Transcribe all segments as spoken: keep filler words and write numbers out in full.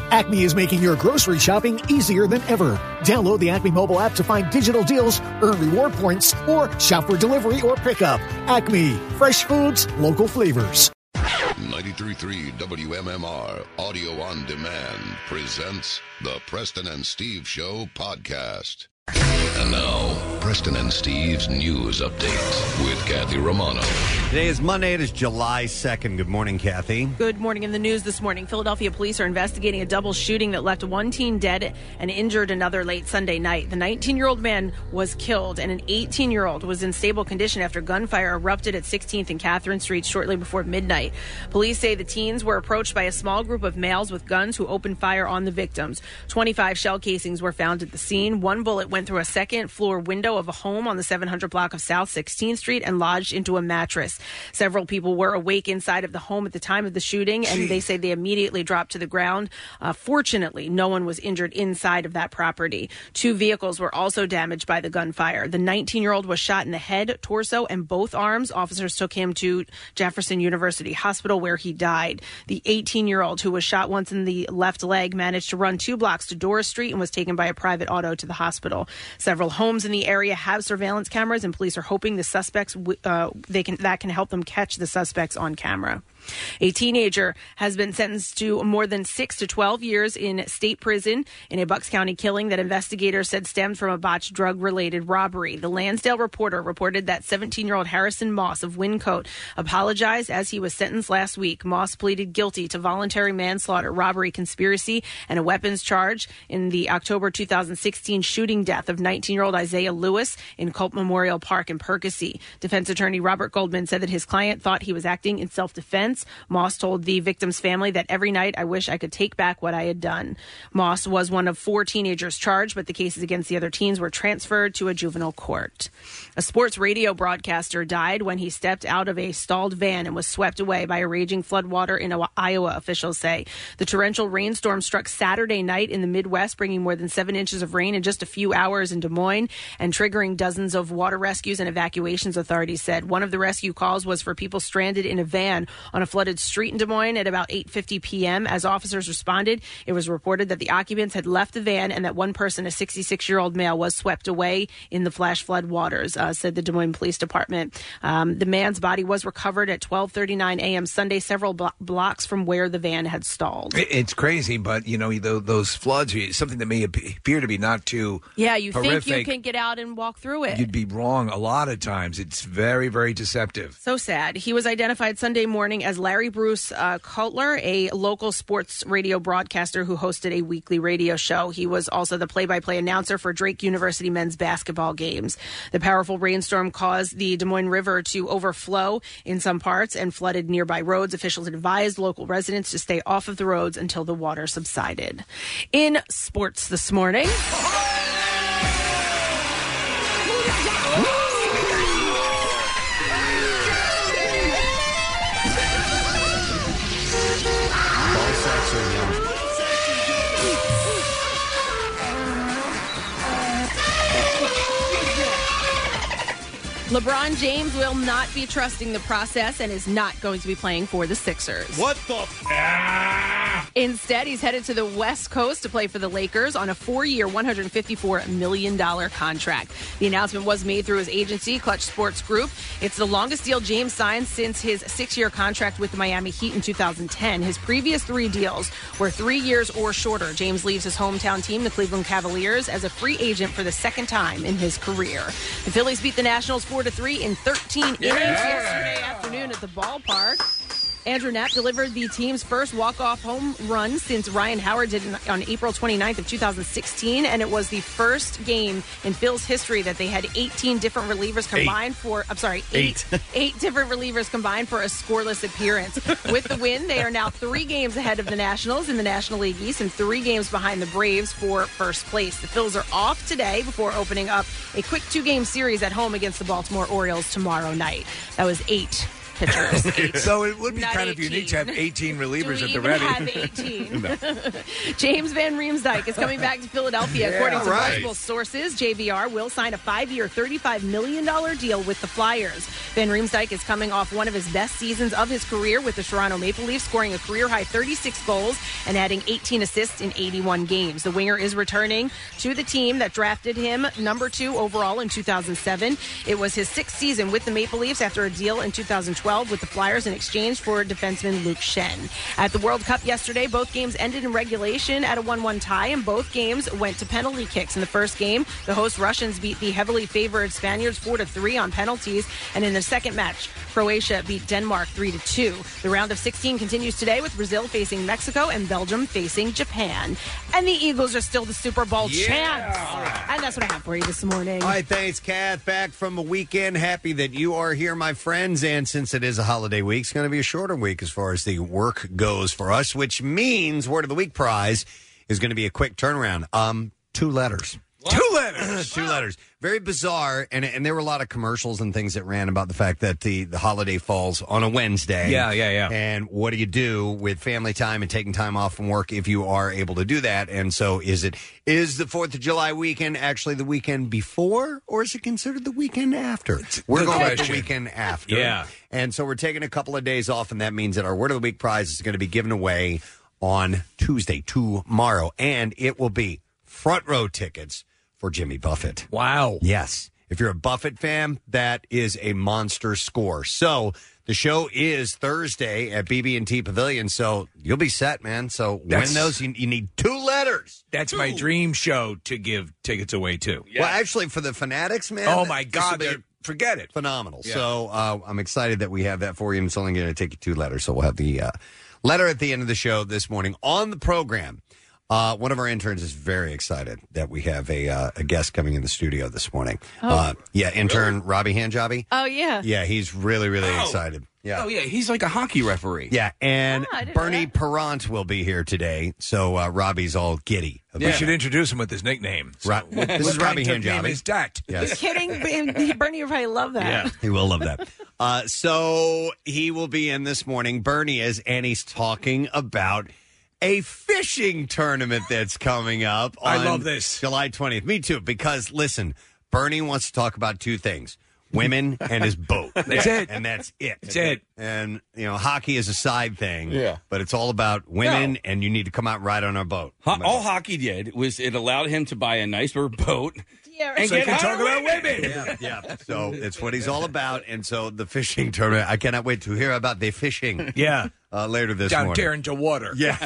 Acme is making your grocery shopping easier than ever. Download the Acme mobile app to find digital deals, earn reward points, or shop for delivery or pickup. Acme, fresh foods, local flavors. ninety-three point three W M M R Audio on Demand presents the Preston and Steve Show podcast. And now, Preston and Steve's News Update with Kathy Romano. Today is Monday. It is July second. Good morning, Kathy. Good morning. In the news this morning, Philadelphia police are investigating a double shooting that left one teen dead and injured another late Sunday night. The nineteen-year-old man was killed, and an eighteen-year-old was in stable condition after gunfire erupted at sixteenth and Catherine Street shortly before midnight. Police say the teens were approached by a small group of males with guns who opened fire on the victims. twenty-five shell casings were found at the scene. One bullet went through a second-floor window of a home on the seven hundred block of South sixteenth Street and lodged into a mattress. Several people were awake inside of the home at the time of the shooting, and Jeez. They say they immediately dropped to the ground. Uh, fortunately, no one was injured inside of that property. Two vehicles were also damaged by the gunfire. The nineteen-year-old was shot in the head, torso, and both arms. Officers took him to Jefferson University Hospital, where he died. The eighteen-year-old, who was shot once in the left leg, managed to run two blocks to Doris Street and was taken by a private auto to the hospital. Several homes in the area have surveillance cameras, and police are hoping the suspects uh, they can that can help them catch the suspects on camera. A teenager has been sentenced to more than six to twelve years in state prison in a Bucks County killing that investigators said stemmed from a botched drug-related robbery. The Lansdale Reporter reported that seventeen-year-old Harrison Moss of Wyncote apologized as he was sentenced last week. Moss pleaded guilty to voluntary manslaughter, robbery, conspiracy, and a weapons charge in the October two thousand sixteen shooting death of nineteen-year-old Isaiah Lewis in Culp Memorial Park in Percy. Defense attorney Robert Goldman said that his client thought he was acting in self-defense. Moss told the victim's family that every night I wish I could take back what I had done. Moss was one of four teenagers charged, but the cases against the other teens were transferred to a juvenile court. A sports radio broadcaster died when he stepped out of a stalled van and was swept away by a raging floodwater in Iowa, officials say. The torrential rainstorm struck Saturday night in the Midwest, bringing more than seven inches of rain in just a few hours in Des Moines and triggering dozens of water rescues and evacuations, authorities said. One of the rescue calls was for people stranded in a van on a flooded street in Des Moines at about eight fifty p.m. As officers responded, it was reported that the occupants had left the van and that one person, a sixty-six-year-old male, was swept away in the flash flood waters, uh, said the Des Moines Police Department. Um, the man's body was recovered at twelve thirty-nine a.m. Sunday, several blo- blocks from where the van had stalled. It's crazy, but, you know, those floods, something that may appear to be not too Yeah, you horrific, think you can get out and walk through it. You'd be wrong a lot of times. It's very, very deceptive. So sad. He was identified Sunday morning as Larry Bruce uh, Cutler, a local sports radio broadcaster who hosted a weekly radio show. He was also the play-by-play announcer for Drake University men's basketball games. The powerful rainstorm caused the Des Moines River to overflow in some parts and flooded nearby roads. Officials advised local residents to stay off of the roads until the water subsided. In sports this morning... LeBron James will not be trusting the process and is not going to be playing for the Sixers. What the f- ah! Instead, he's headed to the West Coast to play for the Lakers on a four-year, one hundred fifty-four million dollars contract. The announcement was made through his agency, Clutch Sports Group. It's the longest deal James signed since his six-year contract with the Miami Heat in two thousand ten. His previous three deals were three years or shorter. James leaves his hometown team, the Cleveland Cavaliers, as a free agent for the second time in his career. The Phillies beat the Nationals four to three in thirteen innings yesterday afternoon at the ballpark. Andrew Knapp delivered the team's first walk-off home run since Ryan Howard did on April twenty-ninth of two thousand sixteen, and it was the first game in Phil's history that they had eighteen different relievers combined eight. for, I'm sorry, eight, eight. eight different relievers combined for a scoreless appearance. With the win, they are now three games ahead of the Nationals in the National League East and three games behind the Braves for first place. The Phils are off today before opening up a quick two-game series at home against the Baltimore Orioles tomorrow night. That was eight pitchers. So it would be Not kind of eighteen. unique to have eighteen relievers Do at we the even ready. have eighteen? James Van Riemsdyk is coming back to Philadelphia. Yeah, According to right. multiple sources, J V R will sign a five-year, thirty-five million dollars deal with the Flyers. Van Riemsdyk is coming off one of his best seasons of his career with the Toronto Maple Leafs, scoring a career-high thirty-six goals and adding eighteen assists in eighty-one games. The winger is returning to the team that drafted him number two overall in two thousand seven. It was his sixth season with the Maple Leafs after a deal in two thousand twelve with the Flyers in exchange for defenseman Luke Schenn. At the World Cup yesterday, both games ended in regulation at a one one tie, and both games went to penalty kicks. In the first game, the host Russians beat the heavily favored Spaniards four to three on penalties, and in the second match, Croatia beat Denmark three to two. The round of sixteen continues today with Brazil facing Mexico and Belgium facing Japan. And the Eagles are still the Super Bowl Yeah. champs. And that's what I have for you this morning. All right, thanks, Kath. Back from a weekend. Happy that you are here, my friends. And since it is a holiday week, it's going to be a shorter week as far as the work goes for us, which means Word of the Week prize is going to be a quick turnaround. Um, two letters. Two letters. Two letters. Very bizarre. And and there were a lot of commercials and things that ran about the fact that the, the holiday falls on a Wednesday. Yeah, yeah, yeah. And what do you do with family time and taking time off from work if you are able to do that? And so is it is the fourth of July weekend actually the weekend before, or is it considered the weekend after? We're good going with the question. weekend after. Yeah. And so we're taking a couple of days off, and that means that our Word of the Week prize is going to be given away on Tuesday, tomorrow. And it will be front row tickets for Jimmy Buffett. Wow. Yes. If you're a Buffett fan, that is a monster score. So the show is Thursday at B B and T Pavilion, so you'll be set, man. So That's- win those. You, you need two letters. That's my dream show to give tickets away to. Well, actually, for the Fanatics, man. Oh, my this God. will be they're- Forget it. phenomenal. Yeah. So uh, I'm excited that we have that for you, and it's only going to take you two letters. So we'll have the uh, letter at the end of the show this morning on the program. Uh, one of our interns is very excited that we have a uh, a guest coming in the studio this morning. Oh. Uh, yeah, intern Robbie Handjobby. Oh, yeah. Yeah, he's really, really Oh. excited. Yeah. Oh, yeah. He's like a hockey referee. Yeah, and Ah, I didn't Bernie know Perrant will be here today, so uh, Robbie's all giddy. We should introduce him with his nickname. So, Right. This is what Robbie kind of name Handjobby. is that? Yes. Kidding. Bernie would probably love that. Yeah. He will love that. Uh, so he will be in this morning. Bernie is, and he's talking about a fishing tournament that's coming up on I love this. July twentieth. Me too, because listen, Bernie wants to talk about two things. Women and his boat. That's it. And that's it. That's it. And, you know, hockey is a side thing. Yeah. But it's all about women, No. and you need to come out and ride on our boat. Ho- all hockey did was it allowed him to buy a nicer boat Yeah, and So you get can talk higher about women. women. Yeah, yeah. So it's what he's all about. And so the fishing tournament, I cannot wait to hear about the fishing Yeah. uh, later this Down morning. there into water. Yeah.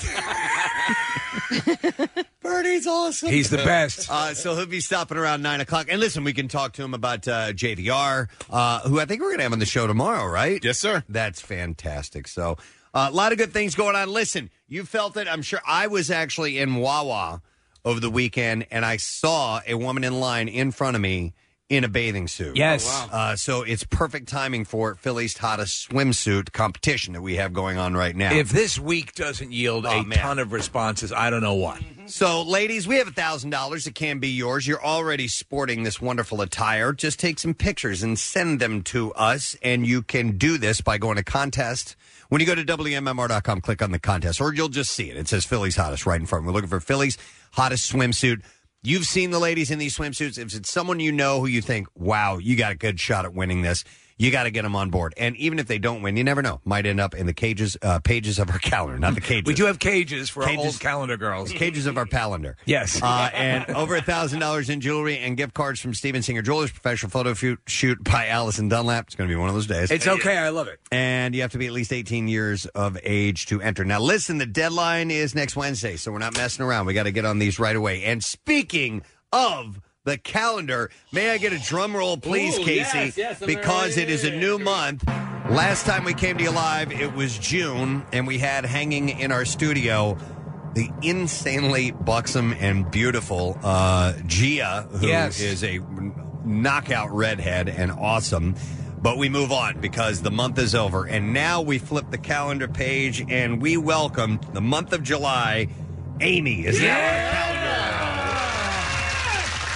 Bernie's awesome. He's the best. Uh, so he'll be stopping around nine o'clock. And listen, we can talk to him about uh, J V R, uh, who I think we're going to have on the show tomorrow, right? Yes, sir. That's fantastic. So uh, a lot of good things going on. Listen, you felt it. I'm sure I was actually in Wawa over the weekend, and I saw a woman in line in front of me in a bathing suit. Yes. Oh, Uh, so it's perfect timing for Philly's hottest swimsuit competition that we have going on right now. If this week doesn't yield Oh, a man. ton of responses, I don't know what. So, ladies, we have one thousand dollars. It can be yours. You're already sporting this wonderful attire. Just take some pictures and send them to us, and you can do this by going to contest. When you go to W M M R dot com, click on the contest, or you'll just see it. It says Philly's Hottest right in front. We're looking for Philly's Hottest Swimsuit. You've seen the ladies in these swimsuits. If it's someone you know who you think, wow, you got a good shot at winning this, you got to get them on board. And even if they don't win, you never know. Might end up in the cages, uh, pages of our calendar, not the cages. We do have cages for Cages. our old calendar girls. Cages of our calendar. Yes. Uh, and over a thousand dollars in jewelry and gift cards from Steven Singer Jewelers. Professional photo shoot, shoot by Allison Dunlap. It's going to be one of those days. It's okay. I love it. And you have to be at least eighteen years of age to enter. Now, listen, the deadline is next Wednesday, so we're not messing around. We got to get on these right away. And speaking of the calendar, may I get a drum roll, please, Ooh, Casey? yes, yes, I'm because ready. it is a new month. Last time we came to you live, it was June, and we had hanging in our studio the insanely buxom and beautiful uh, Gia, who Yes. is a knockout redhead and awesome. But we move on because the month is over. And now we flip the calendar page and we welcome the month of July. Amy is now our calendar.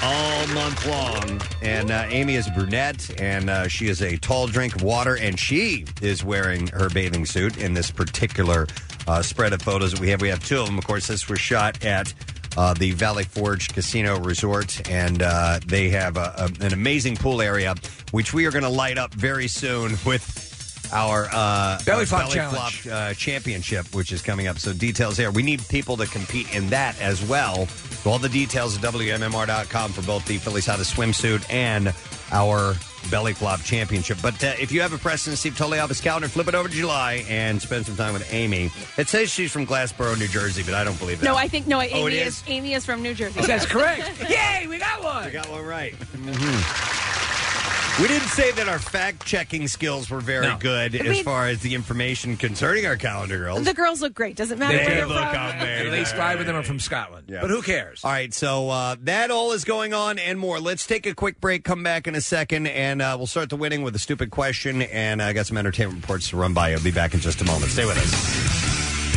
all month long. And uh, Amy is a brunette, and uh, she is a tall drink of water, and she is wearing her bathing suit in this particular uh, spread of photos that we have. We have two of them. Of course, this was shot at uh, the Valley Forge Casino Resort, and uh, they have a, a, an amazing pool area, which we are going to light up very soon with our uh, Belly Flop Belly Challenge. Flop uh, Championship, which is coming up. So details there. We need people to compete in that as well. So all the details at W M M R dot com for both the Phillies Hottest Swimsuit and our Belly Flop Championship. But uh, if you have a Preston and Steve totally off his calendar, flip it over to July and spend some time with Amy. It says she's from Glassboro, New Jersey, but I don't believe that. No, I think no. Amy Oh, it is? is? Amy is from New Jersey. That's correct. Yay, we got one. We got one right. Mm-hmm. We didn't say that our fact-checking skills were very No. good I as mean- far as the information concerning our calendar girls. The girls look great. Doesn't matter They where do you're look from. amazing. At least five of them are from Scotland. Yeah. But who cares? All right, so uh, that all is going on and more. Let's take a quick break, come back in a second, and uh, we'll start the winning with a stupid question, and I uh, got some entertainment reports to run by. I'll be back in just a moment. Stay with us.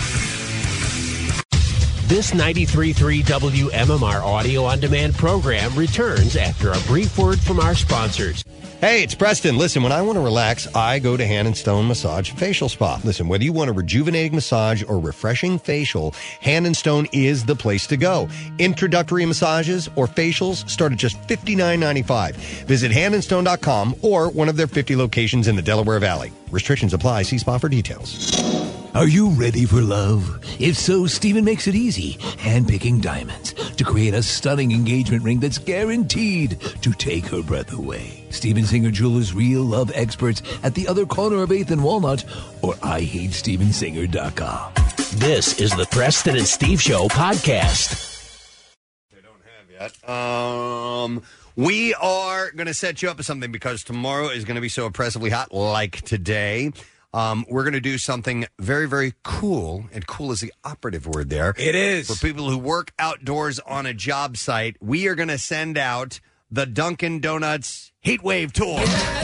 This ninety-three point three W M M R audio on demand program returns after a brief word from our sponsors. Hey, it's Preston. Listen, when I want to relax, I go to Hand and Stone Massage and Facial Spa. Listen, whether you want a rejuvenating massage or refreshing facial, Hand and Stone is the place to go. Introductory massages or facials start at just fifty-nine ninety-five. Visit hand and stone dot com or one of their fifty locations in the Delaware Valley. Restrictions apply. See spa for details. Are you ready for love? If so, Steven makes it easy, handpicking diamonds to create a stunning engagement ring that's guaranteed to take her breath away. Steven Singer Jewelers' real love experts at the other corner of eighth and Walnut or I hate steven singer dot com. This is the Preston and Steve Show podcast. They don't have yet. Um, we are going to set you up with something because tomorrow is going to be so oppressively hot like today. Um, we're going to do something very, very cool, and cool is the operative word there. It is. For people who work outdoors on a job site, we are going to send out the Dunkin' Donuts Heat Wave Tour.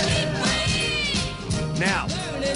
Now,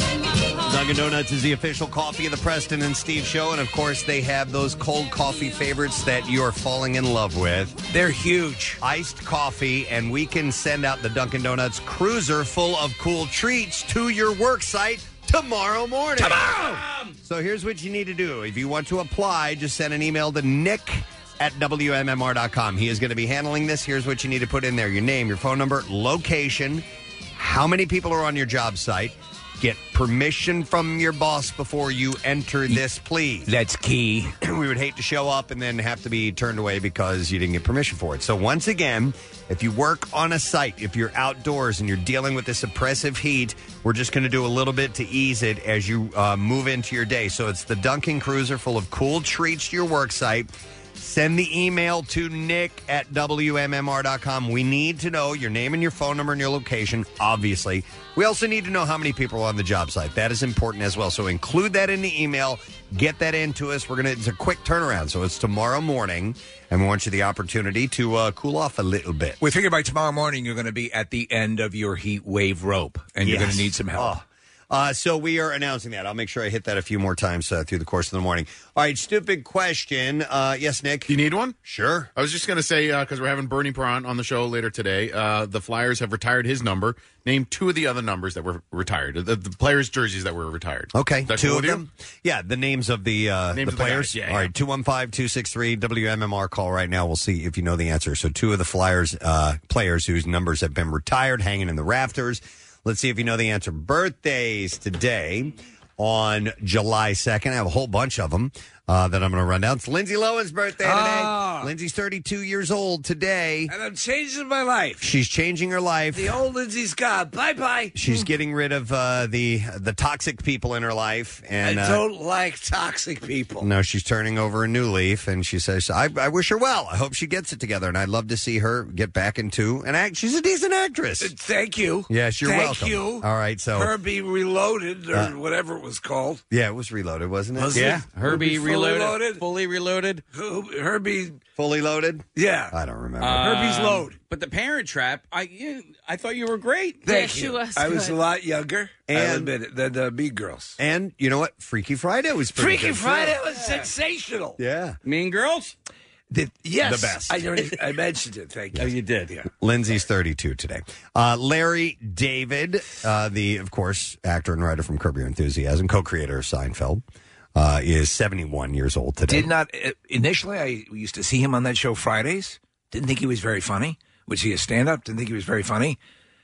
Dunkin' Donuts is the official coffee of the Preston and Steve Show, and of course they have those cold coffee favorites that you're falling in love with. They're huge. Iced coffee, and we can send out the Dunkin' Donuts cruiser full of cool treats to your work site tomorrow morning. Tomorrow! So here's what you need to do. If you want to apply, just send an email to Nick at W M M R dot com. He is going to be handling this. Here's what you need to put in there. Your name, your phone number, location, how many people are on your job site. Get permission from your boss before you enter this, please. That's key. We would hate to show up and then have to be turned away because you didn't get permission for it. So once again, if you work on a site, if you're outdoors and you're dealing with this oppressive heat, we're just going to do a little bit to ease it as you uh, move into your day. So it's the Dunkin' Cruiser full of cool treats to your work site. Send the email to Nick at W M M R dot com. We need to know your name and your phone number and your location, obviously. We also need to know how many people are on the job site. That is important as well. So include that in the email. Get that into us. We're gonna. It's a quick turnaround, so it's tomorrow morning, and we want you the opportunity to uh, cool off a little bit. We figure by tomorrow morning you're going to be at the end of your heat wave rope, and you're Yes. going to need some help. Oh. Uh, so we are announcing that. I'll make sure I hit that a few more times uh, through the course of the morning. All right, stupid question. Uh, yes, Nick? You need one? Sure. I was just going to say, because we're having Bernie Perrant on the show later today, uh, the Flyers have retired his number. Name two of the other numbers that were retired, the, the players' jerseys that were retired. Okay, Is that two cool of with you? them. Yeah, the names of the uh, Names the of the players. guys, yeah, All yeah. right, two one five, two six three, W M M R call right now. We'll see if you know the answer. So two of the Flyers uh, players whose numbers have been retired, hanging in the rafters. Let's see if you know the answer. Birthdays today on July second. I have a whole bunch of them uh, that I'm going to run down. It's Lindsay Lohan's birthday today. Ah. Lindsay's thirty-two years old today. And I'm changing my life. She's changing her life. The old Lindsay's gone. Bye-bye. She's getting rid of uh, the the toxic people in her life. And I uh, don't like toxic people. No, she's turning over a new leaf, and she says, I, I wish her well. I hope she gets it together, and I'd love to see her get back into an act. She's a decent actress. Thank you. Yes, you're Thank welcome. you. All right, so... Herbie Reloaded, or Uh, whatever it was called. Yeah, it was Reloaded, wasn't it? Was Yeah, it? Herbie, Fully reloaded, loaded? fully reloaded. Her- Herbie, Fully Loaded? yeah. I don't remember. Herbie's Um, Load. But the Parent Trap, I you, I thought you were great. Thank Yeah, she you. was I was good. a lot younger. I'll And- admit it. Than the Mean Girls. and you know what? Freaky Friday was pretty Freaky good, too. Friday was sensational. Yeah. Mean Girls. The, yes, the best. I, don't, I mentioned it. Thank you. Oh, you did. Yeah. Lindsay's thirty-two today. Uh, Larry David, uh, the, of course, actor and writer from Curb Your Enthusiasm, co-creator of Seinfeld, uh, is seventy-one years old today. Did not, uh, initially, I used to see him on that show Fridays. Didn't think he was very funny. Would see his stand-up. Didn't think he was very funny.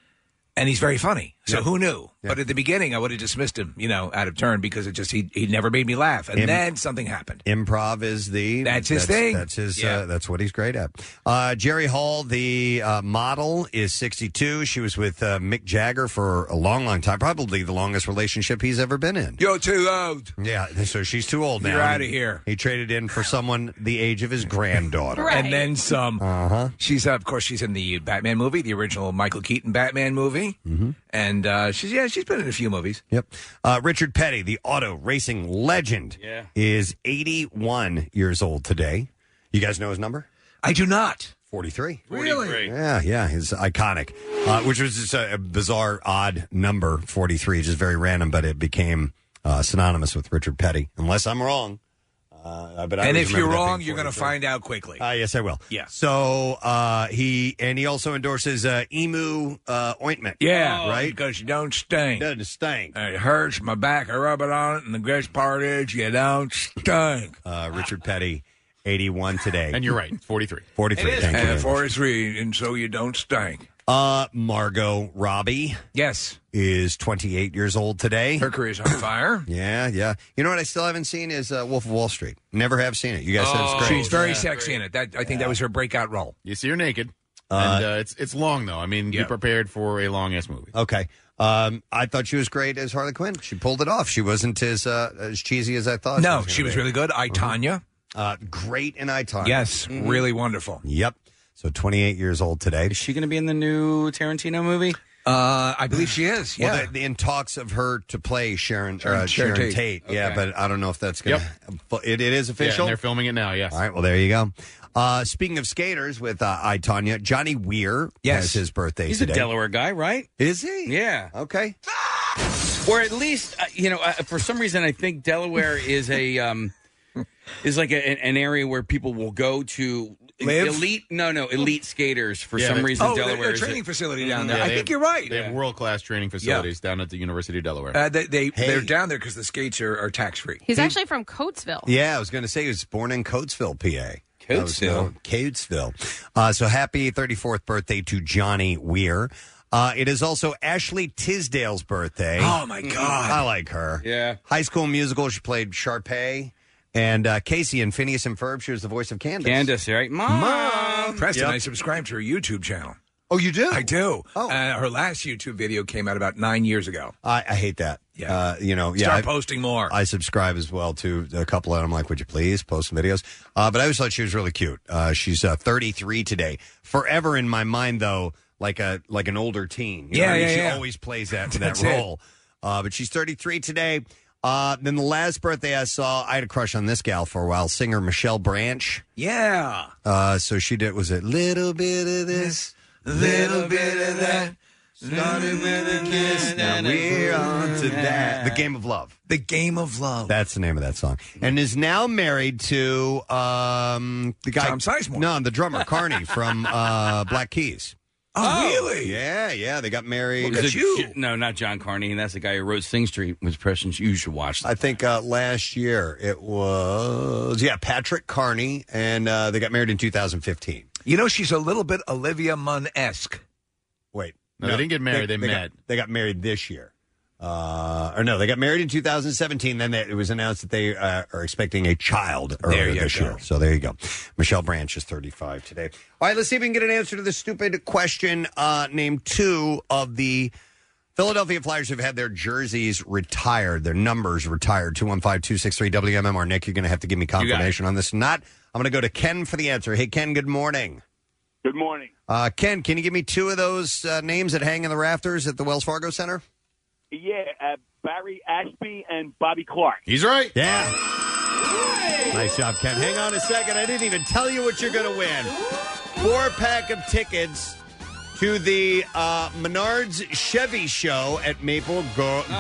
And he's very funny. So Yeah. who knew? Yeah. But at the beginning, I would have dismissed him, you know, out of turn because it just, he, he never made me laugh. And Im- then something happened. Improv is the That's his thing. That's his. Yeah. Uh, that's what he's great at. Uh, Jerry Hall, the uh, model, is sixty-two. She was with uh, Mick Jagger for a long, long time. Probably the longest relationship he's ever been in. You're too old. Yeah, so she's too old now. You're outta here. He traded in for someone the age of his granddaughter. Right. And then some. Uh-huh. She's, uh, of course, she's in the Batman movie, the original Michael Keaton Batman movie. Mm-hmm. And uh, she's, yeah, she's been in a few movies. Yep. Uh, Richard Petty, the auto racing legend, Yeah. is eighty-one years old today. You guys know his number? I do not. forty-three. Really? Yeah, yeah, he's iconic, uh, which was just a, a bizarre, odd number, forty-three, just very random, but it became uh, synonymous with Richard Petty, unless I'm wrong. Uh, but I And always if you're remember that wrong, being you're going to forty-three. find out quickly. Uh, yes, I will. Yeah. So uh, he and he also endorses uh, Emu uh, ointment. Yeah, right. Because you don't stink. Doesn't stink. It hurts my back. I rub it on it, and the best part is you don't stink. Uh, Richard Petty, eighty-one today. And you're right, forty-three. forty-three. Thank you. And very much. forty-three, and so you don't stink. Uh, Margot Robbie Yes. is twenty-eight years old today. Her career's on fire. Yeah, yeah. You know what I still haven't seen is uh, Wolf of Wall Street. Never have seen it. You guys said it's great. She's very sexy in it. That I think that was her breakout role. You see her naked. Uh, and uh, it's it's long, though. I mean, Yeah. be prepared for a long-ass movie. Okay. Um, I thought she was great as Harley Quinn. She pulled it off. She wasn't as uh, as cheesy as I thought. No, gonna she was be. really good. I, Tanya. uh, great in I, Tonya. Yes, really wonderful. Yep. So twenty-eight years old today. Is she going to be in the new Tarantino movie? Uh, I believe she is. Yeah. Well, they, in talks of her to play Sharon Sharon- uh, Sharon Sharon, Tate. Tate. Yeah, Okay. but I don't know if that's going to. It, it is Yeah, official. and they're filming it now, yes. All right, well, there you go. Uh, speaking of skaters with uh, I, Tonya, Johnny Weir Yes. has his birthday He's today. a Delaware guy, right? Is he? Yeah. Okay. Or at least, uh, you know, uh, for some reason, I think Delaware is a um, is like a, an area where people will go to Live? elite. No, no, elite skaters. For Yeah, some they- reason, oh, Delaware their is a- training facility down Yeah, there. I they think have- you're right. They have world-class training facilities down at the University of Delaware. Uh, they, they Hey. they're down there because the skates are, are tax free. He's actually from Coatesville. Yeah, I was going to say he was born in Coatesville, P A. That was Coatesville? known- Coatesville. Uh, so happy thirty-fourth birthday to Johnny Weir. Uh, it is also Ashley Tisdale's birthday. Oh my God! I like her. Yeah. High School Musical, she played Sharpay. And uh, Casey and Phineas and Ferb, she was the voice of Candace. Candace, right? Mom. Mom. Preston, Yep. I subscribe to her YouTube channel. Oh, you do? I do. Oh. Uh, her last YouTube video came out about nine years ago. I, I hate that. Yeah. Uh, you know, yeah. Start I, posting more. I subscribe as well to a couple of them. I'm like, would you please post some videos? Uh, but I always thought she was really cute. Uh, she's uh, thirty-three today. Forever in my mind, though, like a like an older teen. You Yeah, know what I mean? yeah, She yeah. always plays that that That's it. role. Uh, but she's thirty-three today. Uh, then the last birthday I saw, I had a crush on this gal for a while, singer Michelle Branch. yeah. Uh, so she did, was it little bit of this, little bit of that, started with a kiss, now we're on to that. The Game of Love. The Game of Love. That's the name of that song. And is now married to um, the guy. Tom Sizemore. No, the drummer, Carney from uh, Black Keys. Oh, really? Yeah, yeah. They got married. Look at Is it- you. No, not John Carney. And that's the guy who wrote Sing Street with Preston. You should watch that. I think uh, last year it was, yeah, Patrick Carney, and uh, they got married in two thousand fifteen. You know, she's a little bit Olivia Munn-esque. Wait. No, they didn't get married, they met. Got, they got married this year. Uh, or no, they got married in two thousand seventeen. Then they, it was announced that they uh, are expecting a child earlier There you this go. year. So there you go. Michelle Branch is thirty-five today. All right, let's see if we can get an answer to the stupid question. Uh, name two of the Philadelphia Flyers who've had their jerseys retired, their numbers retired. two one five, two six three, W M M R. Nick, you're going to have to give me confirmation on this. Not, I'm going to go to Ken for the answer. Hey, Ken, good morning. Good morning. Uh, Ken, can you give me two of those uh, names that hang in the rafters at the Wells Fargo Center? Yeah, uh, Barry Ashby and Bobby Clark. He's right. Yeah. Nice job, Ken. Hang on a second. I didn't even tell you what you're going to win. Four pack of tickets to the uh, Menards Chevy show at Maple Gro- Nice. Grove,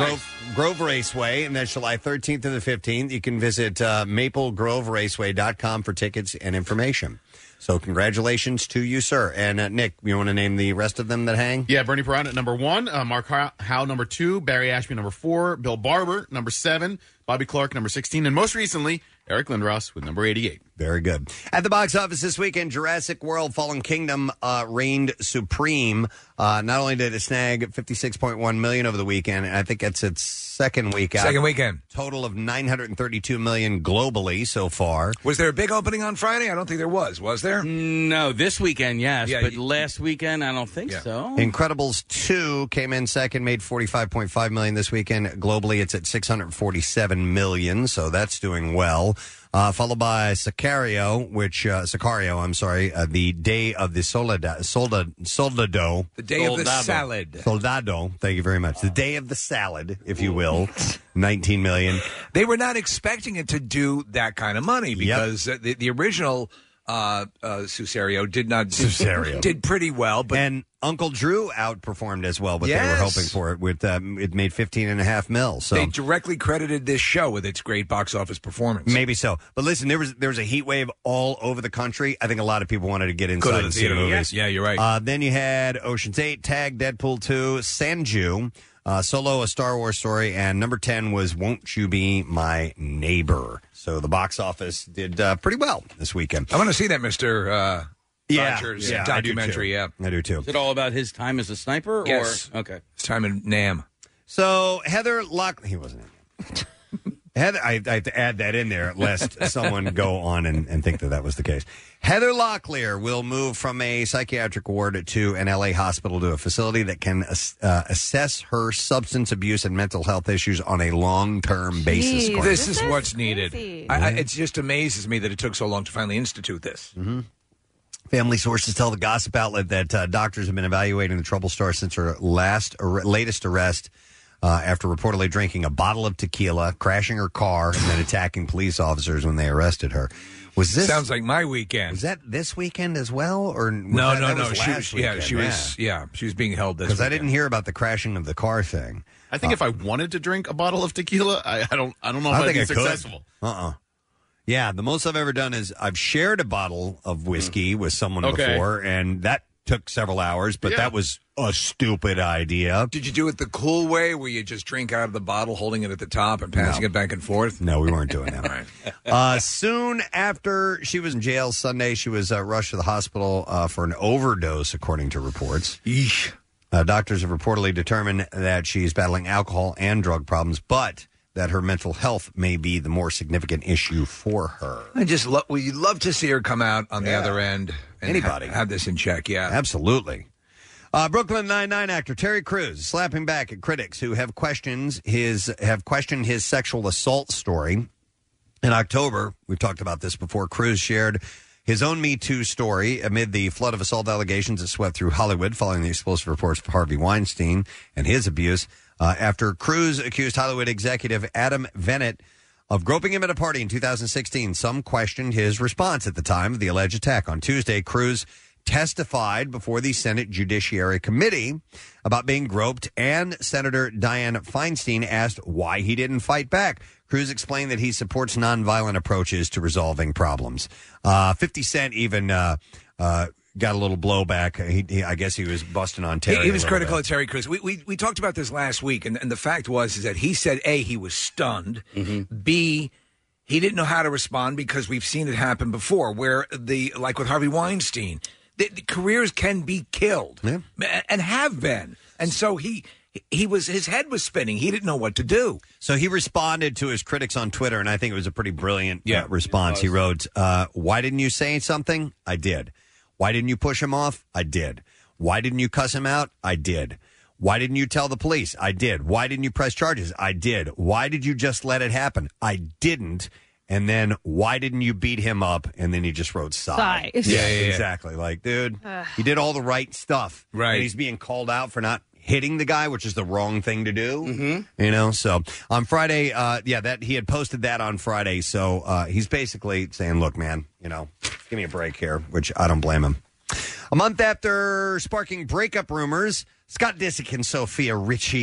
Grove Raceway, and that's July thirteenth to the fifteenth. You can visit uh, maple grove raceway dot com for tickets and information. So congratulations to you, sir. And uh, Nick, you want to name the rest of them that hang? Yeah, Bernie Perron at number one, uh, Mark Howe number two, Barry Ashby number four, Bill Barber number seven, Bobby Clark number sixteen, and most recently, Eric Lindros with number eighty-eight. Very good. At the box office this weekend, Jurassic World Fallen Kingdom uh, reigned supreme. Uh, not only did it snag fifty-six point one million dollars over the weekend, and I think it's its second week out. Second weekend. Total of nine hundred thirty-two million dollars globally so far. Was there a big opening on Friday? I don't think there was. Was there? No, this weekend, yes. Yeah, but you- last weekend, I don't think Yeah. so. Incredibles two came in second, made forty-five point five million dollars this weekend. Globally, it's at six hundred forty-seven million dollars, so that's doing well. Uh, followed by Sicario, which, uh, Sicario, I'm sorry, uh, the Day of the Soldado, Soldado, Soldado. The Day of the Salad. Soldado, thank you very much. The Day of the Salad, if you will, nineteen million dollars. They were not expecting it to do that kind of money because uh, the, the original uh, uh, Susario did not Susario. did pretty well, but and Uncle Drew outperformed as well, but they were Yes. hoping for it. With um, it made fifteen and a half mil. So they directly credited this show with its great box office performance. maybe so. But listen, there was there was a heat wave all over the country. I think a lot of people wanted to get Go inside to the and see the theater. movies. Yeah, you're right. Uh, then you had Ocean's Eight, Tag, Deadpool two, Sanju, uh, Solo, A Star Wars Story, and number ten was Won't You Be My Neighbor. So the box office did uh, pretty well this weekend. I want to see that Mister Uh, Yeah, Rogers yeah, I do documentary. too. Yeah, I do too. Is it all about his time as a sniper? Yes. Or? Okay. It's time in Nam. So Heather Lock, he wasn't in it. Heather, I, I have to add that in there lest someone go on and, and think that that was the case. Heather Locklear will move from a psychiatric ward to an L A hospital to a facility that can uh, assess her substance abuse and mental health issues on a long-term basis. Jeez, Courtney. This This is is what's needed. crazy. I, I, it just amazes me that it took so long to finally institute this. Mm-hmm. Family sources tell the gossip outlet that uh, doctors have been evaluating the trouble star since her last ar- latest arrest uh, after reportedly drinking a bottle of tequila, crashing her car, and then attacking police officers when they arrested her. Was this Sounds like my weekend. Was that this weekend as well, or was No, that, no, that no. Was She last was, yeah, weekend? she was, yeah, she was being held this. Because I weekend. didn't hear about the crashing of the car thing. I think if I wanted to drink a bottle of tequila, I, I don't I don't know if I I'd think be I successful. could. Uh-uh. Yeah, the most I've ever done is I've shared a bottle of whiskey with someone Okay. before, and that took several hours, but Yeah. that was a stupid idea. Did you do it the cool way, where you just drink out of the bottle, holding it at the top, and passing No. it back and forth? No, we weren't doing that. uh, soon after she was in jail Sunday, she was uh, rushed to the hospital uh, for an overdose, according to reports. Yeesh. Uh, doctors have reportedly determined that she's battling alcohol and drug problems, but that her mental health may be the more significant issue for her. I just love. Well, you'd love to see her come out on the Yeah. other end. And Anybody. ha- have this in check? Yeah, Absolutely. Uh, Brooklyn Nine-Nine actor Terry Crews slapping back at critics who have questions his have questioned his sexual assault story. In October, we've talked about this before, Crews shared his own Me Too story amid the flood of assault allegations that swept through Hollywood following the explosive reports of Harvey Weinstein and his abuse. Uh, after Crews accused Hollywood executive Adam Venett of groping him at a party in two thousand sixteen, some questioned his response at the time of the alleged attack. On Tuesday, Crews testified before the Senate Judiciary Committee about being groped, and Senator Dianne Feinstein asked why he didn't fight back. Crews explained that he supports nonviolent approaches to resolving problems. Uh, fifty Cent even uh, uh, got a little blowback. He, he, I guess he was busting on Terry. He, he was a little critical bit. of Terry Crews. We, we we talked about this last week, and, and the fact was is that he said A, he was stunned. Mm-hmm. B, he didn't know how to respond because we've seen it happen before, where the like with Harvey Weinstein, the, the careers can be killed Yeah. and have been, and so he. He was his head was spinning. He didn't know what to do. So he responded to his critics on Twitter, and I think it was a pretty brilliant uh, Yeah, response. He wrote, uh, why didn't you say something? I did. Why didn't you push him off? I did. Why didn't you cuss him out? I did. Why didn't you tell the police? I did. Why didn't you press charges? I did. Why did you just let it happen? I didn't. And then why didn't you beat him up? And then he just wrote sigh. Sigh. Yeah, Yeah, yeah, yeah. exactly. Like, dude, Ugh. he did all the right stuff. Right. And he's being called out for not hitting the guy, which is the wrong thing to do. Mm-hmm. You know, so on Friday, uh, yeah, that he had posted that on Friday. So uh, he's basically saying, look, man, you know, give me a break here, which I don't blame him. A month after sparking breakup rumors, Scott Disick and Sophia Richie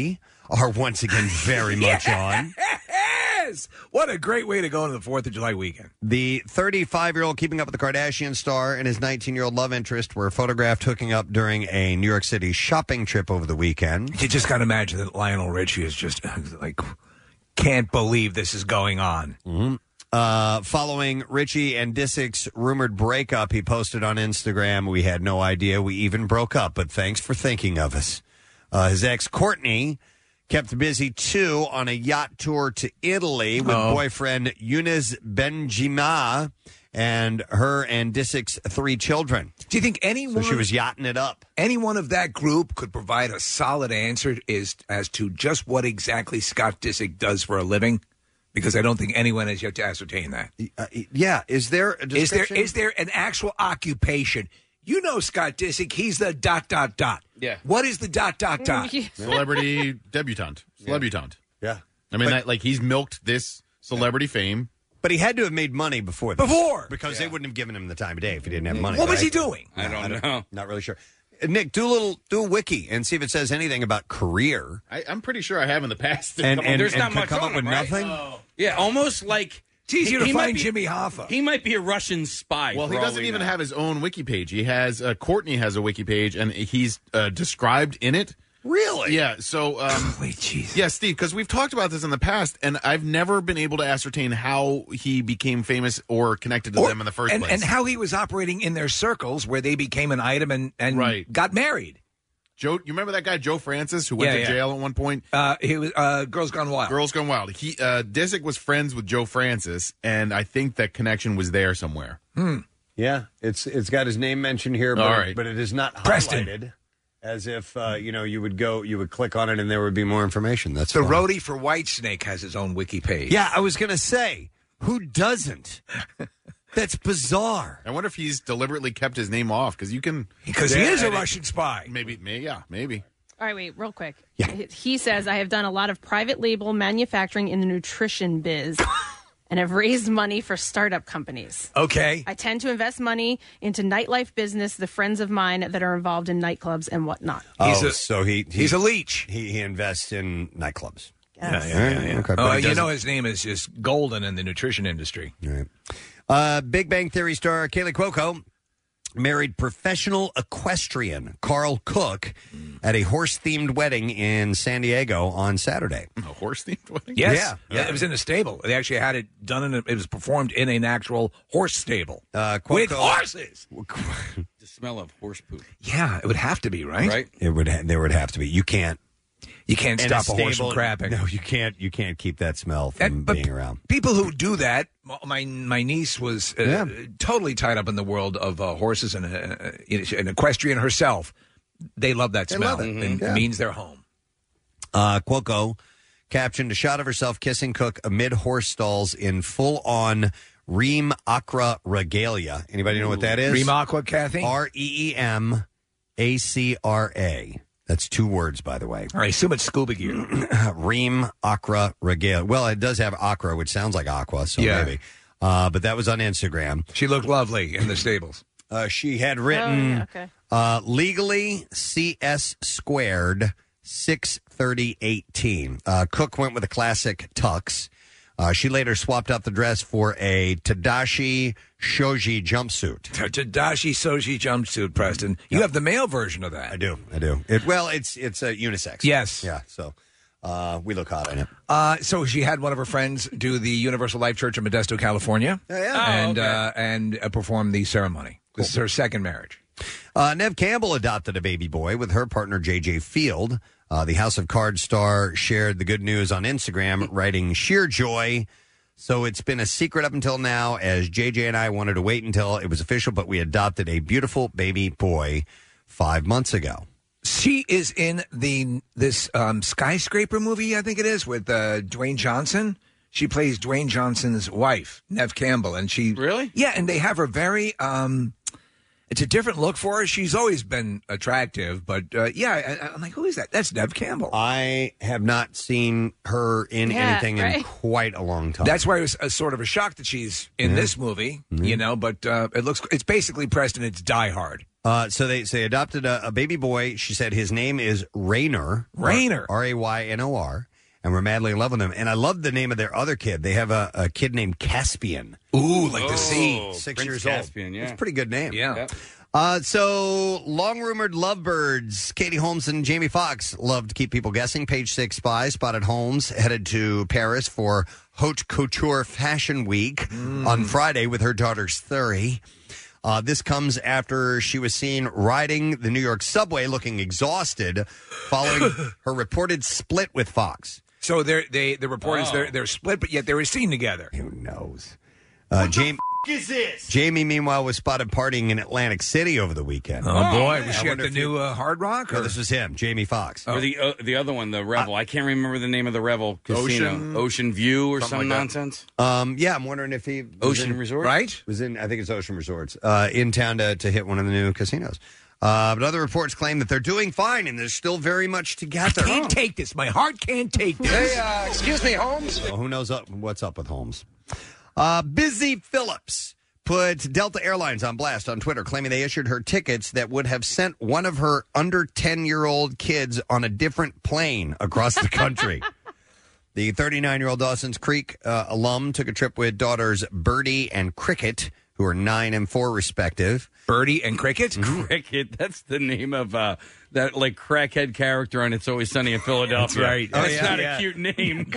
are once again very much on. Yes! What a great way to go into the fourth of July weekend. The thirty-five-year-old Keeping Up with the Kardashians star and his nineteen-year-old love interest were photographed hooking up during a New York City shopping trip over the weekend. You just got to imagine that Lionel Richie is just like, can't believe this is going on. Mm-hmm. Uh, following Richie and Disick's rumored breakup, he posted on Instagram, "We had no idea we even broke up, but thanks for thinking of us." Uh, his ex, Courtney, kept busy, too, on a yacht tour to Italy with Oh. boyfriend Younes Benjima and her and Disick's three children. Do you think anyone... So she was yachting it up. Anyone of that group could provide a solid answer is, as to just what exactly Scott Disick does for a living? Because I don't think anyone has yet to ascertain that. Uh, yeah. Is there a Is there description? is there an actual occupation? You know Scott Disick, he's the dot, dot, dot. Yeah. What is the dot, dot, dot? Celebrity debutante. Celebutante. Yeah. I mean, But- that, like, he's milked this celebrity fame. But he had to have made money before this. Before! Because they wouldn't have given him the time of day if he didn't have money. What was right? he doing? I don't know. Not really sure. Uh, Nick, do a little, do a wiki and see if it says anything about career. I, I'm pretty sure I have in the past. And, and, There's and not could much come on up with him, right? nothing. Yeah, almost like It's easier to he might find be- Jimmy Hoffa. He might be a Russian spy. Well, for he all doesn't we even know. have his own wiki page. He has uh, Courtney has a wiki page, and he's uh, described in it. Really? Yeah. So, um, Wait, jeez. yeah, Steve, because we've talked about this in the past, and I've never been able to ascertain how he became famous or connected to Or- them in the first and, place. and how he was operating in their circles where they became an item and, and Right. got married. Joe, you remember that guy Joe Francis who went Yeah, to yeah. jail at one point? Uh, he was uh, Girls Gone Wild. Girls Gone Wild. He uh, Disick was friends with Joe Francis, and I think that connection was there somewhere. Hmm. Yeah, it's it's got his name mentioned here, but, All right. but it is not Preston. highlighted. As if uh, you know, you would go, you would click on it, and there would be more information. That's The fine. roadie for Whitesnake has his own wiki page. Yeah, I was gonna say, who doesn't? That's bizarre. I wonder if he's deliberately kept his name off because you can Because he is a Russian spy. maybe, maybe yeah maybe. All right, wait, real quick. Yeah. He says, I have done a lot of private label manufacturing in the nutrition biz and have raised money for startup companies. Okay. I tend to invest money into nightlife business, the friends of mine that are involved in nightclubs and whatnot. He's oh, a- so he, he He's a leech. he he invests in nightclubs. Yes. Yeah, yeah, yeah. Okay, Oh, but he you know doesn't- his name is just golden in the nutrition industry. Right. Uh, Big Bang Theory star Kaylee Cuoco married professional equestrian Carl Cook at a horse-themed wedding in San Diego on Saturday. A horse themed wedding. Yes. Yeah, yeah. It was in a stable. They actually had it done in a, it was performed in an actual horse stable. Uh, With Cuoco- horses. The smell of horse poop. Yeah, it would have to be, right? Right? It would ha- there would have to be. You can't You can't in stop a, horse from stable- crapping. No, you can't. You can't keep that smell from And- but being around. People who do that, my my niece was uh, Yeah. totally tied up in the world of uh, horses and uh, an equestrian herself. They love that They smell. love it. It Yeah. means they're home. Uh, Cuoco captioned a shot of herself kissing Cook amid horse stalls in full-on Reem Acra regalia. Anybody know what that is? Reem Aqua, Kathy? R E E M A C R A. That's two words, by the way. I assume it's scuba gear. Reem Acra regalia. Well, it does have Acra, which sounds like aqua, so Yeah. maybe. Uh, but that was on Instagram. She looked lovely in the stables. Uh, she had Oh, written yeah, okay. uh, legally C S squared six thirty eighteen. Uh, Cook went with a classic tux. Uh, she later swapped out the dress for a Tadashi Shoji jumpsuit. Tadashi Soji jumpsuit, Preston. You have the male version of that. I do, I do. It, well, it's it's a unisex. Yes. Yeah. So uh, we look hot in it. Uh, so she had one of her friends do the Universal Life Church in Modesto, California, yeah. and Oh, okay. uh, and uh, perform the ceremony. This is her second marriage. Uh, Nev Campbell adopted a baby boy with her partner J J Field. Uh, the House of Cards star shared the good news on Instagram, writing sheer joy. So it's been a secret up until now, as J J and I wanted to wait until it was official, but we adopted a beautiful baby boy five months ago. She is in the this um, skyscraper movie, I think it is, with uh, Dwayne Johnson. She plays Dwayne Johnson's wife, Nev Campbell, and she Really? yeah, and they have her very. Um, it's a different look for her. She's always been attractive, but uh, yeah, I, I'm like, who is that? That's Nev Campbell. I have not seen her in Yeah, anything in right. quite a long time. That's why it was a, sort of a shock that she's in this movie, you know. But uh, it looks, it's basically Preston. It's Die Hard. Uh, so they, so they adopted a, a baby boy. She said his name is Raynor. Raynor. R A Y N O R. And we're madly in love with him. And I love the name of their other kid. They have a, a kid named Caspian. Ooh, like the sea. Six Prince years Caspian, old. yeah. It's a pretty good name. Yeah. Yep. Uh, so, long-rumored lovebirds, Katie Holmes and Jamie Foxx love to keep people guessing. Page Six Spy spotted Holmes headed to Paris for Haute Couture Fashion Week on Friday with her daughter Thuri. Uh, this comes after she was seen riding the New York subway looking exhausted following her reported split with Fox. So they're, they, the reporters, Oh. they're, they're split, but yet they were seen together. Who knows? Uh, Jamie, is this? Jamie, meanwhile, was spotted partying in Atlantic City over the weekend. Oh, boy. man. Was I she at wonder the if you- new uh, Hard Rock? No, Or? this was him, Jamie Foxx. Or the uh, the other one, the Revel. I can't remember the name of the Revel casino. Ocean- Ocean View or something some like that. nonsense. Um, yeah, I'm wondering if he was Ocean in, Resort, right? was in. I think it's Ocean Resorts uh, in town to, to hit one of the new casinos. Uh, but other reports claim that they're doing fine and they're still very much together. I can't take this. My heart can't take this. uh, excuse me, Holmes? Well, who knows up, what's up with Holmes? Uh, Busy Phillips put Delta Airlines on blast on Twitter, claiming they issued her tickets that would have sent one of her under ten-year-old kids on a different plane across the country. The thirty-nine-year-old Dawson's Creek uh, alum took a trip with daughters Birdie and Cricket, who are nine and four respective. Birdie and Cricket? Cricket. That's the name of uh, that like crackhead character on It's Always Sunny in Philadelphia. That's right. That's Oh, yeah. not Yeah. a cute name.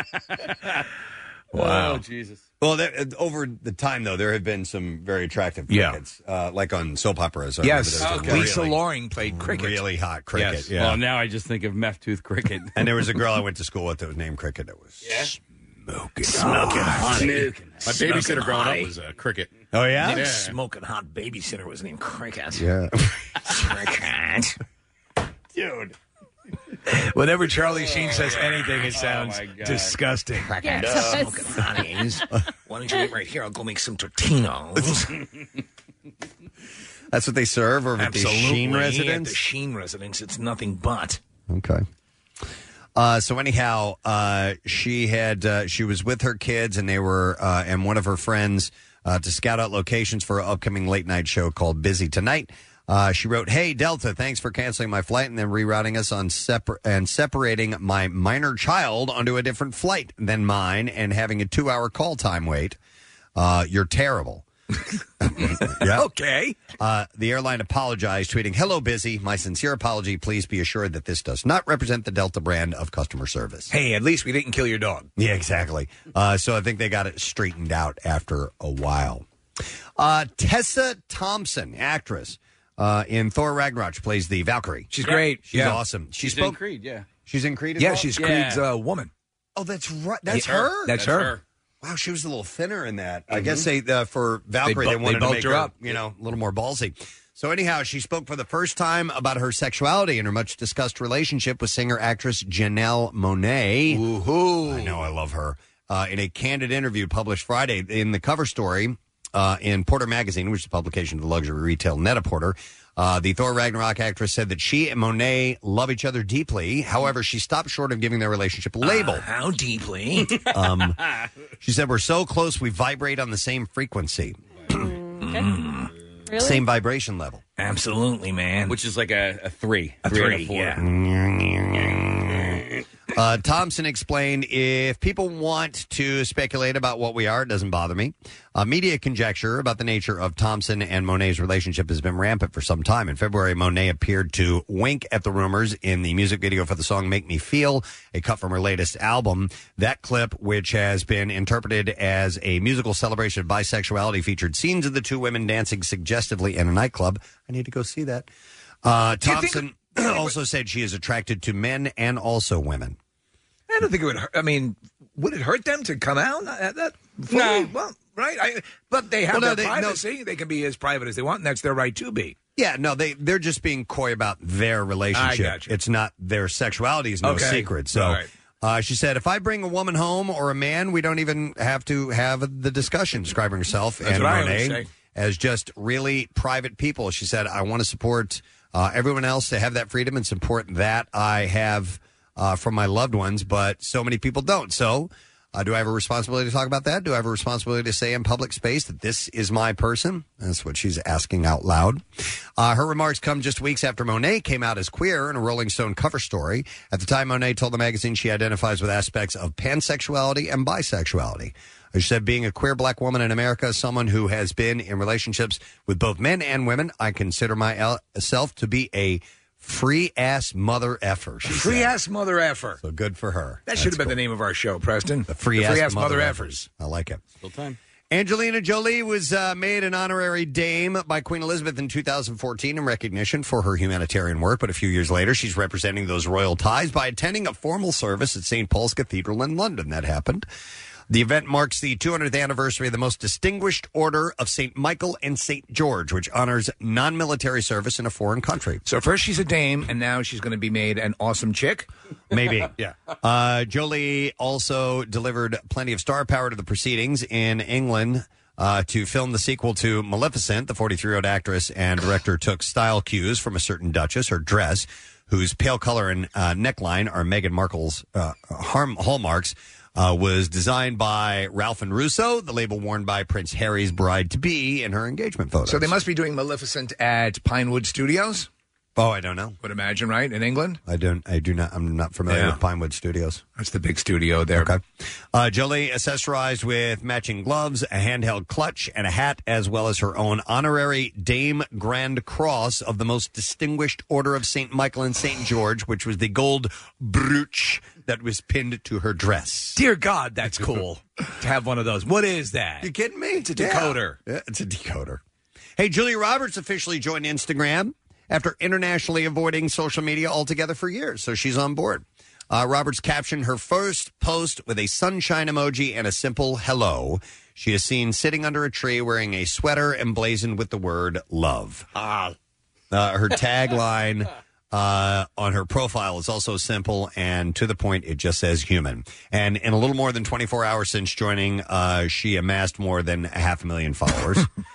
Wow. Oh, Jesus. Well, there, uh, over the time, though, there have been some very attractive Yeah. crickets, uh, like on soap operas. I Yes. remember there was a Lisa really, Loring played Cricket. really hot cricket. Yes. Yeah. Well, now I just think of Meth Tooth Cricket. And there was a girl I went to school with that was named Cricket. That was Yeah. smoking, Smoking hot. Smoking. My babysitter growing up was uh, Cricket. Oh yeah, Yeah. Smoking hot babysitter was named Cricket. yeah. Cricket. Dude. Whenever Charlie Sheen says anything, it sounds my God. disgusting. Yeah, it does. Smoking hotties. Why don't you wait right here? I'll go make some Totinos. That's what they serve over at the Absolutely. Sheen At residence. the Sheen residence, it's nothing but. Okay. Uh, so anyhow, uh, she had uh, she was with her kids, and they were uh, and one of her friends uh, to scout out locations for an upcoming late night show called Busy Tonight. Uh, she wrote, "Hey Delta, thanks for canceling my flight and then rerouting us on separ- and separating my minor child onto a different flight than mine and having a two hour call time wait. Uh, you're terrible." Yeah. Okay. Uh, the airline apologized, tweeting, "Hello, Busy. My sincere apology. Please be assured that this does not represent the Delta brand of customer service." Hey, at least we didn't kill your dog. Yeah, exactly. Uh, so I think they got it straightened out after a while. Uh, Tessa Thompson, actress uh, in Thor Ragnarok, plays the Valkyrie. She's great. She's Yeah. awesome. She She's spoke. in Creed, yeah. She's in Creed as Yeah, well? she's Yeah. Creed's uh, woman. Oh, that's right. That's Yeah, her? That's, her. Wow, she was a little thinner in that. I guess they uh, for Valkyrie They they, bu- wanted they to make bulked her her, up. you know, a little more ballsy. So anyhow, she spoke for the first time about her sexuality and her much discussed relationship with singer actress Janelle Monáe. Woohoo! I know, I love her. Uh, in a candid interview published Friday, in the cover story uh, in Porter Magazine, which is a publication of the luxury retail Net-a-Porter, uh, the Thor Ragnarok actress said that she and Monáe love each other deeply. However, she stopped short of giving their relationship a label. Uh, how deeply? Um, she said, "We're so close, we vibrate on the same frequency, Okay. Really? same vibration level." Absolutely, man. Which is like a, a three. A three, three, and a four. yeah. Uh, Thompson explained, "If people want to speculate about what we are, it doesn't bother me. Uh, media conjecture about the nature of Thompson and Monet's relationship has been rampant for some time. In February, Monet appeared to wink at the rumors in the music video for the song Make Me Feel, a cut from her latest album. That clip, which has been interpreted as a musical celebration of bisexuality, featured scenes of the two women dancing suggestively in a nightclub." I need to go see that. Uh, Do you think- Thompson also said she is attracted to men and also women. I don't think it would hurt. I mean, would it hurt them to come out? Uh, that fully? No. Well, right. I, but they have Well, no, their they- no. privacy. They can be as private as they want, and that's their right to be. Yeah, no, they they're just being coy about their relationship. I got you. It's not their sexuality is no Okay. secret. So All right. uh, she said, "If I bring a woman home or a man, we don't even have to have the discussion." Describing herself That's and what I always Monet say. as just really private people. She said, "I want to support uh, everyone else to have that freedom and support that I have uh, from my loved ones, but so many people don't." So Uh, do I have a responsibility to talk about that? Do I have a responsibility to say in public space that this is my person? That's what she's asking out loud. Uh, her remarks come just weeks after Monet came out as queer in a Rolling Stone cover story. At the time, Monet told the magazine she identifies with aspects of pansexuality and bisexuality. She said, being a queer black woman in America, someone who has been in relationships with both men and women, I consider myself to be a free-ass mother effer. Free-ass mother effer. So good for her. That That's should have been cool. the name of our show, Preston. The free-ass, free-ass mother, mother effers. I like it. Still time. Angelina Jolie was uh, made an honorary dame by Queen Elizabeth in two thousand fourteen in recognition for her humanitarian work. But a few years later, she's representing those royal ties by attending a formal service at Saint Paul's Cathedral in London. That happened. The event marks the two hundredth anniversary of the most distinguished order of Saint Michael and Saint George, which honors non-military service in a foreign country. So first she's a dame, and now she's going to be made an awesome chick? Maybe. Yeah. Uh, Jolie also delivered plenty of star power to the proceedings in England uh, to film the sequel to Maleficent. The forty-three-year-old actress and director took style cues from a certain duchess, her dress, whose pale color and uh, neckline are Meghan Markle's uh, harm- hallmarks. Uh, was designed by Ralph and Russo, the label worn by Prince Harry's bride-to-be in her engagement photos. So they must be doing Maleficent at Pinewood Studios? Oh, I don't know. Would imagine, right? In England? I don't. I do not. I'm not familiar Yeah. with Pinewood Studios. That's the big studio there. Okay. Uh, Jolie accessorized with matching gloves, a handheld clutch, and a hat, as well as her own honorary Dame Grand Cross of the most distinguished Order of Saint Michael and Saint George, which was the gold brooch that was pinned to her dress. Dear God, that's cool to have one of those. What is that? You kidding me? It's a decoder. Yeah, yeah, it's a decoder. Hey, Julia Roberts officially joined Instagram after internationally avoiding social media altogether for years, so she's on board. Uh, Roberts captioned her first post with a sunshine emoji and a simple hello. She is seen sitting under a tree wearing a sweater emblazoned with the word love. Ah. Uh, her tagline uh, on her profile is also simple and to the point. It just says human. And in a little more than twenty-four hours since joining, uh, she amassed more than a half a million followers.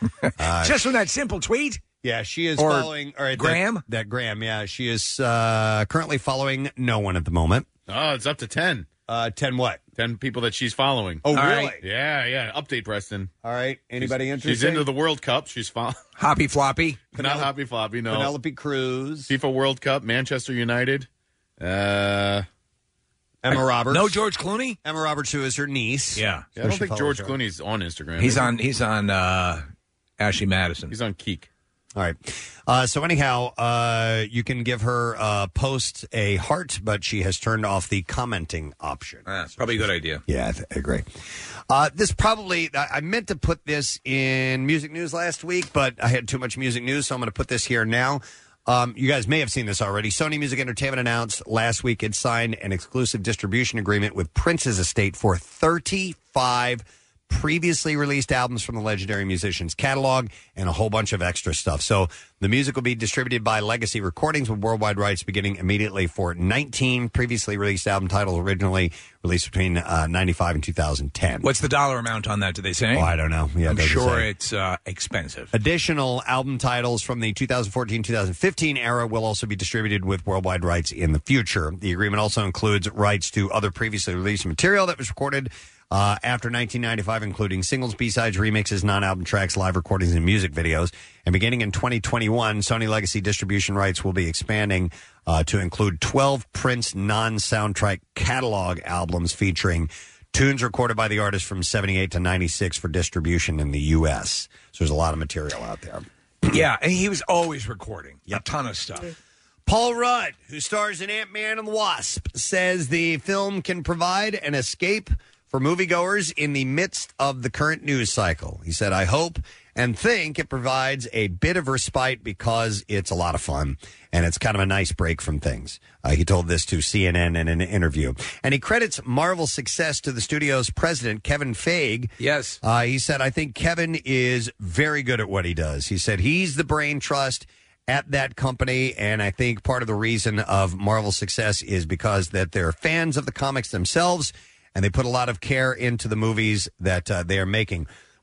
uh, Just from that simple tweet? Yeah, she is Or following all right, Graham? That, that Graham, yeah, she is uh, currently following no one at the moment. Oh, it's up to ten. Uh, ten what? Ten people that she's following. Oh, All really? right. Yeah, yeah. Update, Preston. All right. Anybody she's, interested? She's into the World Cup. She's following. Hoppy Floppy. Not Hoppy Floppy. No. Penelope Cruz. FIFA World Cup. Manchester United. Uh, Emma Roberts. No George Clooney? Emma Roberts, who is her niece. Yeah. yeah I don't think George her. Clooney's on Instagram. He's on. He's on uh, Ashley Madison. He's on Keek. All right. Uh, so anyhow, uh, you can give her uh, post a heart, but she has turned off the commenting option. Ah, probably a good idea. Yeah, I, th- I agree. Uh, this probably, I-, I meant to put this in music news last week, but I had too much music news, so I'm going to put this here now. Um, you guys may have seen this already. Sony Music Entertainment announced last week it signed an exclusive distribution agreement with Prince's estate for thirty-five previously released albums from the legendary musician's catalog and a whole bunch of extra stuff. So the music will be distributed by Legacy Recordings with worldwide rights beginning immediately for nineteen previously released album titles originally released between uh, ninety-five and two thousand ten. What's the dollar amount on that, do they say? Oh, I don't know. Yeah, I'm it doesn't sure say. it's uh, expensive. Additional album titles from the two thousand fourteen to two thousand fifteen era will also be distributed with worldwide rights in the future. The agreement also includes rights to other previously released material that was recorded Uh, after nineteen ninety-five, including singles, B-sides, remixes, non-album tracks, live recordings, and music videos. And beginning in twenty twenty-one, Sony Legacy distribution rights will be expanding uh, to include twelve Prince non-soundtrack catalog albums featuring tunes recorded by the artist from seventy-eight to ninety-six for distribution in the U S. So there's a lot of material out there. Yeah, and he was always recording yep. a ton of stuff. Paul Rudd, who stars in Ant-Man and the Wasp, says the film can provide an escape for moviegoers in the midst of the current news cycle. He said, I hope and think it provides a bit of respite because it's a lot of fun and it's kind of a nice break from things. Uh, he told this to C N N in an interview. And he credits Marvel's success to the studio's president, Kevin Feige. Yes. Uh, he said, I think Kevin is very good at what he does. He said he's the brain trust at that company, and I think part of the reason of Marvel's success is because that they're fans of the comics themselves, and they put a lot of care into the movies that uh, they are making.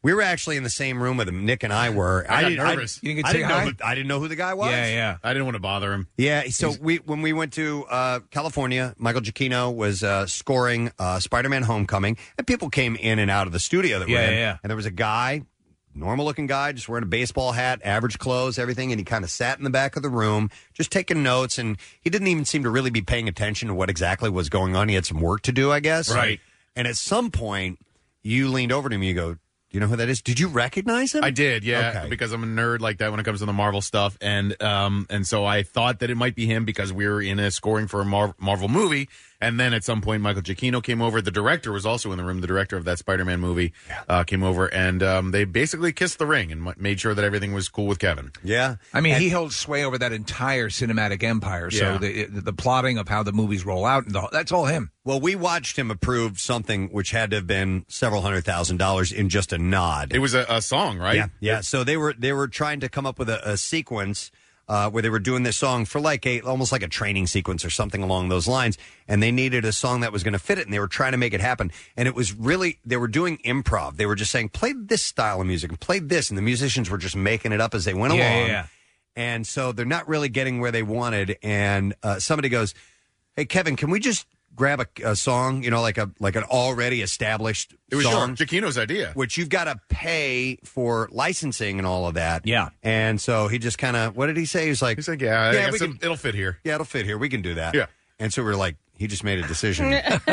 We were actually in the same room with him. Nick and I were. I got didn't, nervous. I, You didn't get I to didn't say know. hi? Who, I didn't know who the guy was. Yeah, yeah. I didn't want to bother him. Yeah. So we when we went to uh, California, Michael Giacchino was uh, scoring uh, Spider-Man: Homecoming, and people came in and out of the studio that Yeah, were in. yeah, yeah. And there was a guy, normal-looking guy, just wearing a baseball hat, average clothes, everything, and he kind of sat in the back of the room, just taking notes. And he didn't even seem to really be paying attention to what exactly was going on. He had some work to do, I guess. Right. And at some point, you leaned over to me. You go, "Do you know who that is? Did you recognize him?" I did, yeah, Okay. because I'm a nerd like that when it comes to the Marvel stuff, and um, and so I thought that it might be him because we were in a scoring for a Mar- Marvel movie, and then at some point Michael Giacchino came over. The director was also in the room. The director of that Spider-Man movie uh, came over, and um, they basically kissed the ring and m- made sure that everything was cool with Kevin. Yeah, I mean, And- he holds sway over that entire cinematic empire. So Yeah. the, the the plotting of how the movies roll out, and the, that's all him. Well, we watched him approve something which had to have been several hundred thousand dollars in just a nod. It was a, a song, right? Yeah, yeah. So they were they were trying to come up with a, a sequence uh, where they were doing this song for like a almost like a training sequence or something along those lines, and they needed a song that was going to fit it, and they were trying to make it happen. And it was really they were doing improv. They were just saying, "Play this style of music and play this," and the musicians were just making it up as they went Yeah, along. yeah, yeah. And so they're not really getting where they wanted. And uh, somebody goes, "Hey, Kevin, can we just grab a, a song, you know, like a like an already established It was song, sure, Giacchino's idea. which you've got to pay for licensing and all of that." Yeah. And so he just kind of, what did he say? He's like, He's like, yeah, I Yeah, guess we it, can- it'll fit here. "Yeah, it'll fit here. We can do that." Yeah. And so we're like, he just made a decision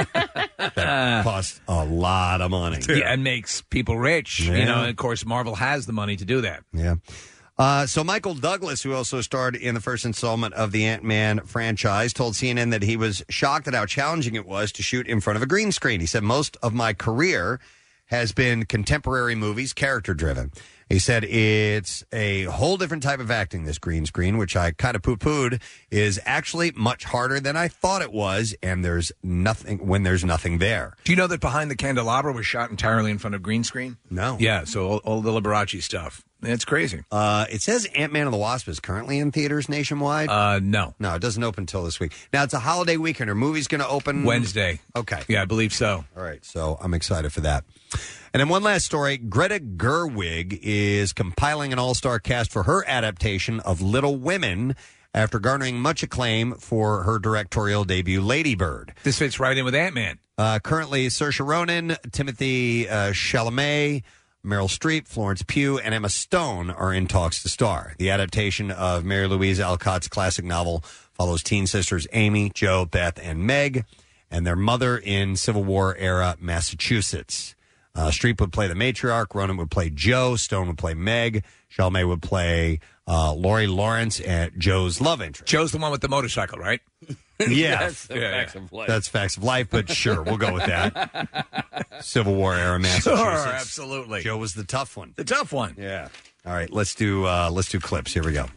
that cost a lot of money. Yeah, and makes people rich. Yeah. You know, and of course, Marvel has the money to do that. Yeah. Uh, so Michael Douglas, who also starred in the first installment of the Ant-Man franchise, told C N N that he was shocked at how challenging it was to shoot in front of a green screen. He said, "Most of my career has been contemporary movies, character-driven." He said, "It's a whole different type of acting, this green screen, which I kind of poo-pooed, is actually much harder than I thought it was, and there's nothing when there's nothing there." Do you know that Behind the Candelabra was shot entirely in front of green screen? No. Yeah, so all, all the Liberace stuff. It's crazy. Uh, it says Ant-Man and the Wasp is currently in theaters nationwide. Uh, no. No, it doesn't open until this week. Now, it's a holiday weekend. Are movies going to open? Wednesday. Okay. Yeah, I believe so. All right, so I'm excited for that. And then one last story. Greta Gerwig is compiling an all-star cast for her adaptation of Little Women after garnering much acclaim for her directorial debut, Lady Bird. This fits right in with Ant-Man. Uh, currently, Saoirse Ronan, Timothy uh, Chalamet, Meryl Streep, Florence Pugh, and Emma Stone are in talks to star. The adaptation of Mary Louise Alcott's classic novel follows teen sisters Amy, Jo, Beth, and Meg, and their mother in Civil War-era Massachusetts. Uh, Streep would play the matriarch, Ronan would play Jo, Stone would play Meg, Chalamet would play uh, Laurie Lawrence, and Joe's love interest. Joe's the one with the motorcycle, right? Yeah, That's the Yeah, facts yeah. of life. that's facts of life, but sure, we'll go with that. Civil War era Massachusetts. Sure, absolutely. Joe was the tough one. The tough one. Yeah. All right, let's do uh, let's do clips. Here we go.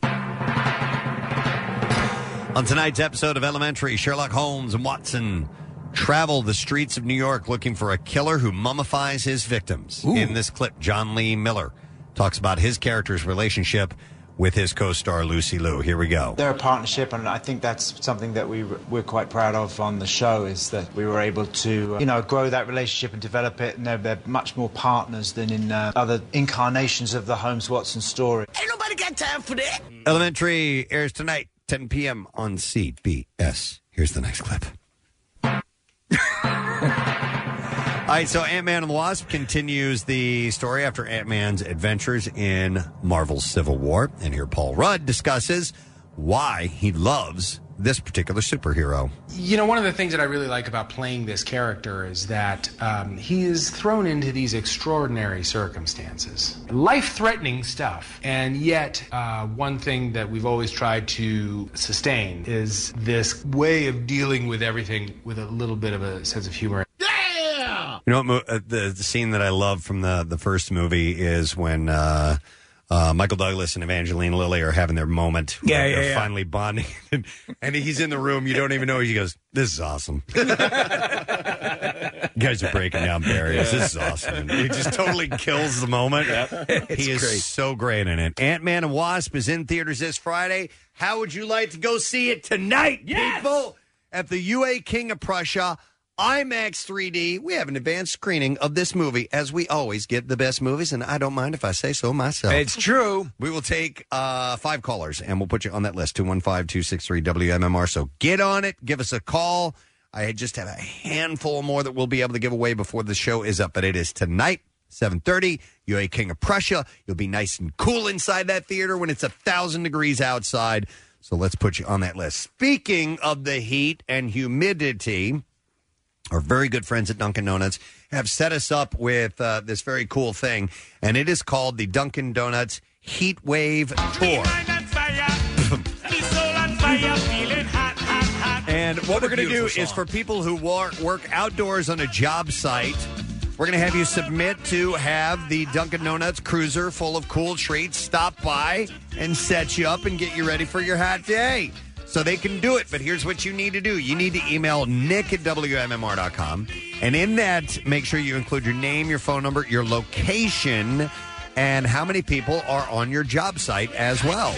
On tonight's episode of Elementary, Sherlock Holmes and Watson travel the streets of New York looking for a killer who mummifies his victims. Ooh. In this clip, John Lee Miller talks about his character's relationship with his co-star Lucy Liu. Here we go. They're a partnership, and I think that's something that we, we're quite proud of on the show, is that we were able to, uh, you know, grow that relationship and develop it, and they're, they're much more partners than in uh, other incarnations of the Holmes-Watson story. Ain't nobody got time for that. Elementary airs tonight, ten p.m. on C B S. Here's the next clip. All right, so Ant-Man and the Wasp continues the story after Ant-Man's adventures in Marvel's Civil War. And here Paul Rudd discusses why he loves this particular superhero. You know, one of the things that I really like about playing this character is that um, he is thrown into these extraordinary circumstances. Life-threatening stuff. And yet, uh, one thing that we've always tried to sustain is this way of dealing with everything with a little bit of a sense of humor. You know what? Mo- uh, the, the scene that I love from the, the first movie is when uh, uh, Michael Douglas and Evangeline Lilly are having their moment. Yeah, where yeah, they're yeah. finally bonding. and, and he's in the room. You don't even know. He goes, "This is awesome." You guys are breaking down barriers. This is awesome. And he just totally kills the moment. He is great. so great in it. Ant-Man and Wasp is in theaters this Friday. How would you like to go see it tonight, Yes! people? At the U A King of Prussia. IMAX three D. We have an advanced screening of this movie, as we always get the best movies, and I don't mind if I say so myself. It's true. We will take uh, five callers, and we'll put you on that list, two one five, two six three, W M M R. So get on it. Give us a call. I just have a handful more that we'll be able to give away before the show is up, but it is tonight, seven thirty. You're a King of Prussia. You'll be nice and cool inside that theater when it's one thousand degrees outside. So let's put you on that list. Speaking of the heat and humidity, our very good friends at Dunkin' Donuts have set us up with uh, this very cool thing, and it is called the Dunkin' Donuts Heat Wave Tour. And what we're going to do is for people who work, work outdoors on a job site, we're going to have you submit to have the Dunkin' Donuts cruiser full of cool treats stop by and set you up and get you ready for your hot day. So they can do it, but here's what you need to do. You need to email Nick at W M M R dot com, and in that, make sure you include your name, your phone number, your location, and how many people are on your job site as well.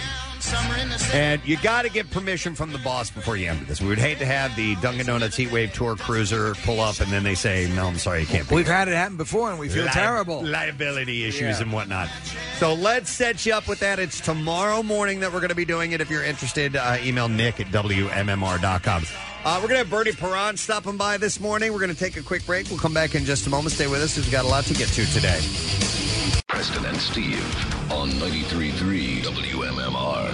And you got to get permission from the boss before you enter this. We would hate to have the Dunkin' Donuts Heat Wave Tour cruiser pull up and then they say, no, I'm sorry, you can't be We've here. had it happen before, and we feel Li- terrible. Liability issues Yeah. and whatnot. So let's set you up with that. It's tomorrow morning that we're going to be doing it. If you're interested, uh, email Nick at W M M R dot com. Uh, we're going to have Bernie Perron stopping by this morning. We're going to take a quick break. We'll come back in just a moment. Stay with us. We've got a lot to get to today. Preston and Steve on ninety-three point three W M M R.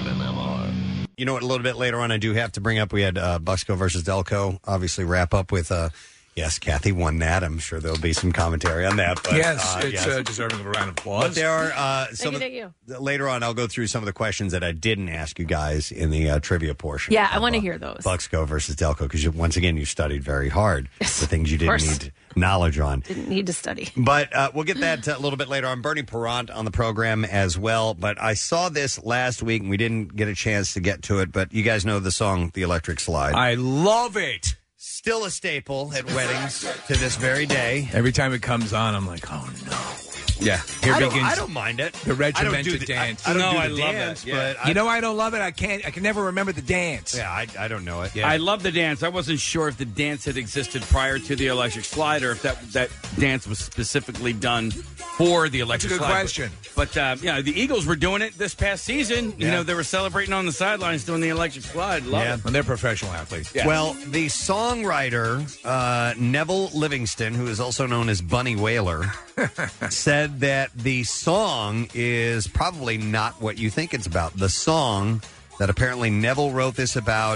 You know what? A little bit later on, I do have to bring up. We had uh, Bucksco versus Delco. Obviously, wrap up with. Uh, yes, Kathy won that. I'm sure there'll be some commentary on that. But, yes, uh, it's yes. Uh, deserving of a round of applause. But there are uh, some. Thank you, of, thank you. Later on, I'll go through some of the questions that I didn't ask you guys in the uh, trivia portion. Yeah, I want to hear those. Bucksco versus Delco, because once again, you studied very hard the things you didn't course. need knowledge on. Didn't need to study. But uh, we'll get that a little bit later on. Bernie Perrant on the program as well. But I saw this last week, and we didn't get a chance to get to it. But you guys know the song The Electric Slide. I love it. Still a staple at weddings to this very day. Every time it comes on, I'm like, oh, no. Yeah, here I don't- begins I don't mind it. the I don't regimented do the- dance. I- I don't No, do the I love dance, that, yeah. but you know, I don't love it. I can't. I can never remember the dance. Yeah, I, I don't know it. I love the dance. I wasn't sure if the dance had existed prior to the electric slide or if that that dance was specifically done for the electric That's a good slide. question. But, uh, yeah, the Eagles were doing it this past season. You Yeah. know, they were celebrating on the sidelines doing the electric slide. Love Yeah. it. And they're professional athletes. Yeah. Well, the songwriter uh, Neville Livingston, who is also known as Bunny Wailer, said that the song is probably not what you think it's about. The song that apparently Neville wrote this about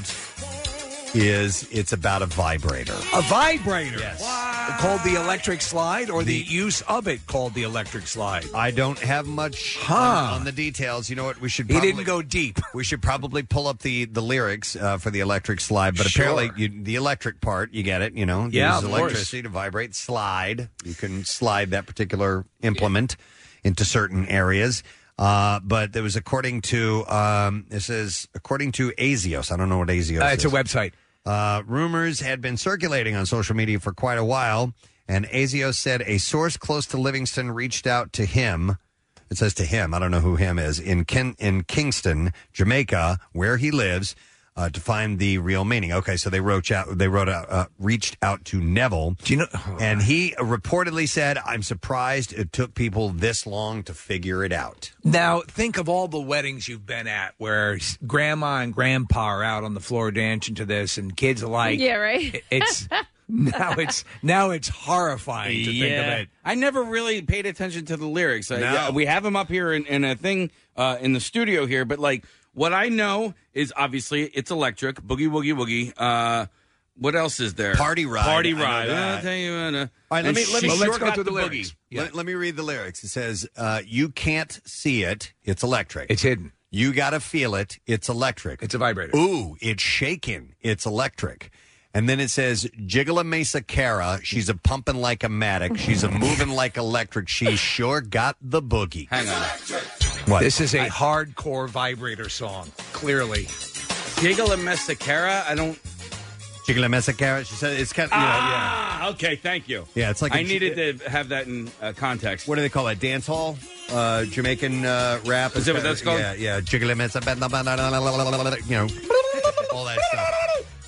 is it's about a vibrator. A vibrator. Yes. Called the electric slide, or the, use of it called the electric slide. I don't have much Huh. on, on the details. You know what? We should. He Probably, didn't go deep. We should probably pull up the the lyrics uh, for the electric slide. But Sure. apparently, you, the electric part, you get it. You know, Yeah, use of course. electricity to vibrate. Slide. You can slide that particular implement into certain areas. Uh, but there was according to um, this is according to Azios. I don't know what Azios Uh, it's is. a website. Uh, rumors had been circulating on social media for quite a while, and Azios said a source close to Livingston reached out to him. It says to him, I don't know who him is, in Ken, in Kingston, Jamaica, where he lives, uh, to find the real meaning. Okay, so they wrote out, they wrote out, uh, reached out to Neville. Do you know? And he reportedly said, "I'm surprised it took people this long to figure it out." Now, think of all the weddings you've been at where s- grandma and grandpa are out on the floor dancing to this, and kids alike. Yeah, right? It- It's now it's now it's horrifying to think of it. I never really paid attention to the lyrics. I- No. yeah, we have them up here in, in a thing uh, in the studio here, but like what I know is obviously it's electric, boogie woogie woogie. Uh, what else is there? Party Ride. Party I know ride. that. I'll tell you, uh, All right, let and me- let she me- Well, let's sure go got through the the lyrics. boogie. Yeah. Let, let me read the lyrics. It says, uh, "You can't see it; it's electric. It's hidden. You got to feel it; it's electric. It's a vibrator. Ooh, it's shaking; it's electric." And then it says, "Jiggle Mesa Cara, she's a pumping like a matic. She's a moving like electric. She sure got the boogie." Hang on. What? This is a hardcore vibrator song. Clearly, Jiggle and Messacara? I don't. Jiggle Mesa Cara. She said, "It's kind of, you know, yeah, Ah, okay, thank you. yeah. It's like a I j- needed to have that in uh, context. What do they call it? Dance hall, uh, Jamaican uh, rap. Is that what that's called? Yeah, yeah. Jiggle Mesa, you know, all that stuff.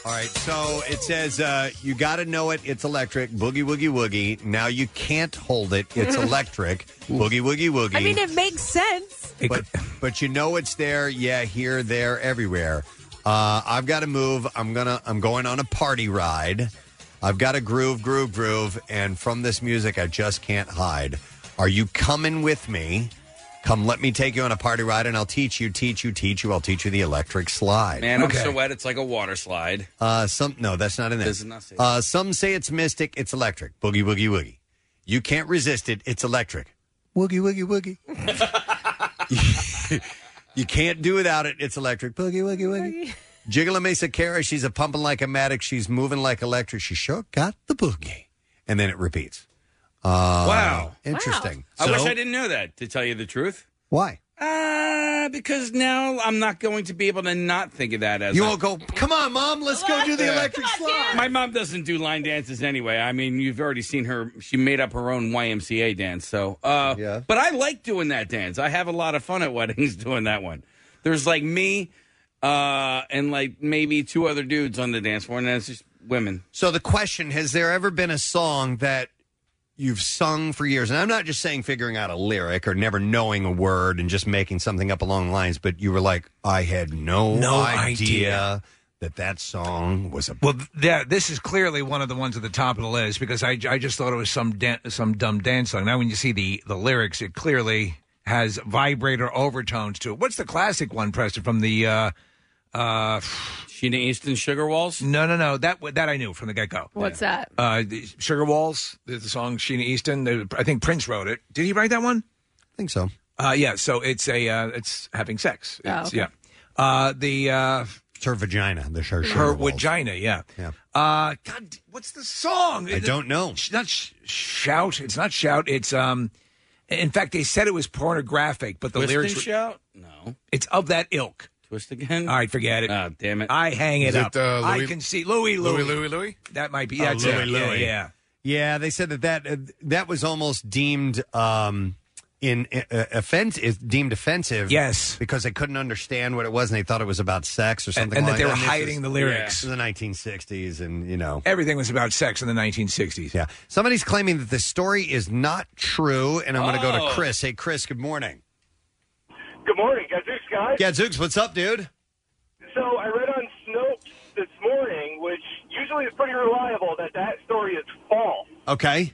All right, so it says uh, you got to know it. It's electric. Boogie, woogie, woogie. Now you can't hold it. It's electric. Boogie, woogie, woogie. I mean, it makes sense. But, but you know it's there. Yeah, here, there, everywhere. Uh, I've got to move. I'm gonna. I'm going on a party ride. I've got to groove, groove, groove. And from this music, I just can't hide. Are you coming with me? Come, let me take you on a party ride, and I'll teach you, teach you, teach you. I'll teach you the electric slide. Man, I'm so wet, it's like a water slide. Uh, some no, that's not in there. Does it not say Uh, some say it's mystic. It's electric. Boogie, woogie, woogie. You can't resist it. It's electric. Woogie, woogie, woogie. You can't do without it. It's electric. Boogie, woogie, woogie. Jiggle Mesa Cara, she's a pumping like a matic. She's moving like electric. She sure got the boogie. And then it repeats. Uh, Wow. Interesting. I So- wish I didn't know that, to tell you the truth. Why? Uh, because now I'm not going to be able to not think of that as You a- won't go, come on, Mom, let's go do the electric slide. My mom doesn't do line dances anyway. I mean, you've already seen her. She made up her own Y M C A dance. So, uh, Yeah. But I like doing that dance. I have a lot of fun at weddings doing that one. There's like me uh, and like maybe two other dudes on the dance floor, and then it's just women. So the question, has there ever been a song that you've sung for years? And I'm not just saying figuring out a lyric or never knowing a word and just making something up along the lines, but you were like, I had no, No idea, idea. that that song was a... Well, yeah, this is clearly one of the ones at the top of the list because I, I just thought it was some dan- some dumb dance song. Now, when you see the, the lyrics, it clearly has vibrator overtones to it. What's the classic one, Preston, from the... Uh, uh, Sheena Easton, Sugar Walls? No, no, no. That that I knew from the get-go. What's that? Uh, the Sugar Walls, the, the song Sheena Easton. The, I think Prince wrote it. Did he write that one? I think so. Uh, yeah, so it's a uh, it's having sex. Oh, It's, okay. Yeah. Uh, the... Uh, It's her vagina. The her, her vagina, yeah. Yeah. Uh, God, what's the song? I don't know. It's not sh- shout. It's not shout. It's um. In fact, they said it was pornographic, but the Twist lyrics. and were- shout? No. It's of that ilk. Twist again? All right, forget it. Oh, damn it. I hang it Is up. it, uh, I Louis- can see Louis Louis Louis, Louis, Louis? That might be. Oh, That's Louis, it. Louis. Yeah, yeah. Yeah, they said that that, uh, that was almost deemed... Um, in uh, offense is deemed offensive. Yes. Because they couldn't understand what it was and they thought it was about sex or something and that like they were that. this hiding is- the lyrics. This is the nineteen sixties and, you know. Everything was about sex in the nineteen sixties. Yeah. Somebody's claiming that the story is not true, and I'm going to go to Oh. Chris. Hey, Chris, good morning. Good morning, Gadzooks, guys. Gadzooks, what's up, dude? So I read on Snopes this morning, which usually is pretty reliable, that that story is false. Okay.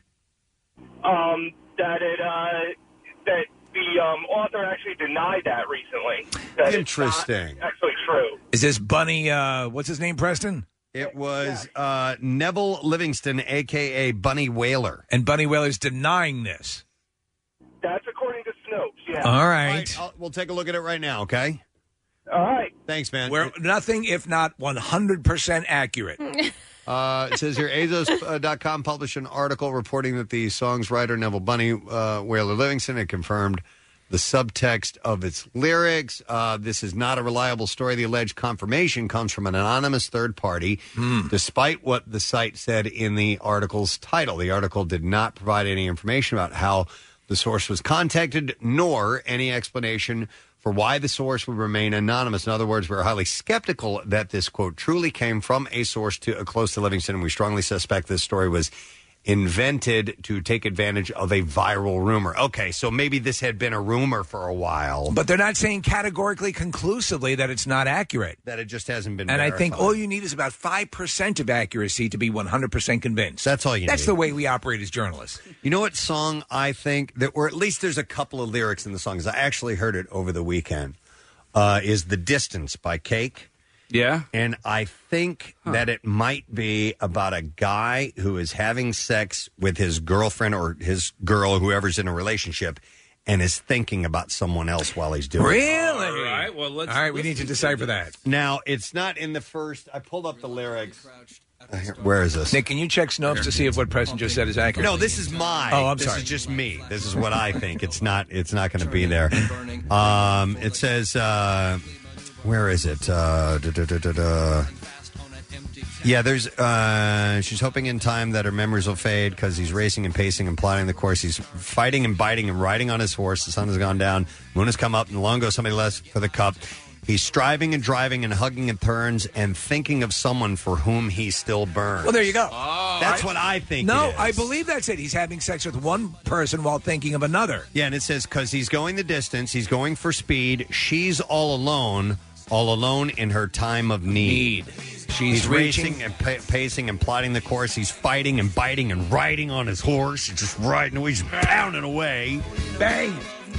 Um, that it uh, that the um, author actually denied that recently. That Interesting. It's not actually true. Is this Bunny? Uh, what's his name? Preston. It was uh, Neville Livingston, a k a. Bunny Whaler. And Bunny Whaler's denying this. That's according to Snopes. Yeah. All right. I'll- we'll take a look at it right now, okay? All right. Thanks, man. We're nothing if not one hundred percent accurate. Uh, it says here, Azos dot com published an article reporting that the song's writer, Neville Bunny uh, Whaler Livingston, had confirmed the subtext of its lyrics. Uh, this is not a reliable story. The alleged confirmation comes from an anonymous third party, despite what the site said in the article's title. The article did not provide any information about how the source was contacted, nor any explanation for why the source would remain anonymous. In other words, we're highly skeptical that this, quote, truly came from a source to, uh, close to Livingston, and we strongly suspect this story was invented to take advantage of a viral rumor. Okay, so maybe this had been a rumor for a while. But they're not saying categorically, conclusively that it's not accurate. That it just hasn't been And I think verified. all you need is about five percent of accuracy to be one hundred percent convinced. That's all you That's need. the way we operate as journalists. You know what song I think that, or at least there's a couple of lyrics in the song, 'cause I actually heard it over the weekend, uh, is The Distance by Cake. Yeah. And I think that it might be about a guy who is having sex with his girlfriend or his girl, whoever's in a relationship, and is thinking about someone else while he's doing it. Really? All right. Well, let's. All right, we need to decipher that. Now, it's not in the first. I pulled up the lyrics. Uh, here- Where is this? Nick, can you check Snopes to see if what Preston just said is accurate? No, this is my. Oh, I'm this sorry. is just me. This is what I think. It's not. It's not going to be there. Um, it says. Uh, where is it? Uh, da, da, da, da, da. Yeah, there's. Uh, she's hoping in time that her memories will fade because he's racing and pacing and plotting the course. He's fighting and biting and riding on his horse. The sun has gone down. Moon has come up, and long ago somebody left for the cup. He's striving and driving and hugging at turns and thinking of someone for whom he still burns. Well, there you go. That's what I think No, it is. I believe that's it. He's having sex with one person while thinking of another. Yeah, and it says because he's going the distance, he's going for speed. She's all alone, all alone in her time of need. She's he's reaching- racing and pa- pacing and plotting the course. He's fighting and biting and riding on his horse. He's just riding away. He's pounding away. Bang.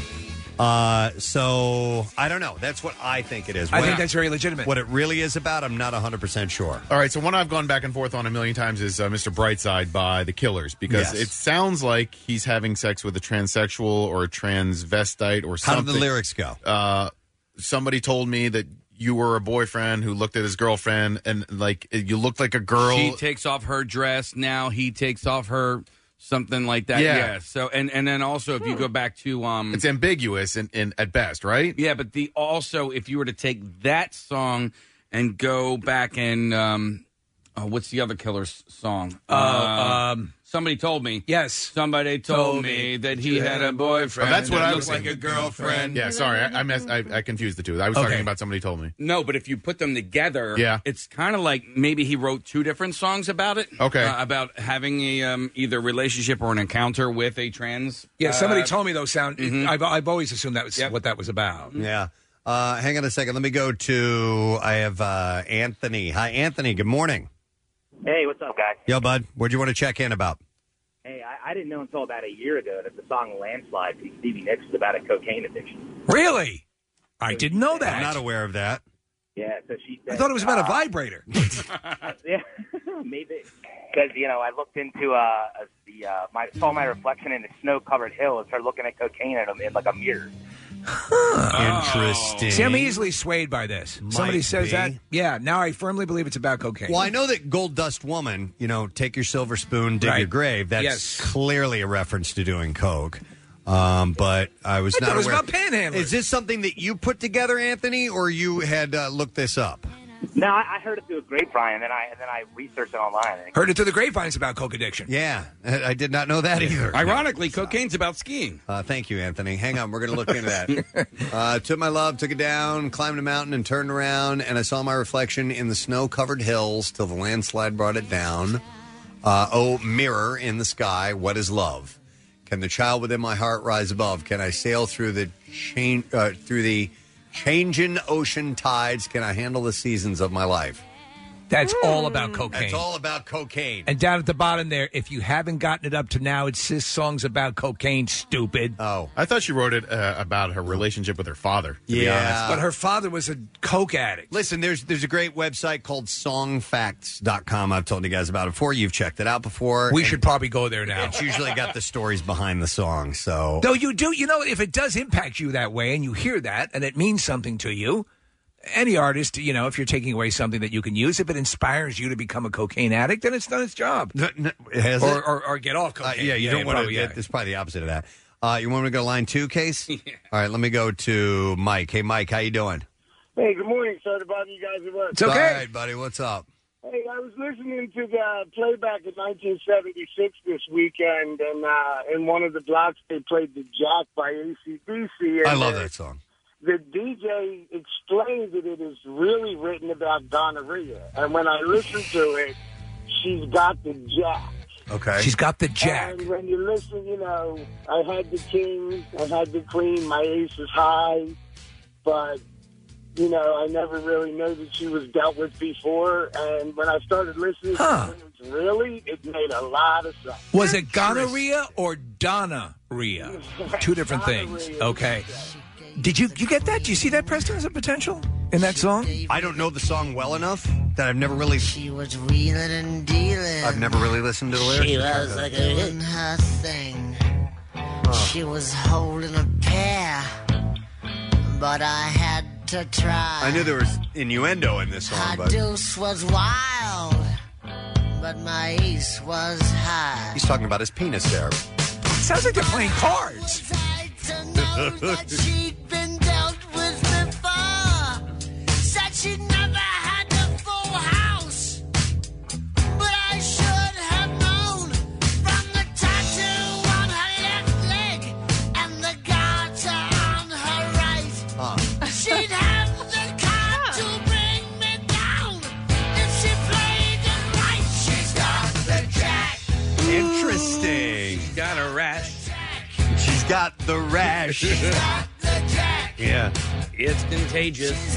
Uh, so I don't know. That's what I think it is. I What think it- that's very legitimate. What it really is about, I'm not one hundred percent sure. All right, so one I've gone back and forth on a million times is uh, Mister Brightside by The Killers, because Yes. it sounds like he's having sex with a transsexual or a transvestite or How something. do the lyrics go? Uh, somebody told me that you were a boyfriend who looked at his girlfriend and, like, you looked like a girl. She takes off her dress. Now he takes off her something like that. Yeah. Yeah. So and and then also if you go back to um, It's ambiguous in, in at best, right? Yeah, but the also if you were to take that song and go back and um, oh, what's the other Killers song? Uh, um, somebody told me. Yes, somebody told, Told me me that he had a boyfriend. Oh, that's what that I looked was like a thinking. girlfriend. Yeah, sorry, I I, messed, I, I confused the two. I was Okay. talking about somebody told me. No, but if you put them together, Yeah. it's kind of like maybe he wrote two different songs about it. Okay. uh, about having a um, either relationship or an encounter with a trans. Yeah, somebody uh, told me those sound. mhm. I've, I've always assumed that was what that was about. Yeah. Uh, hang on a second. Let me go to. I have uh, Anthony. Hi, Anthony. Good morning. Hey, what's up, guys? Yo, bud. What'd you want to check in about? Hey, I, I didn't know until about a year ago that the song Landslide from Stevie Nicks is about a cocaine addiction. Really? I didn't know that. I'm not aware of that. Yeah, so she said, I thought it was about a uh, vibrator. yeah, maybe. Because, you know, I looked into uh, the, uh, my, saw my reflection in the snow-covered hill and started looking at cocaine in, a, in like a mirror. Interesting. See, I'm easily swayed by this. Somebody Might says be. that. Yeah, now I firmly believe it's about cocaine. Well, I know that Gold Dust Woman, you know, take your silver spoon, dig Right. your grave. That's Yes. clearly a reference to doing coke. Um, but I was I not thought it was aware. about panhandlers. Is this something that you put together, Anthony, or you had uh, looked this up? No, I, I heard it through a grapevine, and then I and then I researched it online. And Heard it through the grapevine. It's about coke addiction. Yeah, I I did not know that either. Ironically, cocaine's about skiing. Uh, thank you, Anthony. Hang on, we're going to look into that. uh, took my love, took it down, climbed a mountain, and turned around, and I saw my reflection in the snow-covered hills till the landslide brought it down. Uh, oh, mirror in the sky, what is love? Can the child within my heart rise above? Can I sail through the chain, uh, through the changing ocean tides? Can I handle the seasons of my life? That's all about cocaine. That's all about cocaine. And down at the bottom there, if you haven't gotten it up to now, it says songs about cocaine, stupid. Oh. I thought she wrote it uh, about her relationship with her father, to be honest. But her father was a coke addict. Listen, there's there's a great website called song facts dot com. I've told you guys about it before. You've checked it out before. We And should probably go there now. It's usually got the stories behind the song. So Though you do, you know, if it does impact you that way and you hear that and it means something to you, any artist, you know, if you're taking away something that you can use, if it inspires you to become a cocaine addict, then it's done its job. has or, it? or, or get off Uh, cocaine. yeah, you don't want to. probably, yeah. It's probably the opposite of that. Uh, you want me to go to line two, Case? All right, let me go to Mike. Hey, Mike, how you doing? Hey, good morning. Sorry to bother you guys at work. It's okay. All right, buddy. What's up? Hey, I was listening to the playback of nineteen seventy-six this weekend, and uh, in one of the blocks they played the Jack by A C D C. And I love the, that song. The D J explains that it is really written about gonorrhea, and when I listen to it, she's got the Jack. Okay. She's got the Jack. And when you listen, you know, I had the king, I had the queen, my ace is high, but, you know, I never really knew that she was dealt with before. And when I started listening Huh. to it, really, it made a lot of sense. Was it gonorrhea or donorrhea? Two different things. Okay. Did you you get that? Do you see that, Preston, as a potential in that song? I don't know the song well enough that I've never really. She was wheeling and dealing. I've never really listened to the lyrics. She was like doing her thing. She was holding a pair, but I had to try. I knew there was innuendo in this song, Her but deuce was wild, but my ace was high. he's talking about his penis there. Sounds like they're playing cards. That she'd been dealt with before. Said she'd never had the full house. But I should have known from the tattoo on her left leg and the garter on her right. She'd have the got the rash. Yeah. It's contagious.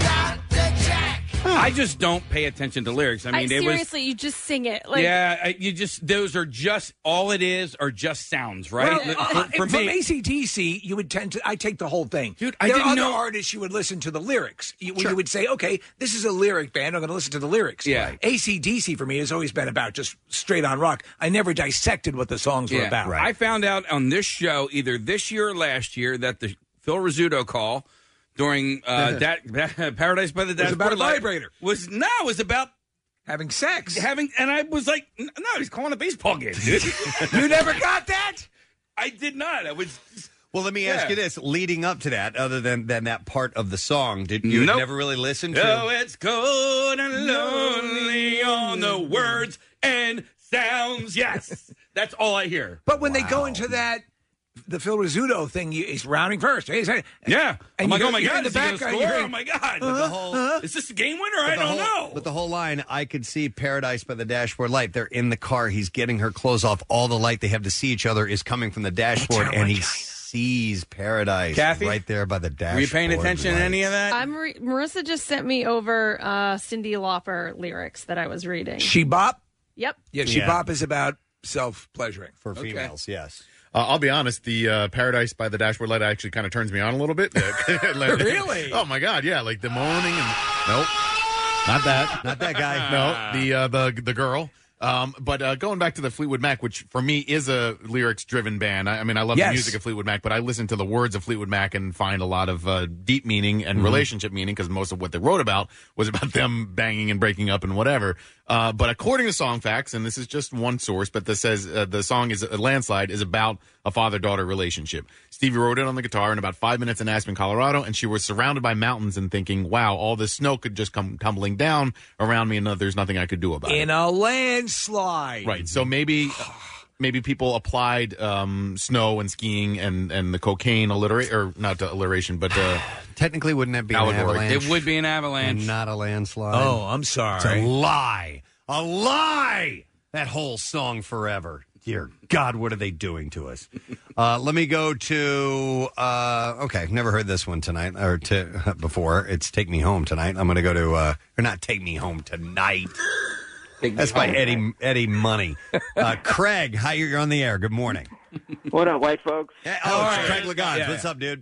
I just don't pay attention to lyrics. I mean, I, it was. seriously, you just sing it. Like, yeah, I- you just those are just all it is, are just sounds, right? Well, for, uh, for from me, A C D C, you would tend to. I take the whole thing, dude. I there didn't are other know. artists you would listen to the lyrics. You, you would say, okay, this is a lyric band. I'm going to listen to the lyrics. Yeah. A C D C for me has always been about just straight on rock. I never dissected what the songs were Yeah. about. I found out on this show either this year or last year that the Phil Rizzuto call during uh, that, that Paradise by the It was about a Dashboard Light vibrator. was no, it was about having sex. Having, and I was like, no, he's calling a baseball game, dude. You never got that? I did not. I was. Well, let me Yeah. ask you this: leading up to that, other than, than that part of the song, did you Nope. never really listen to? Oh, it's cold and lonely on the words and sounds. Yes, that's all I hear. But when they go into that, the Phil Rizzuto thing, you, he's rounding first. He's, Yeah. And I'm like, you- oh my you're in God, the is he gonna background, score? you're- Oh my God. But the whole, Is this a game winner? I but the don't whole- know. But the whole line, I could see Paradise by the Dashboard Light. They're in the car. He's getting her clothes off. All the light they have to see each other is coming from the dashboard, and he sees Paradise Kathy? right there by the dashboard. Were you paying attention to light. any of that? I'm re- Marissa just sent me over uh, Cyndi Lauper lyrics that I was reading. She Bop? Yep. Yeah, She Yeah. Bop is about self-pleasuring. For females, yes. Uh, I'll be honest, the uh, Paradise by the Dashboard Light actually kind of turns me on a little bit. Like- Really? Oh my God, yeah, like the moaning and nope, not that, not that guy. No, the uh, the the girl. Um, but uh, going back to the Fleetwood Mac, which for me is a lyrics-driven band. I, I mean, I love Yes. the music of Fleetwood Mac, but I listen to the words of Fleetwood Mac and find a lot of uh, deep meaning and Mm-hmm. relationship meaning because most of what they wrote about was about them banging and breaking up and whatever. Uh, but according to Songfacts, and this is just one source, but this says uh, the song is a landslide is about a father-daughter relationship. Stevie wrote it on the guitar in about five minutes in Aspen, Colorado, and she was surrounded by mountains and thinking, "Wow, all this snow could just come tumbling down around me, and uh, there's nothing I could do about it." In a landslide. Right. So maybe maybe people applied um, snow and skiing and, and the cocaine alliterate or not uh, alliteration, but uh, technically wouldn't that be an allegory? avalanche? It would be an avalanche. And not a landslide. Oh, I'm sorry. It's a lie. A lie. That whole song forever. Dear God, what are they doing to us? Uh, let me go to. Uh, okay, never heard this one tonight or to, before. It's "Take Me Home Tonight." I'm going to go to uh, or not "Take Me Home Tonight." That's by Eddie Eddie Money. Uh, Craig, hi, you're on the air. Good morning. What up, white folks? Yeah, oh, it's Craig Lagans. Yeah. What's up, dude?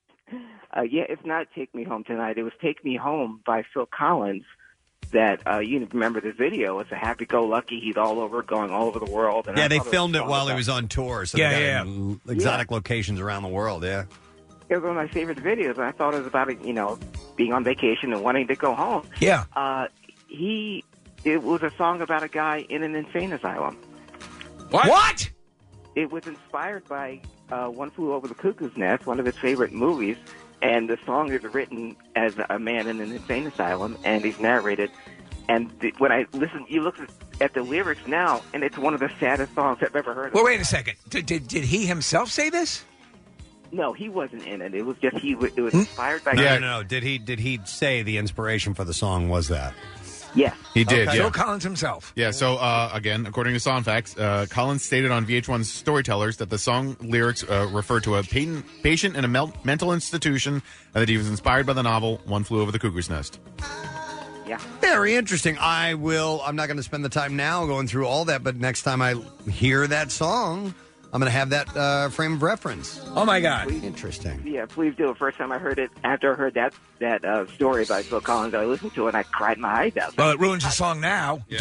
Uh, yeah, it's not Take Me Home Tonight. It was Take Me Home by Phil Collins. That uh, you remember the video. It's a happy-go-lucky. He's all over, going all over the world. And Yeah, I they thought filmed was it a while song he about- was on tour. So Yeah, they got yeah. him in exotic locations around the world. Yeah. It was one of my favorite videos, and I thought it was about, you know, being on vacation and wanting to go home. Yeah. Uh, he, it was a song about a guy in an insane asylum. What? What? It was inspired by uh, One Flew Over the Cuckoo's Nest, one of his favorite movies, and the song is written as a man in an insane asylum, and he's narrated. And the, when I listen, you look at the lyrics now, and it's one of the saddest songs I've ever heard. Well, wait a second. Did, did, did he himself say this? No, he wasn't in it. It was just he. w- It was inspired by. No, no, no. Did he did he say the inspiration for the song was that? Yes. He did, Okay. yeah. Phil Collins himself. Yeah, so uh, again, according to Songfacts, uh, Collins stated on V H one's Storytellers that the song lyrics uh, refer to a patent, patient in a mel- mental institution and that he was inspired by the novel One Flew Over the Cuckoo's Nest. Yeah. Very interesting. I will. I'm not going to spend the time now going through all that, but next time I hear that song, I'm going to have that uh, frame of reference. Oh my God! Interesting. Yeah, please do. The first time I heard it, after I heard that that uh, story by Phil Collins, I listened to it and I cried my eyes out. Well, it ruins the song now. Yeah.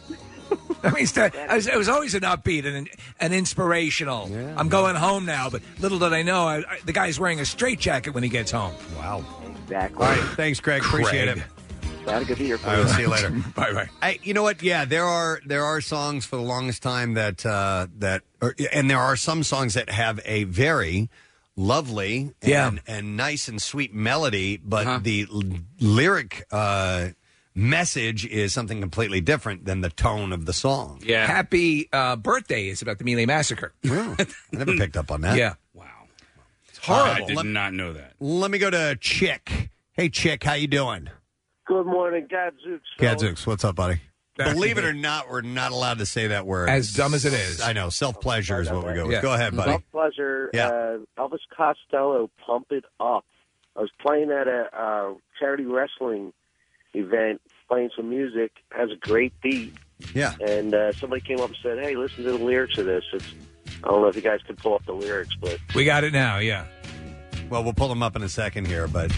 I mean, it's the- it was, it was always an upbeat and an, an inspirational. I'm going home now, but little did I know, I, I, the guy's wearing a straitjacket when he gets home. Wow. Exactly. All right. Thanks, Craig. Appreciate Craig. it. Glad to be here. I will see you later. Bye bye. I, you know what? Yeah, there are there are songs for the longest time that uh, that, or, and there are some songs that have a very lovely and, Yeah. and nice and sweet melody, but the l- lyric uh, message is something completely different than the tone of the song. Yeah. Happy uh, Birthday is about the Mealy Massacre. I never picked up on that. Yeah. Wow. It's horrible. I did Let, not know that. let me go to Chick. Hey, Chick, how you doing? Good morning, Gadzooks. fellas. Gadzooks, what's up, buddy? Believe it or not, we're not allowed to say that word. As dumb as it is. I know. Self-pleasure is what we go with. Yeah. Go ahead, buddy. Pleasure. Yeah. Uh, Elvis Costello, Pump It Up. I was playing at a uh, charity wrestling event, playing some music. Has a great beat. Yeah. And uh, somebody came up and said, "Hey, listen to the lyrics of this." It's I don't know if you guys can pull up the lyrics, but We got it now, yeah. Well, we'll pull them up in a second here, but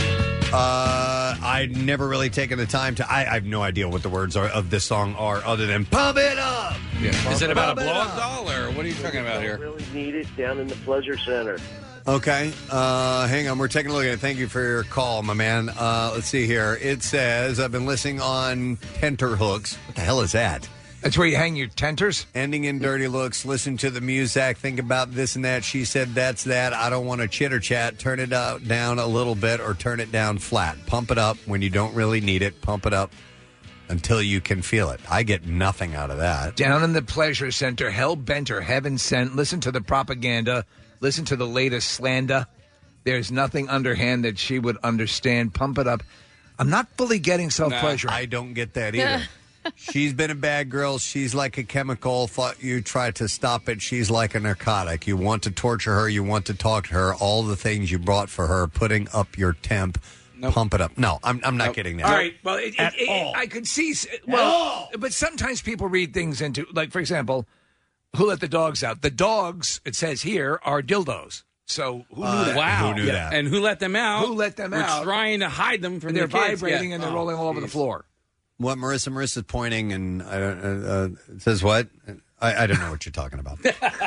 uh, I'd never really taken the time to. I, I have no idea what the words are of this song are, other than "Pump It Up." Yeah. Is it about a Pump it blow-up up. doll, or what are you talking about here? really need it down in the Pleasure Center. Okay, uh, hang on. We're taking a look at it. Thank you for your call, my man. Uh, let's see here. It says, I've been listening on tenterhooks. What the hell is that? That's where you hang your tenters? Ending in dirty looks. Listen to the music. Think about this and that. She said, that's that. I don't want to chitter chat. Turn it out, down a little bit or turn it down flat. Pump it up when you don't really need it. Pump it up until you can feel it. I get nothing out of that. Down in the pleasure center, hell bent or heaven sent. Listen to the propaganda. Listen to the latest slander. There's nothing underhand that she would understand. Pump it up. I'm not fully getting self-pleasure. Nah, I don't get that either. She's been a bad girl. She's like a chemical. Thought you tried to stop it. She's like a narcotic. You want to torture her. You want to talk to her. All the things you brought for her. Putting up your temp. Pump it up. No, I'm, I'm not getting that. All right. Well, it, At it, it, all. I could see. Well, but sometimes people read things into, like, for example, who let the dogs out? The dogs, it says here, are dildos. So who knew Uh, that? Wow. Who knew Yeah. that? And who let them out? Who let them We're out? trying to hide them from And they're the kids. vibrating Yeah. and they're Oh, rolling all over the geez. floor. What Marissa? Marissa's pointing, and I don't. Uh, uh, it says what? I, I don't know what you're talking about.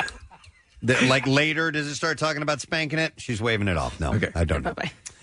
The- like later, does it start talking about spanking it? She's waving it off. No, Okay. I don't know.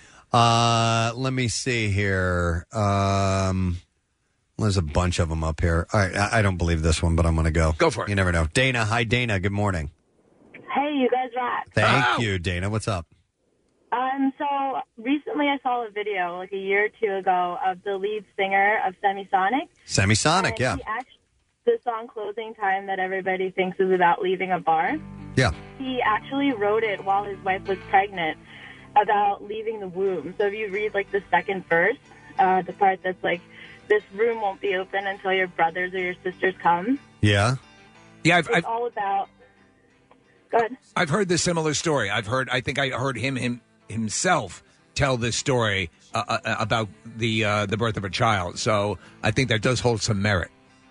Uh, let me see here. Um, there's a bunch of them up here. All right, I, I don't believe this one, but I'm going to go. Go for it. You never know. Dana, hi, Dana. Good morning. Hey, you guys rock. Thank Oh. you, Dana. What's up? Um, so recently I saw a video, like a year or two ago, of the lead singer of Semisonic. Semisonic, And yeah, He actually, the song Closing Time that everybody thinks is about leaving a bar. yeah. He actually wrote it while his wife was pregnant about leaving the womb. So if you read, like, the second verse, uh, the part that's like, this room won't be open until your brothers or your sisters come. Yeah. Yeah, I've, It's I've, all about... Go ahead. I've heard this similar story. I've heard, I think I heard him, him himself tell this story uh, uh, about the uh, the birth of a child. So I think that does hold some merit.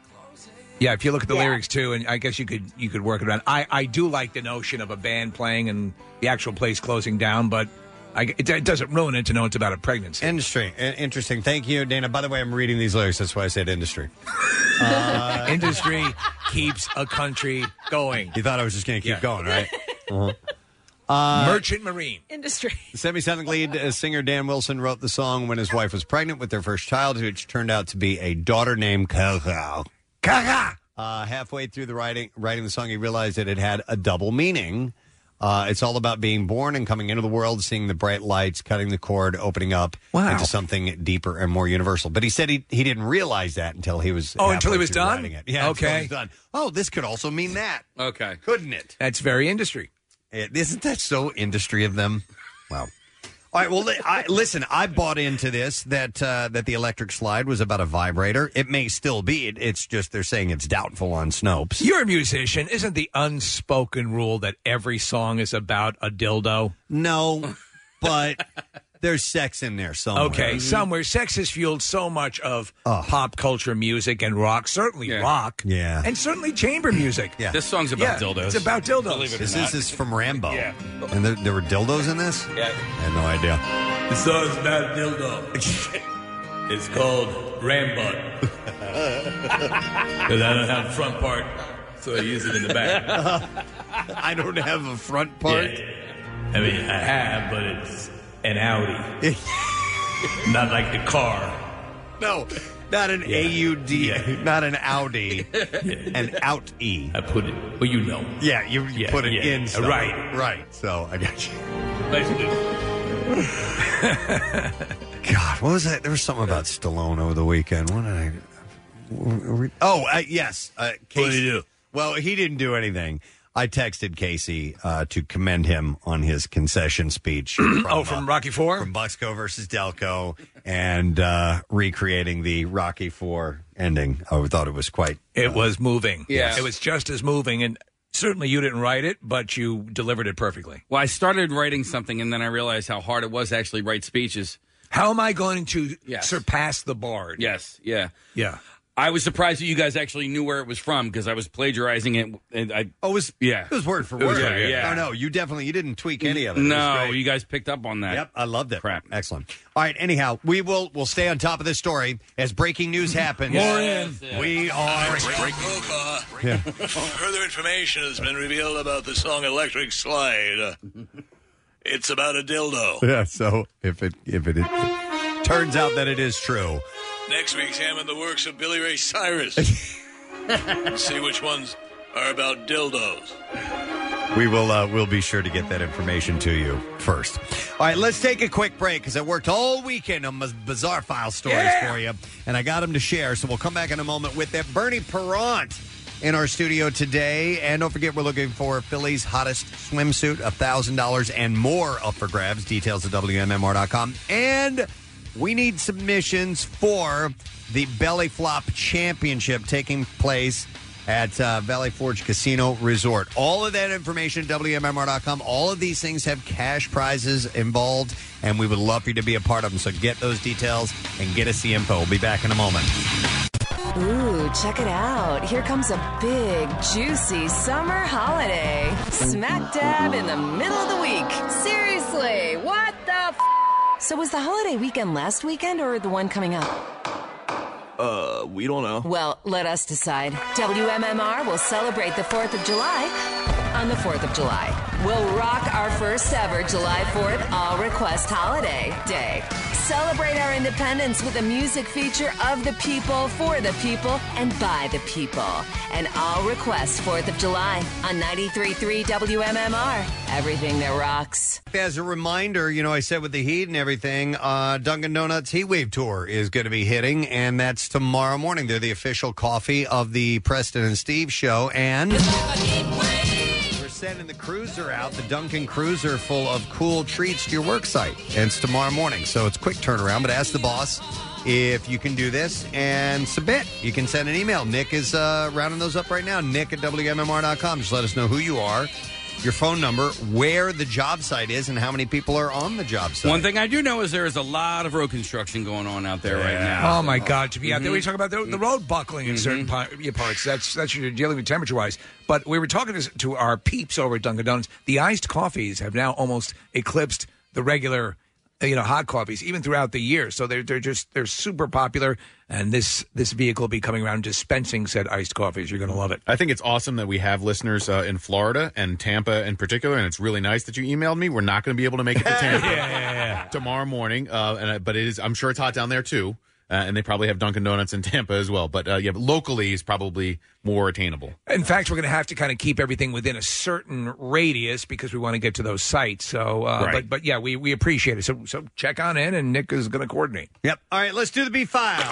Yeah, if you look at the Yeah. lyrics too, and I guess you could you could work it around. I, I do like the notion of a band playing and the actual place closing down, but I, it, it doesn't ruin it to know it's about a pregnancy. Industry. I- Interesting. Thank you, Dana. By the way, I'm reading these lyrics. That's why I said industry. Uh, Industry keeps a country going. You thought I was just going to keep Yeah. going, right? Uh-huh. Uh, Merchant Marine. Industry. Semisonic lead uh, singer Dan Wilson wrote the song when his wife was pregnant with their first child, which turned out to be a daughter named Kaka. Kaka! Uh, halfway through the writing, writing the song, he realized that it had a double meaning. Uh, it's all about being born and coming into the world, seeing the bright lights, cutting the cord, opening up Wow. into something deeper and more universal. But he said he he didn't realize that until he was Oh, until he halfway was through done? writing it. Yeah, until Okay. he was done. Oh, this could also mean that, Okay. couldn't it? That's very industry. It, isn't that so industry of them? Wow. All right. Well, li- I, listen. I bought into this that uh, that the electric slide was about a vibrator. It may still be. It, it's just they're saying it's doubtful on Snopes. You're a musician. Isn't the unspoken rule that every song is about a dildo? No, but there's sex in there somewhere. Okay, somewhere. Sex has fueled so much of Oh. pop culture music and rock, certainly Yeah. rock, Yeah. and certainly chamber music. Yeah. This song's about Yeah, dildos. it's about dildos. Believe it or This not. is, this is from Rambo. Yeah. And there, there were dildos in this? Yeah. I had no idea. The song's about dildo. It's called Rambutt. Because I don't have a front part, so I use it in the back. I don't have a front part. I mean, I have, but it's an Audi. Not like the car. No, not an Yeah. A U D, Yeah. not an Audi, an out-E. I put it, well, you know. Yeah, you, you Yeah, put it yeah. in. somewhere. Right. Right. So I got you. Basically. God, what was that? There was something about Stallone over the weekend. What did I? were we- Oh, uh, yes. Uh, Casey, What did he do? Well, he didn't do anything. I texted Casey uh, to commend him on his concession speech. From, oh, from Rocky Four? From Bucksco versus Delco, and uh, recreating the Rocky Four ending. I thought it was quite... It uh, was moving. Yeah. It was just as moving, and certainly you didn't write it, but you delivered it perfectly. Well, I started writing something, and then I realized how hard it was to actually write speeches. How am I going to Yes. surpass the Bard? Yes, yeah. Yeah. I was surprised that you guys actually knew where it was from because I was plagiarizing it. And I, oh, it was, yeah. It was word for It was word. right, yeah. No, no, you definitely, you didn't tweak any of it. It was No, great. you guys picked up on that. Yep, I loved it. Crap. Excellent. All right, anyhow, we will we'll stay on top of this story as breaking news happens. More in. We are... Brokaw. Yeah. Further information has been revealed about the song Electric Slide. It's about a dildo. Yeah, so if it if it, it turns out that it is true. Next we examine the works of Billy Ray Cyrus. See which ones are about dildos. We will uh, we'll be sure to get that information to you first. All right, let's take a quick break because I worked all weekend on my bizarre file stories Yeah. for you, and I got them to share. So we'll come back in a moment with that. Bernie Perrant in our studio today, and don't forget we're looking for Philly's hottest swimsuit, a thousand dollars and more up for grabs. Details at W M M R dot com, and we need submissions for the Belly Flop Championship taking place at uh, Valley Forge Casino Resort. All of that information at W M M R dot com. All of these things have cash prizes involved, and we would love for you to be a part of them. So get those details and get us the info. We'll be back in a moment. Ooh, check it out. Here comes a big, juicy summer holiday. Smack dab in the middle of the week. Seriously, what the f? So was the holiday weekend last weekend or the one coming up? Uh, we don't know. Well, let us decide. W M M R will celebrate the fourth of July on the fourth of July. We'll rock our first ever July fourth All Request Holiday Day. Celebrate our independence with a music feature of the people, for the people, and by the people. An All Request fourth of July on ninety-three point three W M M R. Everything that rocks. As a reminder, you know, I said with the heat and everything, uh, Dunkin' Donuts Heat Wave Tour is going to be hitting, and that's tomorrow morning. They're the official coffee of the Preston and Steve show, and we're sending the cruiser out, the Dunkin' Cruiser full of cool treats to your work site. And it's tomorrow morning, so it's quick turnaround, but ask the boss if you can do this and submit. You can send an email. Nick is uh, rounding those up right now, nick at W M M R dot com. Just let us know who you are, your phone number, where the job site is, and how many people are on the job site. One thing I do know is there is a lot of road construction going on out there right now. Oh my God! To be out there, Mhm. we talk about the, the road buckling in certain pa- parts. That's that's what you're dealing with temperature wise. But we were talking to, to our peeps over at Dunkin' Donuts. The iced coffees have now almost eclipsed the regular, uh, you know, hot coffees, even throughout the year. So they're they're just they're super popular. And this this vehicle will be coming around dispensing said iced coffees. You're going to love it. I think it's awesome that we have listeners uh, in Florida and Tampa in particular, and it's really nice that you emailed me. We're not going to be able to make it to Tampa yeah, yeah, yeah. tomorrow morning, uh, and I, but it is. I'm sure it's hot down there too, uh, and they probably have Dunkin' Donuts in Tampa as well. But uh, yeah, but locally is probably more attainable. In fact, we're going to have to kind of keep everything within a certain radius because we want to get to those sites. So, uh, Right. but but yeah, we, we appreciate it. So so check on in, and Nick is going to coordinate. Yep. All right, let's do the B file.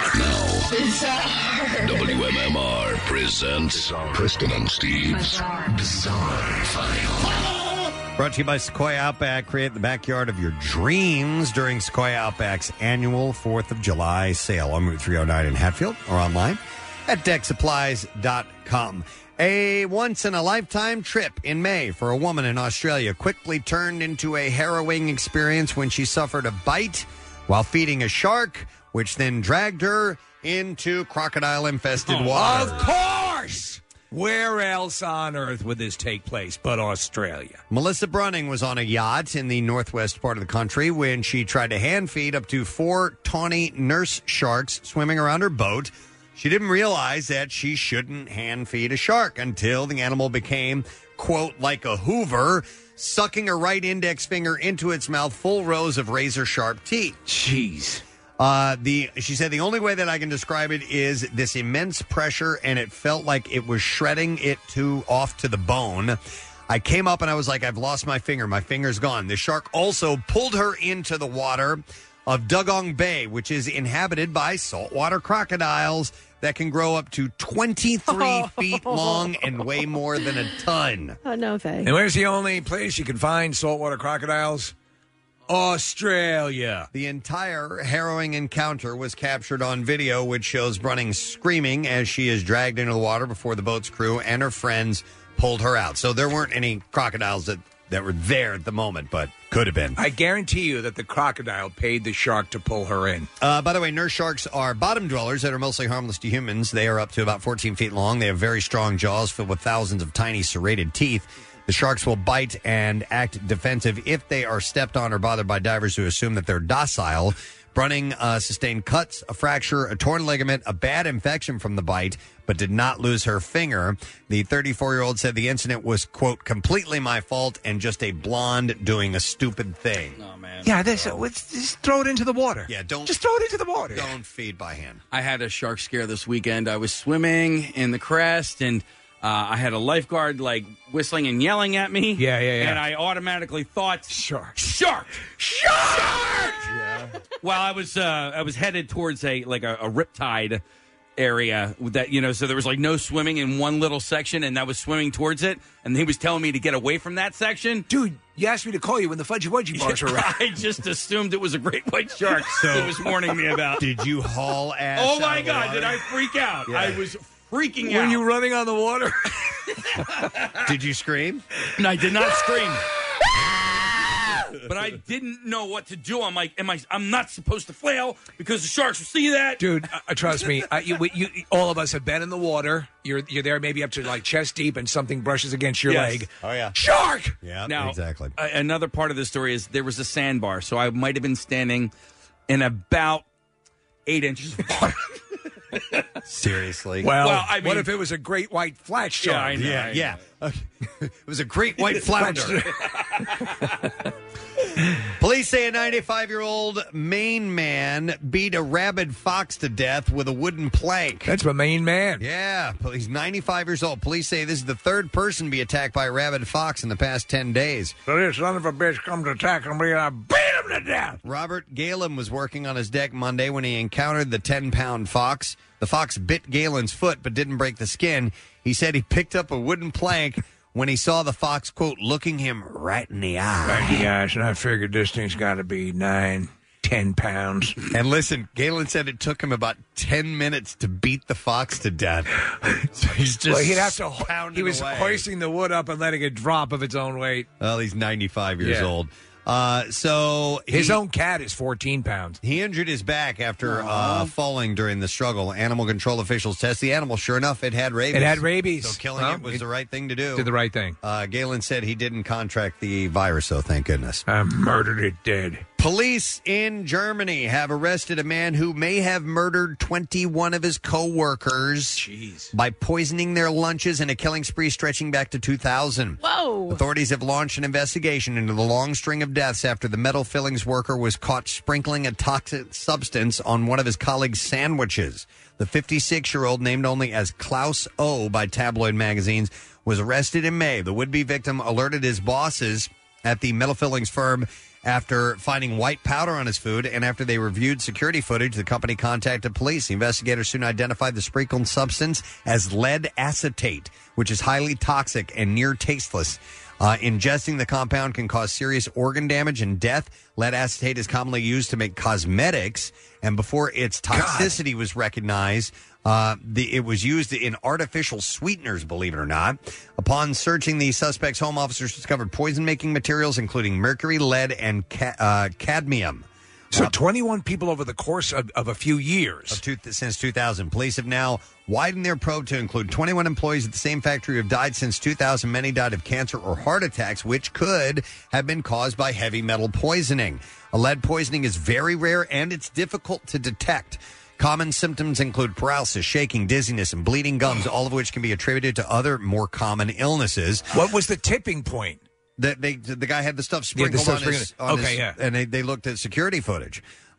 W M M R presents Preston and Steve's Bizarre File. Brought to you by Sequoia Outback. Create the backyard of your dreams during Sequoia Outback's annual fourth of July sale on Route three oh nine in Hatfield or online at deck supplies dot com. A once-in-a-lifetime trip in May for a woman in Australia quickly turned into a harrowing experience when she suffered a bite while feeding a shark, which then dragged her into crocodile-infested water. Of course! Where else on earth would this take place but Australia? Melissa Brunning was on a yacht in the northwest part of the country when she tried to hand feed up to four tawny nurse sharks swimming around her boat. She didn't realize that she shouldn't hand feed a shark until the animal became, quote, like a Hoover, sucking her right index finger into its mouth, full rows of razor-sharp teeth. Jeez. Uh, the she said the only way that I can describe it is this immense pressure, and it felt like it was shredding it to off to the bone. I came up and I was like, I've lost my finger. My finger's gone. The shark also pulled her into the water. of Dugong Bay, which is inhabited by saltwater crocodiles that can grow up to twenty-three feet long and weigh more than a ton. Oh, no, thanks. And where's the only place you can find saltwater crocodiles? Australia. The entire harrowing encounter was captured on video, which shows Brunning screaming as she is dragged into the water before the boat's crew and her friends pulled her out. So there weren't any crocodiles that, that were there at the moment, but could have been. I guarantee you that the crocodile paid the shark to pull her in. Uh, by the way, nurse sharks are bottom dwellers that are mostly harmless to humans. They are up to about fourteen feet long. They have very strong jaws filled with thousands of tiny serrated teeth. The sharks will bite and act defensive if they are stepped on or bothered by divers who assume that they're docile. Brunning uh, sustained cuts, a fracture, a torn ligament, a bad infection from the bite, but did not lose her finger. The thirty-four-year-old said the incident was, quote, completely my fault and just a blonde doing a stupid thing. Oh, man. Yeah, this, uh, just throw it into the water. Yeah, don't just throw it into the water. Don't feed by hand. I had a shark scare this weekend. I was swimming in the Crest, and uh, I had a lifeguard like whistling and yelling at me. Yeah, yeah, yeah. And I automatically thought, shark, shark, shark. Yeah. Well, I was uh, I was headed towards a like a, a riptide area that, you know, so there was like no swimming in one little section, and I was swimming towards it, and he was telling me to get away from that section. Dude, you asked me to call you when the Fudgy Wudgy bars were around. I just assumed it was a great white shark So- that was warning me about. Did you haul ass Oh out my of the God, water? did I freak out? Yeah. I was freaking Were out. you running on the water? Did you scream? No, I did not scream. But I didn't know what to do. I'm like, am I? I'm not supposed to flail because the sharks will see that. Dude, uh, trust me. Uh, you, you, all of us have been in the water. You're you're there maybe up to like chest deep, and something brushes against your Yes. leg. Oh, yeah. Shark! Yeah, Now, exactly. a- another part of the story is there was a sandbar, so I might have been standing in about eight inches of water. Seriously. Well, Well, I what mean- if it was a great white flat Yeah, shark? I know. Yeah, yeah. Okay. It was a great white flounder. Police say a ninety-five-year-old Maine man beat a rabid fox to death with a wooden plank. That's my main man. Yeah, he's ninety-five years old. Police say this is the third person to be attacked by a rabid fox in the past ten days. So this son of a bitch comes to attack him, and I beat him to death. Robert Galen was working on his deck Monday when he encountered the ten-pound fox. The fox bit Galen's foot but didn't break the skin. He said he picked up a wooden plank when he saw the fox, quote, looking him right in the eye. Right in the eyes, and I figured this thing's got to be nine, ten pounds. And listen, Galen said it took him about ten minutes to beat the fox to death. So he's just well, he'd have to. pounding He was away. hoisting the wood up and letting it drop of its own weight. Well, he's ninety-five years Yeah. old. Uh, so His he- own cat is fourteen pounds. He injured his back after uh, falling during the struggle. Animal control officials test the animal. Sure enough, it had rabies. It had rabies. So killing Well, it was it the right thing to do. Did the right thing. Uh, Galen said he didn't contract the virus, so thank goodness. I murdered it dead. Police in Germany have arrested a man who may have murdered twenty-one of his co-workers Jeez. by poisoning their lunches in a killing spree stretching back to two thousand. Whoa. Authorities have launched an investigation into the long string of deaths after the metal fillings worker was caught sprinkling a toxic substance on one of his colleagues' sandwiches. The fifty-six-year-old, named only as Klaus O by tabloid magazines, was arrested in May. The would-be victim alerted his bosses at the metal fillings firm after finding white powder on his food, and after they reviewed security footage, the company contacted police. The investigators soon identified the sprinkled substance as lead acetate, which is highly toxic and near tasteless. Uh, ingesting the compound can cause serious organ damage and death. Lead acetate is commonly used to make cosmetics, and before its toxicity was recognized, uh, the, it was used in artificial sweeteners, believe it or not. Upon searching the suspect's home, officers discovered poison-making materials, including mercury, lead, and ca- uh, cadmium. So twenty-one people over the course of, of a few years. Of two, since two thousand. Police have now widened their probe to include twenty-one employees at the same factory who have died since two thousand. Many died of cancer or heart attacks, which could have been caused by heavy metal poisoning. A lead poisoning is very rare, and it's difficult to detect. Common symptoms include paralysis, shaking, dizziness, and bleeding gums, all of which can be attributed to other more common illnesses. What was the tipping point? The, they, the guy had the stuff Yeah, the sprinkled stuff on his, sprinkled. on Okay, his- yeah. and they, they looked at security footage.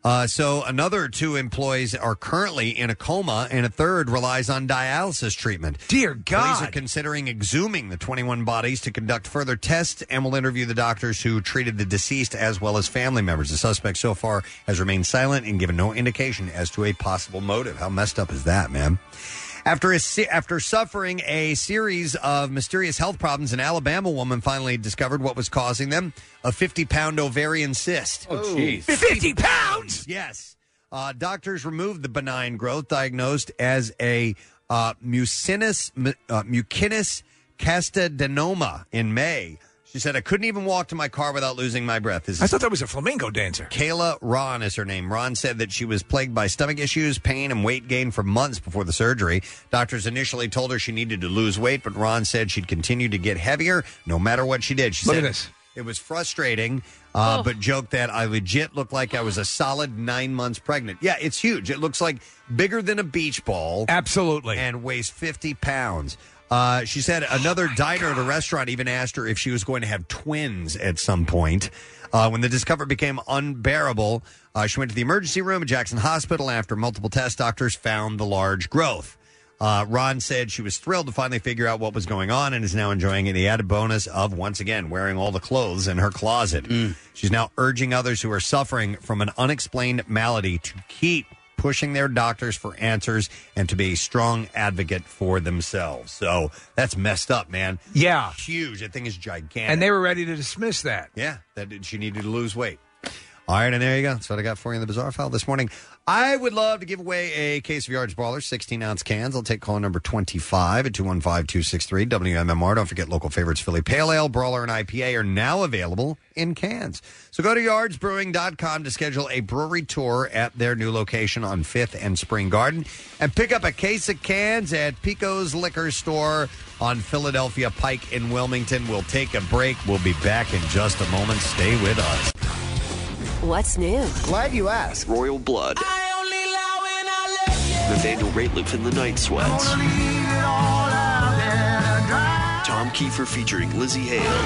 Uh, so another two employees are currently in a coma, and a third relies on dialysis treatment. Dear God. Police are considering exhuming the twenty-one bodies to conduct further tests and will interview the doctors who treated the deceased as well as family members. The suspect so far has remained silent and given no indication as to a possible motive. How messed up is that, man? After a, after suffering a series of mysterious health problems, an Alabama woman finally discovered what was causing them, a fifty-pound ovarian cyst. Oh, jeez. fifty pounds? Yes. Uh, doctors removed the benign growth, diagnosed as a uh, mucinous, uh, mucinous castadenoma in May. She said, I couldn't even walk to my car without losing my breath. This is I thought that was a flamenco dancer. Kayla Ron is her name. Ron said that she was plagued by stomach issues, pain, and weight gain for months before the surgery. Doctors initially told her she needed to lose weight, but Ron said she'd continue to get heavier no matter what she did. She Look said at this. It was frustrating, uh, Oh. but joked that I legit looked like I was a solid nine months pregnant. Yeah, it's huge. It looks like bigger than a beach ball. Absolutely. And weighs fifty pounds. Uh, she said another Oh diner at a restaurant even asked her if she was going to have twins at some point. Uh, when the discomfort became unbearable, uh, she went to the emergency room at Jackson Hospital. After multiple tests, doctors found the large growth. Uh, Ron said she was thrilled to finally figure out what was going on and is now enjoying the added bonus of, once again, wearing all the clothes in her closet. She's now urging others who are suffering from an unexplained malady to keep pushing their doctors for answers and to be a strong advocate for themselves. So that's messed up, man. Yeah. Huge. That thing is gigantic. And they were ready to dismiss that. Yeah, that she needed to lose weight. All right, and there you go. That's what I got for you in the Bizarre File this morning. I would love to give away a case of Yards Brawlers, sixteen-ounce cans. I'll take call number twenty-five at two one five, two six three, W M M R. Don't forget local favorites Philly Pale Ale, Brawler, and I P A are now available in cans. So go to yards brewing dot com to schedule a brewery tour at their new location on fifth and Spring Garden and pick up a case of cans at Pico's Liquor Store on Philadelphia Pike in Wilmington. We'll take a break. We'll be back in just a moment. Stay with us. What's new? Glad you asked. Royal Blood. Nathaniel Rateliff in the Night Sweats. Tom Kiefer featuring Lizzie Hale.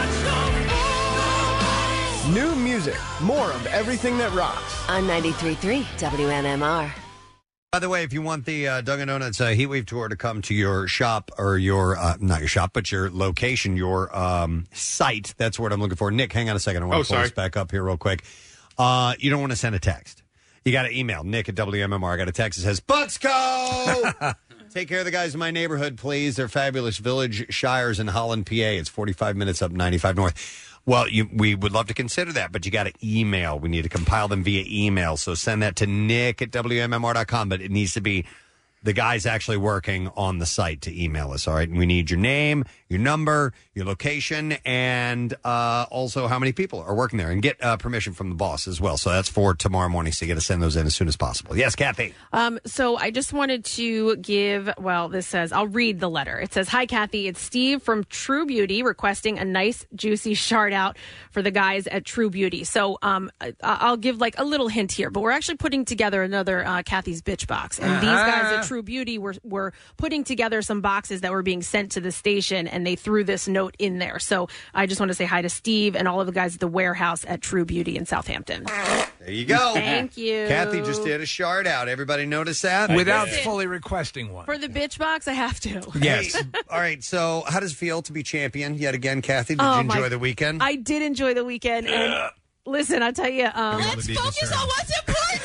New music. More of everything that rocks. On ninety-three point three W M M R. By the way, if you want the uh, Dunkin' Donuts uh, Heatwave Tour to come to your shop or your, uh, not your shop, but your location, your um, site, that's what I'm looking for. Nick, hang on a second. I want Oh, to pull sorry. this back up here real quick. Uh, you don't want to send a text. You got to email Nick at W M M R. I got a text that says, Bucksco! Take care of the guys in my neighborhood, please. They're fabulous. Village Shires in Holland, P A. It's forty-five minutes up ninety-five North. Well, you, we would love to consider that, but you got to email. We need to compile them via email. So send that to Nick at W M M R dot com, but it needs to be the guys actually working on the site to email us, all right? And we need your name, your number, your location, and uh, also how many people are working there. And get uh, permission from the boss as well. So that's for tomorrow morning, so you got to send those in as soon as possible. Yes, Kathy? Um, so I just wanted to give, well, this says, I'll read the letter. It says, hi, Kathy. It's Steve from True Beauty requesting a nice, juicy shout out for the guys at True Beauty. So um, I- I'll give like a little hint here, but we're actually putting together another uh, Kathy's Bitch Box. And these guys at True Beauty were, were putting together some boxes that were being sent to the station, and they threw this note in there. So I just want to say hi to Steve and all of the guys at the warehouse at True Beauty in Southampton. There you go. Thank you. Kathy just did a shard out. Everybody notice that? Without fully requesting one. For the Bitch Box, I have to. Yes. All right. So, how does it feel to be champion yet again, Kathy? Did Oh, you enjoy my- the weekend? I did enjoy the weekend. And listen, I'll tell you. Um, Let's focus on what's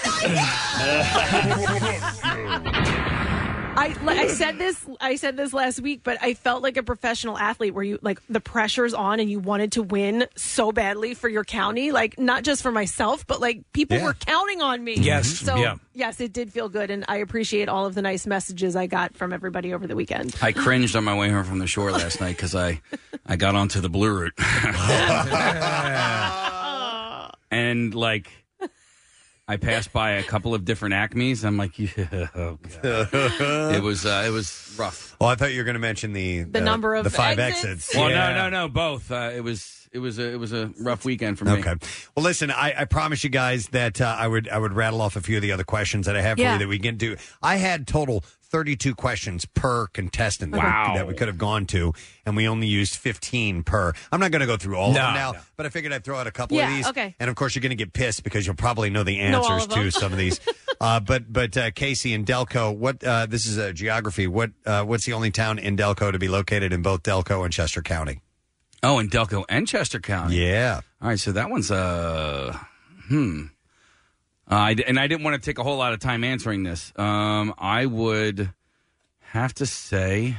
important. I like, I said this I said this last week, but I felt like a professional athlete where you like the pressure's on and you wanted to win so badly for your county, like not just for myself, but like people Yeah. were counting on me. Yes, So yeah. yes, it did feel good, and I appreciate all of the nice messages I got from everybody over the weekend. I cringed on my way home from the shore last night because I, I got onto the Blue Route. And, like, I passed by a couple of different Acmes. I'm like, yeah, oh, God. It was uh, it was rough. Well, I thought you were going to mention the The number of the five exits. exits. Well, Yeah. no, no, no, both. Uh, it was It was a it was a rough weekend for me. Okay. Well, listen, I, I promise you guys that uh, I would I would rattle off a few of the other questions that I have for Yeah. you that we can do. I had total thirty-two questions per contestant that, Wow. we, that we could have gone to, and we only used fifteen per. I'm not going to go through all No, of them now, no. but I figured I'd throw out a couple Yeah, of these. okay. And of course, you're going to get pissed because you'll probably know the Know all answers of them. to some of these. uh, but but uh, Casey and Delco, what uh, this is a geography. What uh, what's the only town in Delco to be located in both Delco and Chester County? Oh, in Delco and Chester County. Yeah. All right, so that one's uh hmm. Uh, I, and I didn't want to take a whole lot of time answering this. Um, I would have to say,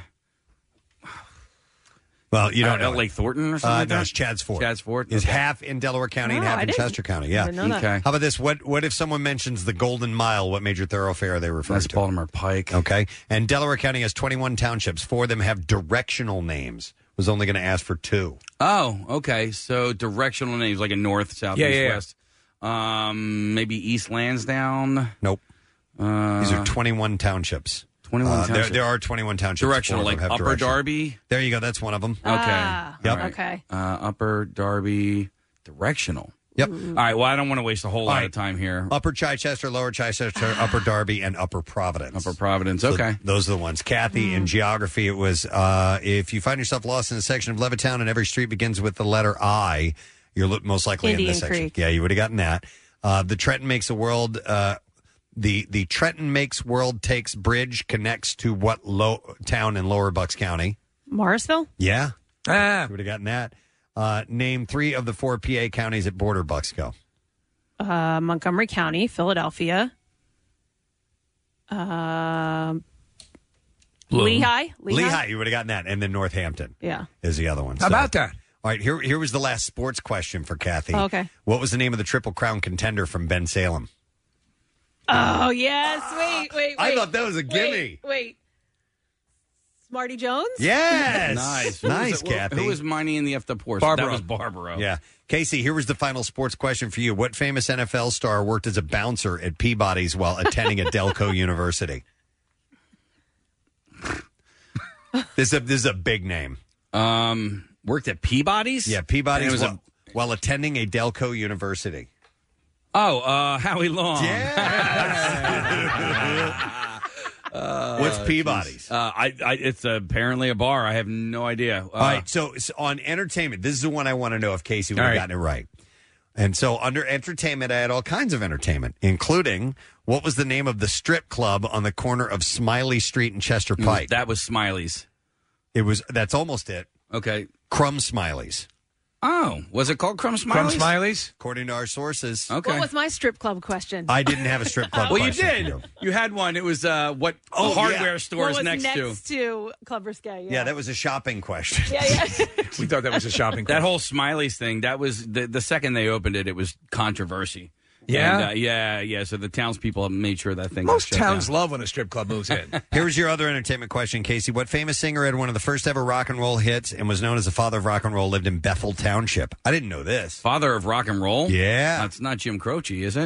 well, you don't uh, know Lake Thornton or something Uh, like no, that? it's Chad's Ford. Chad's Ford is okay. half in Delaware County and No, half I in didn't- Chester County. Yeah. didn't know that. Okay. How about this? What what if someone mentions the Golden Mile? What major thoroughfare are they referring That's to? Baltimore Pike. Okay. And Delaware County has twenty-one townships. Four of them have directional names. Was only going to ask for two. Oh, okay. So directional names like a north, south, Yeah, east, yeah, yeah. west. Um, maybe East Lansdowne. Nope. Uh, These are twenty-one townships. twenty-one Uh, there, townships. there are twenty-one townships. Directional, Four of them like have Upper directional. Darby. There you go. That's one of them. Okay. Ah, Yep. All right. okay. Uh, Upper Darby, directional. Yep. All right. Well, I don't want to waste a whole All lot right. of time here. Upper Chichester, Lower Chichester, Upper Darby, and Upper Providence. Upper Providence. So Okay. those are the ones. Kathy, in geography, it was uh, if you find yourself lost in a section of Levittown and every street begins with the letter I, you're lo- most likely in Indian this section. Creek. Yeah, you would have gotten that. Uh, the Trenton makes a world. Uh, the the Trenton makes world takes bridge connects to what low town in Lower Bucks County? Morrisville? Yeah, ah. you would have gotten that. Uh, name three of the four P A counties that border Bucksco. Uh, Montgomery County, Philadelphia. Um, Lehigh? Lehigh? Lehigh, you would have gotten that, and then Northampton. Yeah. Is the other one. How about that? All right, here here was the last sports question for Kathy. Oh, okay. What was the name of the Triple Crown contender from Ben Salem? Oh, yes. Wait, wait, wait. I thought that was a Wait, gimme. Wait. Smarty Jones? Yes. Nice. Who was Nice, it- Kathy. Who was mining in the F the horse? Barbaro. That was Barbaro. Yeah. Casey, here was the final sports question for you. What famous N F L star worked as a bouncer at Peabody's while attending at Delco University? This is a, this is a big name. Um, worked at Peabody's? Yeah, Peabody's And it was while, while attending a Delco University. Oh, uh, Howie Long. Uh, What's Peabody's? Uh, I, I, it's apparently a bar. I have no idea. Uh, All right, so, so on entertainment, this is the one I want to know if Casey would All have right. gotten it right. And so under entertainment, I had all kinds of entertainment, including what was the name of the strip club on the corner of Smiley Street and Chester Pike? That was Smiley's. It was. That's almost it. Okay. Crumb Smileys. Oh, was it called Crumb Smiley's? Crumb Smileys? According to our sources. Okay. What was my strip club question? I didn't have a strip club well, you question for did. you. You had one. It was uh, what Oh, hardware yeah. store What is was next, next to. to Club Risque? Yeah, that was a shopping question. Yeah, yeah. We thought that was a shopping. That whole Smiley's thing. That was the the second they opened it. It was controversy. Yeah? And, uh, yeah, yeah. So the townspeople made sure that thing. Most got shut towns down. love when a strip club moves in. Here's your other entertainment question, Casey. What famous singer had one of the first ever rock and roll hits and was known as the father of rock and roll lived in Bethel Township? I didn't know this. Father of rock and roll. Yeah. That's not Jim Croce, is it?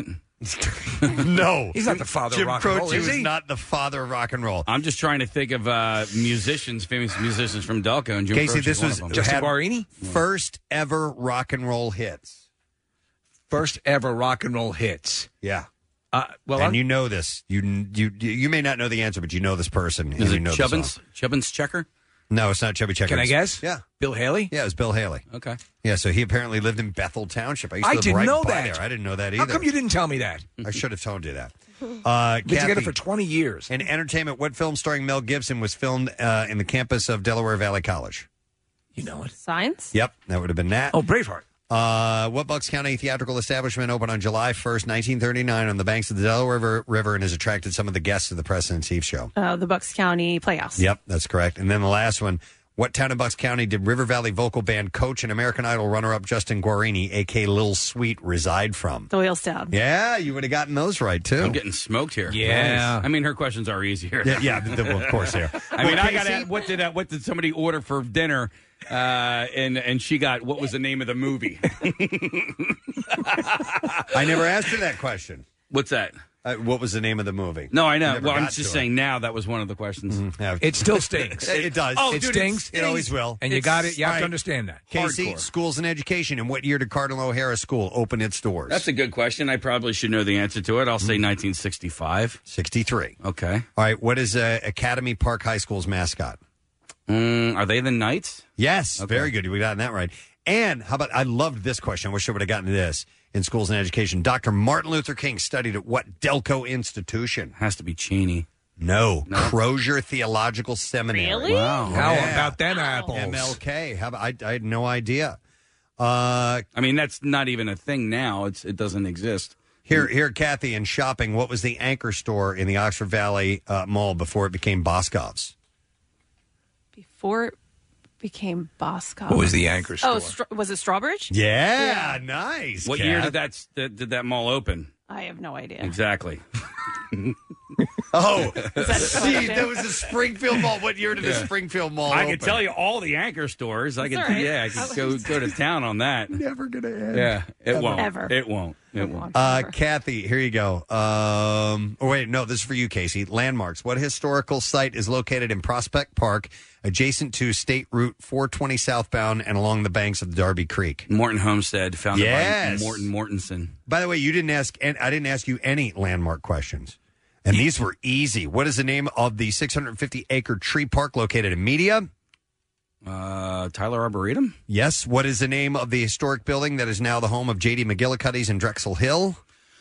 No. He's not the father Jim of rock and roll, Croce is was he? not the father of rock and roll. I'm just trying to think of uh, musicians, famous musicians from Delco, and Jim Casey, Croce this one was of them. Justin had Guarini? first ever rock and roll hits. First ever rock and roll hits. Yeah. Uh, well, and I'm- you know this. You you you may not know the answer, but you know this person. and Is you it know the Chubbins? song. Chubbins Checker? No, it's not Chubby Checker. Can I It's- guess? Yeah. Bill Haley? Yeah, it was Bill Haley. Okay. Yeah, so he apparently lived in Bethel Township. I used to I live didn't right know by that. there. I didn't know that either. How come you didn't tell me that? I should have told you that. Uh, Been together Kathy, for twenty years. in entertainment, what film starring Mel Gibson was filmed uh, in the campus of Delaware Valley College? You know it. Science? Yep, that would have been that. Oh, Braveheart. Uh, what Bucks County theatrical establishment opened on July first, nineteen thirty-nine on the banks of the Delaware River, River and has attracted some of the guests of the Preston and Steve show? Uh, the Bucks County Playhouse. Yep, that's correct. And then the last one, what town in Bucks County did River Valley vocal band coach and American Idol runner-up Justin Guarini, a k a. Lil Sweet, reside from? Doylestown. Yeah, you would have gotten those right, too. I'm getting smoked here. Yeah. I mean, her questions are easier. Yeah, yeah the, the, of course they are. I mean, Well, I got Casey- to what did uh, what did somebody order for dinner? Uh, and and she got what was the name of the movie? I never asked her that question. What's that? Uh, what was the name of the movie? No, I know. Never Well, I'm got just to saying now that was one of the questions. Mm-hmm. It still stinks. It does. Oh, it dude, stinks. It always will. And you got it. You have All to right. understand that. Casey, Hardcore. schools and education. In what year did Cardinal O'Hara School open its doors? That's a good question. I probably should know the answer to it. I'll say nineteen sixty-five. sixty-three. Okay. All right. What is uh, Academy Park High School's mascot? Mm, are they the Knights? Yes. Very good. We got that right. And how about, I loved this question. I wish I would have gotten to this in schools and education. Doctor Martin Luther King studied at what Delco institution? Has to be Cheney. No. Crozier Theological Seminary. Really? Wow. How Yeah. about them apples? M L K. How about, I, I had no idea. Uh, I mean, that's not even a thing now. It's It doesn't exist. Here, here, Kathy, in shopping, what was the anchor store in the Oxford Valley uh, Mall before it became Boscov's? Before it became Boscov. What was the anchor store? Oh, Stra- was it Strawbridge? Yeah, nice. What Kath. year did that did, did that mall open? I have no idea. Exactly. Oh, Is that see, question? that was the Springfield Mall. What year did the Yeah. Springfield Mall I open? could tell you all the anchor stores. I That's could, all right. yeah, I could go go to town on that. Never gonna end. Yeah, it Ever. won't. Ever. It won't. It won't. Uh, Kathy, here you go. Um, oh, wait, no, this is for you, Casey. Landmarks. What historical site is located in Prospect Park, adjacent to State Route four twenty southbound and along the banks of the Darby Creek? Morton Homestead, founded Yes. by Morton Mortensen. By the way, you didn't ask, and I didn't ask you any landmark questions. And these were easy. What is the name of the six hundred fifty acre tree park located in Media? Uh, Tyler Arboretum? Yes. What is the name of the historic building that is now the home of J D McGillicuddy's in Drexel Hill?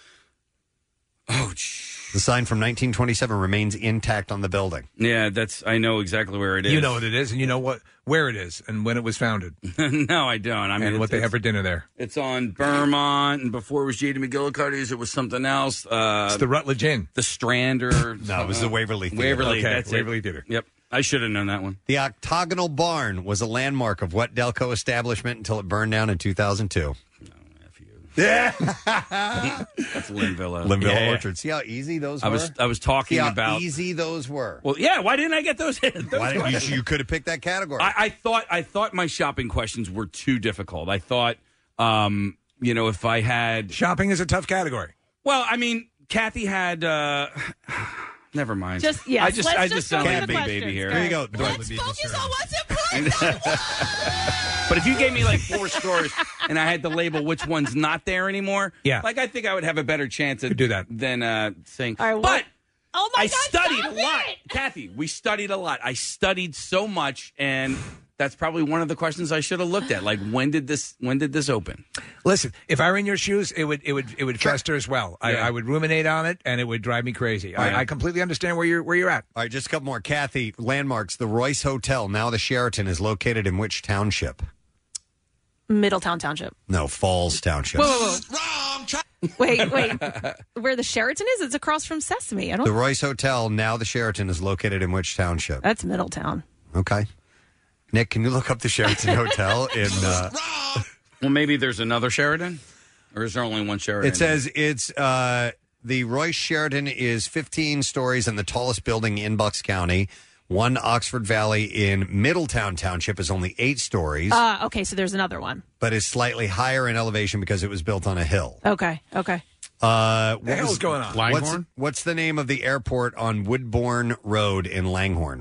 Oh, geez. The sign from nineteen twenty-seven remains intact on the building. Yeah, that's. I know exactly where it is. You know what it is, and you know what where it is, and when it was founded, no, I don't. I mean, and what it's- they it's- have for dinner there. It's on Vermont, and before it was J D McGillicuddy's, it was something else. Uh, It's the Rutledge Inn. The Strand or No, it was the Waverly Theater. Waverly, Okay, that's Waverly it. Theater. Yep, I should have known that one. The Octagonal Barn was a landmark of what Delco establishment until it burned down in two thousand two? Yeah. That's Linville. Linville Yeah. Orchard. See how easy those I were? was I was talking See how about easy those were. Well, yeah. Why didn't I get those? those Why didn't questions? you, you could have picked that category. I, I thought I thought my shopping questions were too difficult. I thought, um, you know, if I had Shopping is a tough category. well, I mean, Kathy had. Uh, never mind. Just- yes, I just let's I just just go sound with like a the big questions, baby here. Here you go. Let's focus on what's important. But if you gave me like four stores and I had to label which one's not there anymore, Yeah. like I think I would have a better chance at Could do that. than uh, saying. All right, but what- Oh my I God, studied stop a lot, it! Kathy. We studied a lot. I studied so much, and that's probably one of the questions I should have looked at. Like, when did this? When did this open? Listen, if I were in your shoes, it would it would it would fester as well. I, Yeah. I would ruminate on it, and it would drive me crazy. Yeah. I, I completely understand where you're where you're at. All right, just a couple more. Kathy, landmarks. The Royce Hotel, now the Sheraton, is located in which township? Middletown Township. No, Falls Township. Whoa, whoa, whoa. Wait, wait. Where the Sheraton is? It's across from Sesame. I don't. The Royce Hotel, now the Sheraton, is located in which township? That's Middletown. Okay. Nick, can you look up the Sheraton Hotel in... Uh, Well, maybe there's another Sheridan, or is there only one Sheridan? it says it's... Uh, the Royce Sheraton is fifteen stories and the tallest building in Bucks County. One Oxford Valley in Middletown Township is only eight stories, Uh, okay, so there's another one. but is slightly higher in elevation because it was built on a hill. Okay, okay. Uh, what hell's was- going on? What's, Langhorne? what's the name of the airport on Woodbourne Road in Langhorne?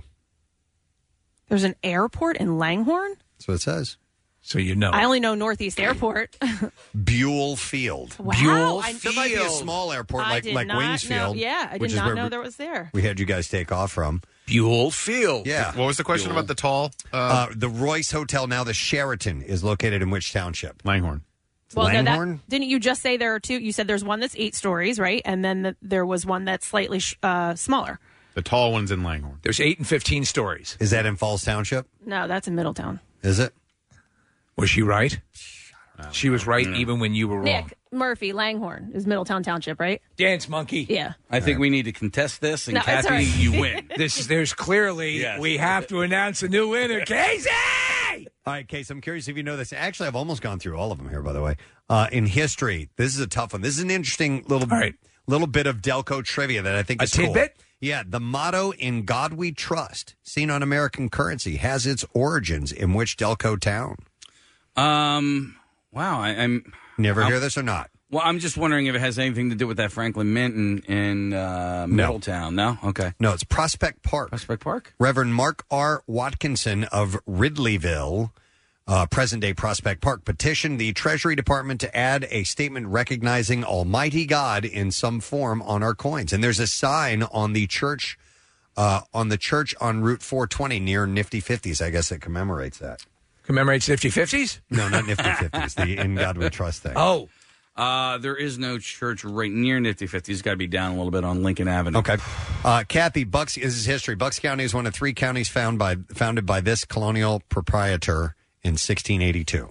There's an airport in Langhorne? That's what it says. So you know. I only know Northeast Airport. Buell Field. Wow. Buell I- There might be a small airport I like, did like not Wingsfield. know- yeah, I which did is not where know we- there was there. We had you guys take off from. Buell Field. Yeah. What was the question about the tall? Uh, Uh, the Royce Hotel, now the Sheraton, is located in which township? Langhorne. Well, no, Langhorne? that, didn't you just say there are two? You said there's one that's eight stories, right? And then the, there was one that's slightly sh- uh, smaller. The tall one's in Langhorne. There's eight and fifteen stories. Is that in Falls Township? No, that's in Middletown. Is it? Was she right? She was right even when you were wrong. Nick Murphy, Langhorne is Middletown Township, right? Dance monkey. Yeah. I think we need to contest this, and No, it's Kathy, all right. you win. This there's clearly Yes. we have to announce a new winner. Casey! All right, Case, I'm curious if you know this. Actually, I've almost gone through all of them here, by the way. Uh, in history, this is a tough one. This is an interesting little All right. little bit of Delco trivia that I think A is cool. tidbit? Yeah, the motto "In God We Trust," seen on American currency, has its origins in which Delco town? Um. Wow. I, I'm. Never I'll- hear this or not? Well, I'm just wondering if it has anything to do with that Franklin Mint in, in uh, Middletown. No? Okay. No, it's Prospect Park. Prospect Park? Reverend Mark R. Watkinson of Ridleyville, uh, present-day Prospect Park, petitioned the Treasury Department to add a statement recognizing Almighty God in some form on our coins. And there's a sign on the church uh, on the church on Route four twenty near Nifty fifties. I guess it commemorates that. Commemorates Nifty fifties? No, not Nifty fifties. The In God We Trust thing. Oh. Uh, there is no church right near Nifty fifties. It's got to be down a little bit on Lincoln Avenue. Okay. Uh, Kathy, Bucks, this is history. Bucks County is one of three counties found by founded by this colonial proprietor in sixteen eighty-two.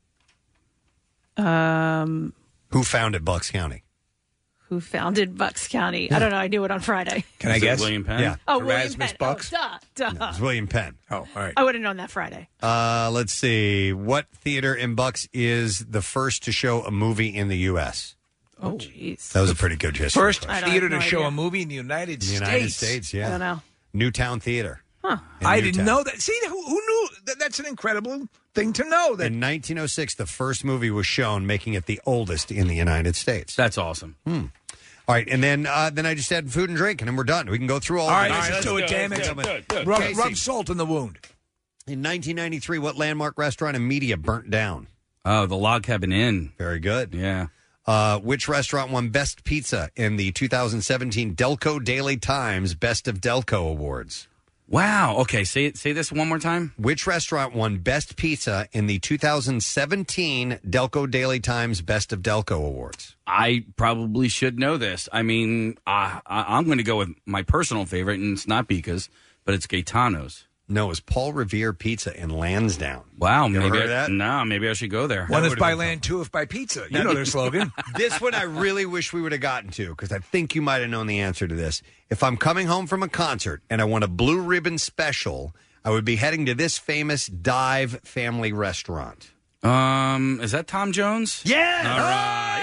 Um, Who founded Bucks County? who founded Bucks County? I don't know. I knew it on Friday. Can I Is it guess? William Penn? Yeah. Oh, William Erasmus Penn. Bucks? Oh, duh, duh. It's William Penn. Oh, all right. I would have known that Friday. Uh, let's see. What theater in Bucks is the first to show a movie in the U S? Oh, jeez. That was a pretty good history First question. theater I to have no show idea. a movie in the United In the States. United States, yeah. I don't know. Newtown Theater. Huh. In I Newtown. didn't know that. See, who, who knew? That, that's an incredible thing to know. That In nineteen oh six, the first movie was shown, making it the oldest in the United States. That's awesome. Hmm. All right, and then uh, then I just had food and drink, and then we're done. We can go through all. All right, of let's these. do it, damn it. Rub, Casey, rub salt in the wound. In nineteen ninety-three, what landmark restaurant and media burnt down? Oh, the Log Cabin Inn. Very good. Yeah. Uh, which restaurant won Best Pizza in the two thousand seventeen Delco Daily Times Best of Delco Awards? Wow. Okay, say say this one more time. Which restaurant won Best Pizza in the two thousand seventeen Delco Daily Times Best of Delco Awards? I probably should know this. I mean, uh, I, I'm going to go with my personal favorite, and it's not Bika's, but it's Gaetano's. No, it's Paul Revere Pizza in Lansdowne. Wow, You maybe ever heard I, of that? No, maybe I should go there. One That if by would've been land, two if by pizza. You know their slogan. This one I really wish we would have gotten to, because I think you might have known the answer to this. If I'm coming home from a concert and I want a blue ribbon special, I would be heading to this famous dive family restaurant. Um, is that Tom Jones? Yeah. All right.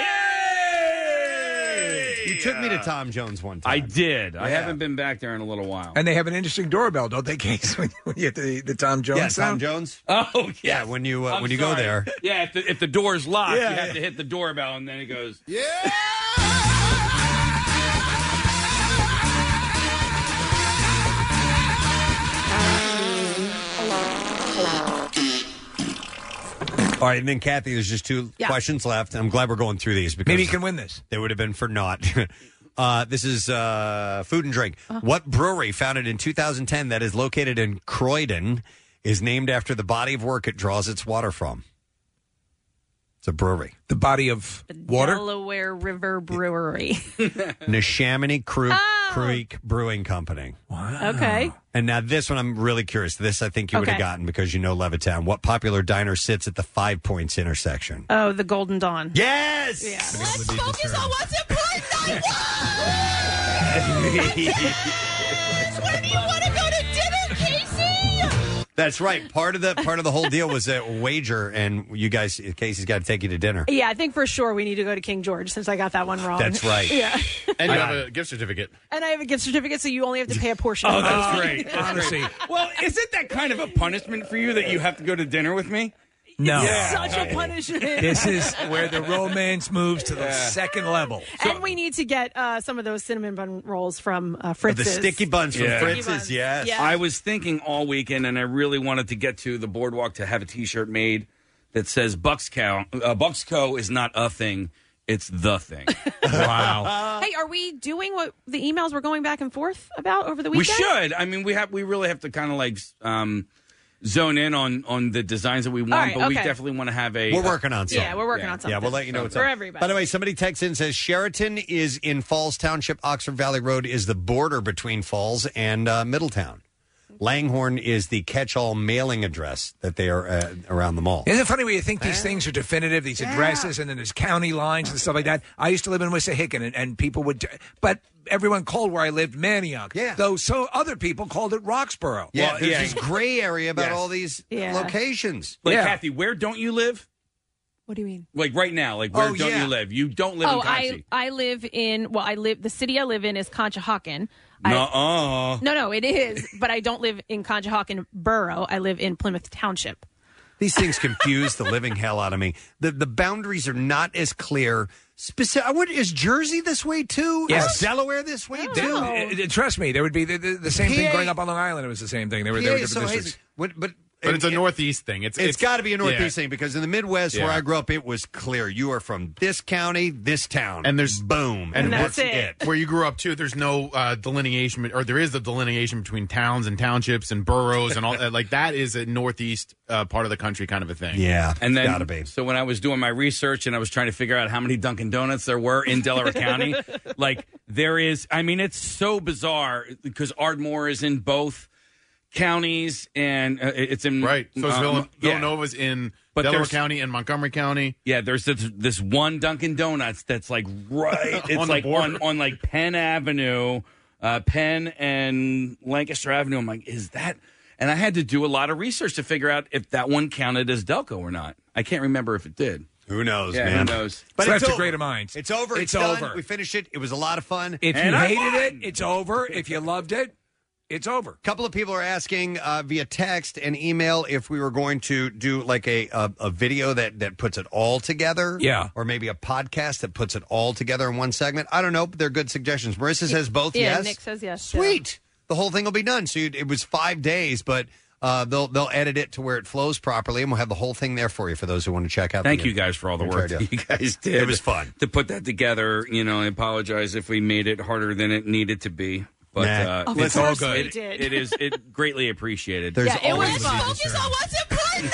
You took me to Tom Jones one time. I did. I Yeah. haven't been back there in a little while. And they have an interesting doorbell, don't they, Case? When you get the, the Tom Jones Yeah, Tom sound? Jones. Oh, yeah. Yeah, when you uh, I'm when you go sorry. there. Yeah, if the, if the door's locked, Yeah, you have yeah. to hit the doorbell, and then it goes. Yeah. All right, and then Kathy, there's just two Yeah. questions left. I'm glad we're going through these because Maybe you can win this. they would have been for naught. uh, this is uh, food and drink. Uh-huh. What brewery, founded in two thousand ten, that is located in Croydon, is named after the body of work it draws its water from? It's a brewery. The body of water? Delaware River Brewery. Neshaminy Creek, Oh. Creek Brewing Company. Wow. Okay. And now this one, I'm really curious. This I think you would have Okay. gotten because you know Levittown. What popular diner sits at the Five Points intersection? Oh, the Golden Dawn. Yes! Yeah. Let's focus on what's important. Where do you want to go to dinner, Casey? That's right. Part of the part of the whole deal was a wager, and you guys, Casey's got to take you to dinner. Yeah, I think for sure we need to go to King George since I got that one wrong. That's right. Yeah. And you I- have a gift certificate. And I have a gift certificate, so you only have to pay a portion. Oh, of that's it. great. That's Honestly. great. Well, isn't that kind of a punishment for you that you have to go to dinner with me? No. It's such a punishment. This is where the romance moves to the second level. and we need to get uh, some of those cinnamon bun rolls from uh, The Fritz's. sticky buns from Yeah. Fritz's, buns. yes. Yeah. I was thinking all weekend, and I really wanted to get to the boardwalk to have a T-shirt made that says Bucksco. Uh, Bucksco is not a thing; it's the thing. Wow. Hey, are we doing what the emails were going back and forth about over the we weekend? should. I mean, we have. We really have to kind of like um, zone in on on the designs that we want, All right, but we okay. definitely want to have a. We're working on something. Yeah, we're working Yeah. on something. Yeah, we'll let you know what's for up. everybody. By the way, somebody texts in and says Sheraton is in Falls Township. Oxford Valley Road is the border between Falls and uh, Middletown. Langhorne is the catch-all mailing address that they are uh, around the mall. Isn't it funny when you think these things are definitive, these addresses, and then there's county lines and stuff like that? I used to live in Wissahickon, and, and people would, but everyone called where I lived Manioc. Yeah. Though so other people called it Roxborough. Yeah, Well, there's yeah. this gray area about Yes. all these Yeah. locations. Like Yeah. Kathy, where don't you live? What do you mean? Like right now, like where Oh, don't yeah. you live? You don't live Oh, in I Conchie. I live in well, I live the city I live in is Conshohocken. I- Nuh-uh. No, no, it is, but I don't live in Conshohocken Borough. I live in Plymouth Township. These things confuse the living hell out of me. The the boundaries are not as clear. specific. I wonder, is Jersey this way too? Yes. Is Delaware this way too? Uh, uh, Trust me, there would be the, the, the same P A thing growing up on Long Island. It was the same thing. They were, they were P A, different so districts. hazy. What, but But it's a and- Northeast thing. It's it's got to be a Northeast yeah. thing because in the Midwest where Yeah. I grew up, it was clear you are from this county, this town, And there's boom, and, that's where- it. Where you grew up too, there's no uh, delineation, or there is the delineation between towns and townships and boroughs and all. Like that is a Northeast uh, part of the country kind of a thing. Yeah, And then, gotta be. So when I was doing my research and I was trying to figure out how many Dunkin' Donuts there were in Delaware County, like there is, I mean, it's so bizarre because Ardmore is in both counties and uh, it's in Right. So it's um, Villan- yeah. Villanova's in But Delaware there's- County and Montgomery County. Yeah, there's this, this one Dunkin' Donuts that's like right. It's On the like border. on, on like Penn Avenue, uh, Penn and Lancaster Avenue. I'm like, is that? And I had to do a lot of research to figure out if that one counted as Delco or not. I can't remember if it did. Who knows, Yeah, man? who knows? But So it's that's a over. great of minds. It's over. It's, It's done. over. We finished it. It was a lot of fun. If And you I hated won. it, it's over. If you loved it, it's over. A couple of people are asking uh, via text and email if we were going to do like a a, a video that, that puts it all together. Yeah. Or maybe a podcast that puts it all together in one segment. I don't know, but they're good suggestions. Marissa says both Yeah, yes. Nick says yes. too. Sweet. The whole thing will be done. So you, it was five days, but uh, they'll they'll edit it to where it flows properly, and we'll have the whole thing there for you for those who want to check out. Thank the, you guys for all the entire work deal. that you guys did. It was fun. to put that together. You know, I apologize if we made it harder than it needed to be. But Nah. uh, Of it's course all we good. did. It is it greatly appreciated. There's Yeah, it always was a fun. Focus on what's important.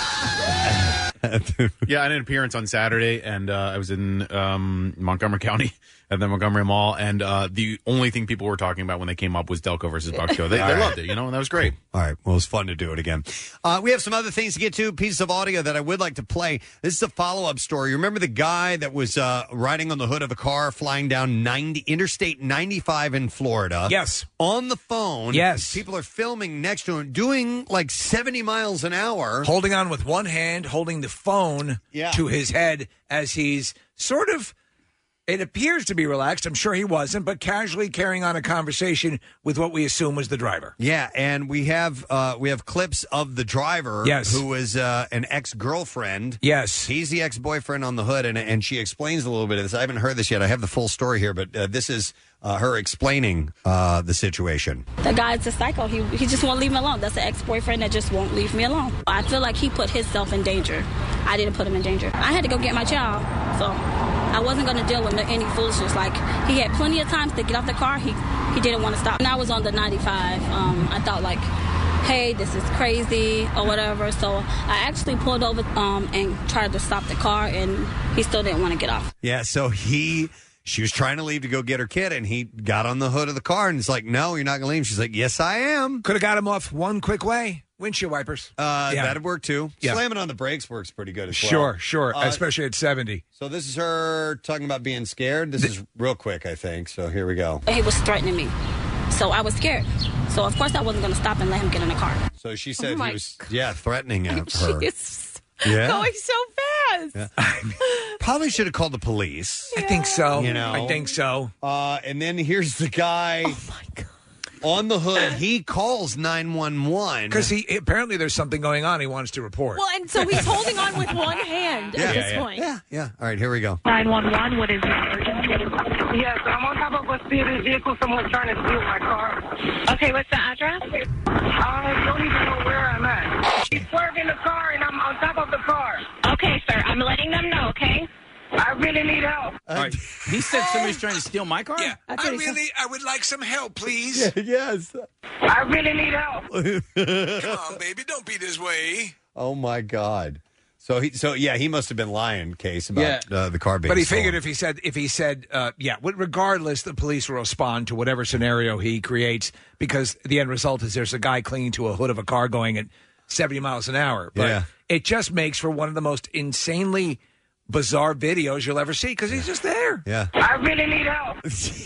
I Yeah, I had an appearance on Saturday, and uh, I was in um, Montgomery County at the Montgomery Mall, and uh, the only thing people were talking about when they came up was Delco versus Buckshow. They, All they right. loved it, you know, and that was great. All right. Well, it was fun to do it again. Uh, we have some other things to get to. Pieces of audio that I would like to play. This is a follow-up story. Remember the guy that was uh, riding on the hood of a car flying down ninety Interstate ninety-five in Florida? Yes. On the phone. Yes. People are filming next to him, doing like seventy miles an hour. Holding on with one hand, holding the phone Yeah. to his head as he's sort of, it appears to be relaxed. I'm sure he wasn't, but casually carrying on a conversation with what we assume was the driver. Yeah, and we have uh, we have clips of the driver, Yes. who was uh, an ex girlfriend. Yes, he's the ex boyfriend on the hood, and and she explains a little bit of this. I haven't heard this yet. I have the full story here, but uh, this is uh, her explaining uh, the situation. The guy's a psycho. He he just won't leave me alone. That's an ex-boyfriend that just won't leave me alone. I feel like he put himself in danger. I didn't put him in danger. I had to go get my child, so I wasn't going to deal with no- any foolishness. Like, he had plenty of times to get off the car. He he didn't want to stop. And I was on the ninety-five. Um, I thought like, hey, this is crazy or whatever. So I actually pulled over um, and tried to stop the car, and he still didn't want to get off. Yeah, so he, she was trying to leave to go get her kid, and he got on the hood of the car, and it's like, no, you're not going to leave. She's like, yes, I am. Could have got him off one quick way. Windshield wipers. Uh, Yeah. That'd work too. Yeah. Slamming on the brakes works pretty good as well. Sure, sure, Uh, especially at seventy. So this is her talking about being scared. This is real quick, I think. So here we go. He was threatening me, so I was scared. So of course I wasn't going to stop and let him get in the car. So she said Oh, my he was, yeah, threatening her. She is Yeah. going so fast. Yeah. Probably should have called the police. I think so. You know, I think so. Uh, and then here's the guy. Oh my god! On the hood, he calls nine one one Because he apparently there's something going on. He wants to report. Well, and so he's holding on with one hand Yeah, at yeah, this yeah. point. Yeah, yeah. All right, here we go. nine one one, what is the emergency? Yes, I'm on top of a speeding vehicle. Someone's trying to steal my car. Okay, what's the address? I don't even know where I'm at. He's swerving the car, and I'm on top of the car. Okay, sir. I'm letting them know, okay? I really need help. All right. He said somebody's trying to steal my car? Yeah. I really, I would like some help, please. yes. I really need help. Come on, baby. Don't be this way. Oh my god! So he, so yeah, he must have been lying, Case, about uh, the car being. But he stolen. figured if he said, if he said, uh, yeah, what- regardless, the police will respond to whatever scenario he creates because the end result is there's a guy clinging to a hood of a car going at seventy miles an hour. But Yeah. it just makes for one of the most insanely bizarre videos you'll ever see because he's just there. Yeah. I really need help.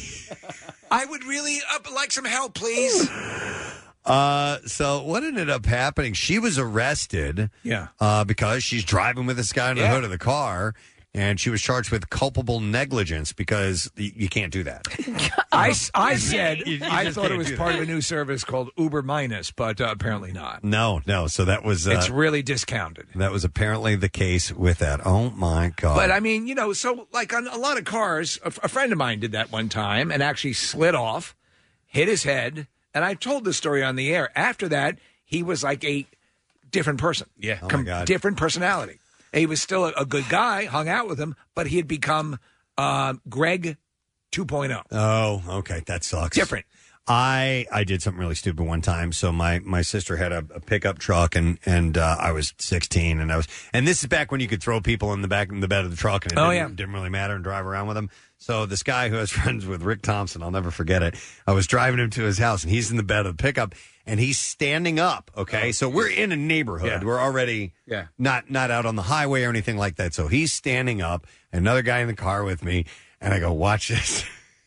I would really uh, like some help, please. Uh, so what ended up happening? She was arrested. Yeah. Uh, because she's driving with this guy on the Yeah. hood of the car, and she was charged with culpable negligence because y- you can't do that. I, I said You- you I just thought it can't was do part that. of a new service called Uber Minus, but uh, apparently not. No, no. So that was uh, It's really discounted. that was apparently the case with that. Oh my god! But I mean, you know, so like on a lot of cars, a, a friend of mine did that one time and actually slid off, hit his head, and I told this story on the air. After that, he was like a different person. Yeah, Oh, my God. different personality. He was still a, a good guy, hung out with him, but he had become uh, Greg two point oh. Oh, okay, that sucks. Different. I I did something really stupid one time. So my, my sister had a, a pickup truck, and and uh, I was sixteen, and I was and this is back when you could throw people in the back in the bed of the truck, and it Oh, didn't, yeah. didn't really matter, and drive around with them. So this guy who I was friends with, Rick Thompson, I'll never forget it. I was driving him to his house, and he's in the bed of the pickup, and he's standing up. Okay, so we're in a neighborhood. Yeah. We're already Yeah. not not out on the highway or anything like that. So he's standing up, another guy in the car with me, and I go, watch this.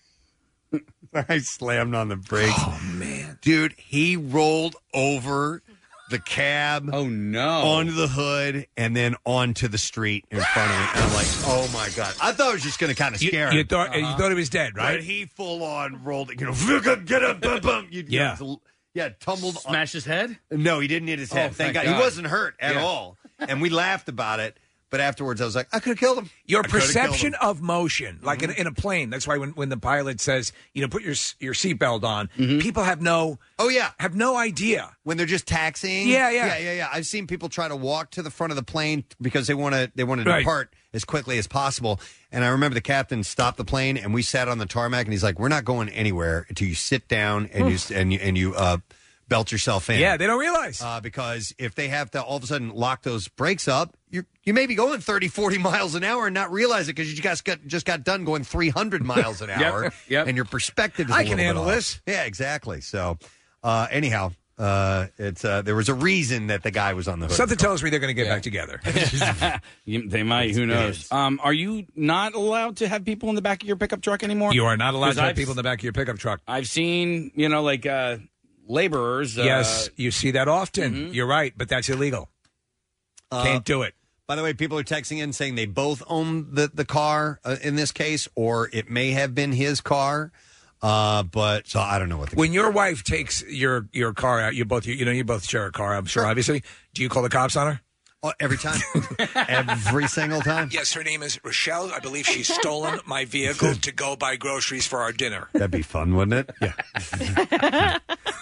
I slammed on the brakes. Oh, man. Dude, he rolled over the cab. Oh, no. Onto the hood and then onto the street in front of me. And I'm like, oh, my God. I thought I was just going to kind of You, scare you him. thought you thought he was dead, right? But he full on rolled it. You know, get up, bum, bum. You, Yeah. you know, yeah, tumbled. Smash his head? No, he didn't hit his head. Oh, thank, thank God. God. He wasn't hurt at Yeah. all. And we laughed about it. But afterwards, I was like, I could have killed him. Your I coulda killed perception him. of motion, like in, in a plane. That's why when, when the pilot says, you know, put your your seatbelt on, people have no Oh, yeah. have no idea. When they're just taxiing. Yeah, yeah. yeah, yeah, yeah. I've seen people try to walk to the front of the plane because they want to they want to Right. depart as quickly as possible. And I remember the captain stopped the plane, and we sat on the tarmac, and he's like, "We're not going anywhere until you sit down and you and you and you uh, belt yourself in." Yeah, they don't realize. Uh, because if they have to all of a sudden lock those brakes up, you you may be going thirty, forty miles an hour and not realize it because you just got just got done going three hundred miles an Yep, hour, yep. and your perspective is a I little can bit handle off. this. Yeah, exactly. So, uh, anyhow, uh, it's uh, there was a reason that the guy was on the hood. Something tells me they're going to get back together. You- they might. Who knows? Um, are you not allowed to have people in the back of your pickup truck anymore? You are not allowed 'Cause to have I've- people in the back of your pickup truck. I've seen, you know, like uh, laborers. Uh, Yes, you see that often. Mm-hmm. You're right, but that's illegal. Uh, Can't do it. By the way, people are texting in saying they both own the the car uh, in this case, or it may have been his car. Uh, but so I don't know what the When your wife takes your your car out, you both you, you know you both share a car. I'm sure, obviously. Do you call the cops on her? Oh, every time, every single time. Yes, her name is Rochelle. I believe she's stolen my vehicle to go buy groceries for our dinner. That'd be fun, wouldn't it? Yeah.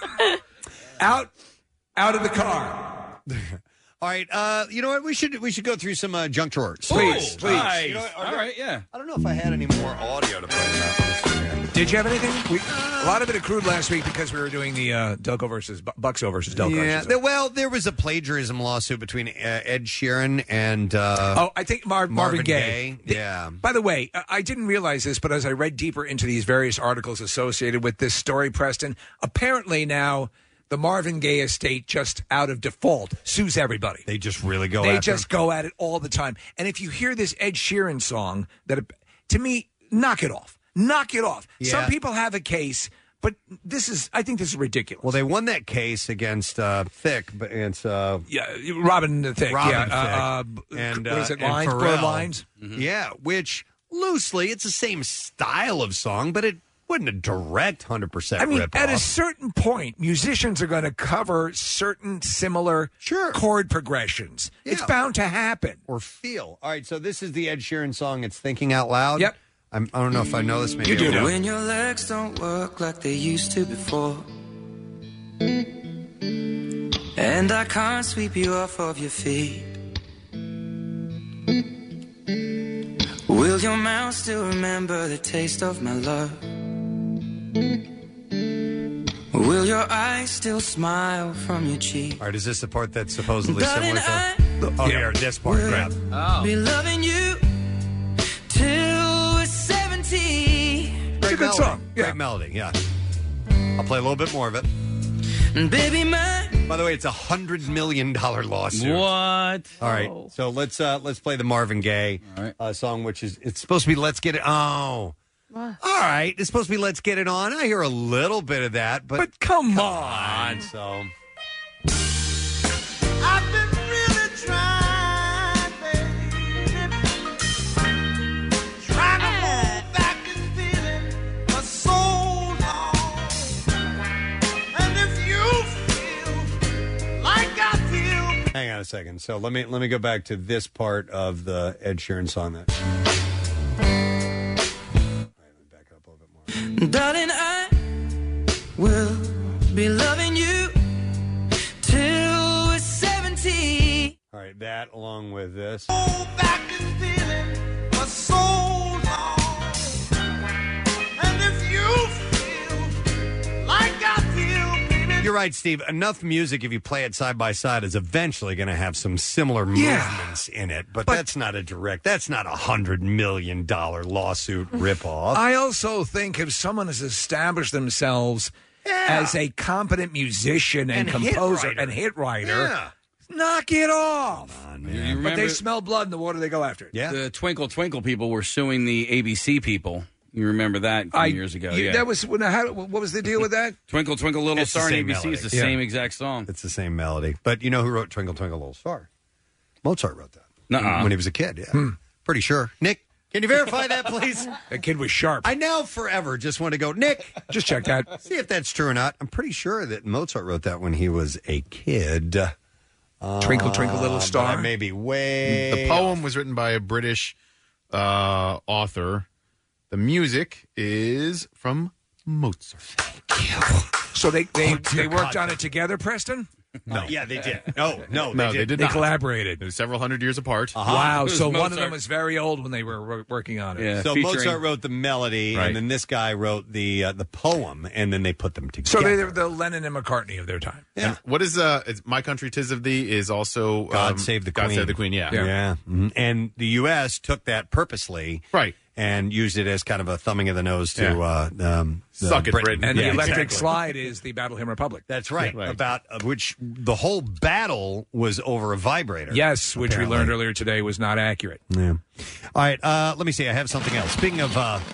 out, out of the car. All right. Uh, you know what? We should we should go through some uh, junk drawers. Please, please. Nice. You know what? Are All there- right, yeah. I don't know if I had any more audio to play. Now. Let's see here. Did you have anything? We, a lot of it accrued last week because we were doing the uh, Delco versus Bu- Buxo versus Delco. I Yeah. should say. there- well, there was a plagiarism lawsuit between uh, Ed Sheeran and uh, Oh, I think Mar- Marvin, Marvin Gaye. Gaye. Yeah. By the way, I- I didn't realize this, but as I read deeper into these various articles associated with this story, Preston, apparently now the Marvin Gaye estate, just out of default, sues everybody. They just really go. They after just go at it all the time. And if you hear this Ed Sheeran song, that to me, knock it off. Knock it off. Yeah. Some people have a case, but this is, I think this is ridiculous. Well, they won that case against uh, Thicke, but it's uh, yeah, Robin Thicke. Robin yeah, Thicke. uh, uh, and what is uh, it? and Lines, Pharrell. Blurred Lines. Yeah, which loosely it's the same style of song, but it wasn't a direct hundred percent. I mean, rip at a off. certain point, musicians are going to cover certain similar chord progressions. It's Yeah. bound to happen. or feel. All right, so this is the Ed Sheeran song. It's "Thinking Out Loud." Yep. I'm, I don't know if I know this. Maybe You do I will. know. When your legs don't work like they used to before, and I can't sweep you off of your feet, will your mouth still remember the taste of my love? Will your eyes still smile from your cheek? All right, is this the part that's supposedly Darling, similar to? Oh, Yeah. here, this part. Grab. Oh. Be loving you till we're seventy. Great good melody. song. Great Yeah. melody. Yeah. I'll play a little bit more of it. And baby, my By the way, it's a hundred million dollar lawsuit. What? All right, so let's uh, let's play the Marvin Gaye All right. uh, song, which is it's supposed to be "Let's Get It." Oh, all right, it's supposed to be "Let's Get It On." I hear a little bit of that, but, But come on. so I've been really trying, baby. on a second. So let me let me go back to this part of the Ed Sheeran song. That. Darling, I will be loving you till we're seventy. All right, that along with this. Back and feeling for so long. And if you feel like I feel, baby. You're right, Steve. Enough music, if you play it side by side, is eventually going to have some similar Yeah. movements in it. But, that's not a direct, that's not a hundred million dollar lawsuit ripoff. I also think if someone has established themselves as a competent musician and, And hit composer writer. and hit writer, Yeah. knock it off. You But remember they smell blood in the water, they go after it. Yeah. The Twinkle Twinkle people were suing the A B C people. You remember that a few I- years ago? you- yeah. That was when I had, what was the deal with that? Twinkle Twinkle Little It's the Star on A same B C melody. is the Yeah. same exact song. It's the same melody. But you know who wrote Twinkle Twinkle Little Star? Mozart wrote that. Nuh-uh. When he was a kid, yeah. Pretty sure. Nick, can you verify that, please? That kid was sharp. I now forever just want to go, Nick, just check that. See if that's true or not. I'm pretty sure that Mozart wrote that when he was a kid. Twinkle, Twinkle, Little Uh, Star. but I may be way. The poem was written by a British uh, author. The music is from Mozart. So they they, Oh, dear they worked God. on it together, Preston? No. Yeah, they did. No, no, no, they, they did. did They not. collaborated. It was several hundred years apart. Wow. It was So one of Mozart. them was very old when they were wor- working on it. Yeah, So featuring- Mozart wrote the melody, Right. and then this guy wrote the uh, the poem, and then they put them together. So they were the Lennon and McCartney of their time. Yeah. And what is uh? It's My Country 'Tis of Thee is also God um, Save the God Queen. Save the Queen. Yeah, Yeah. Mhm. And the U S took that purposely. Right. And used it as kind of a thumbing of the nose to Yeah. uh, um, Suck it, Britain. And Yeah, the Electric exactly. Slide is the Battle Hymn Republic. That's right. Right. About uh, which the whole battle was over a vibrator. Yes, which apparently. we learned earlier today was not accurate. Yeah. All right. Uh, let me see. I have something else. Speaking of, uh,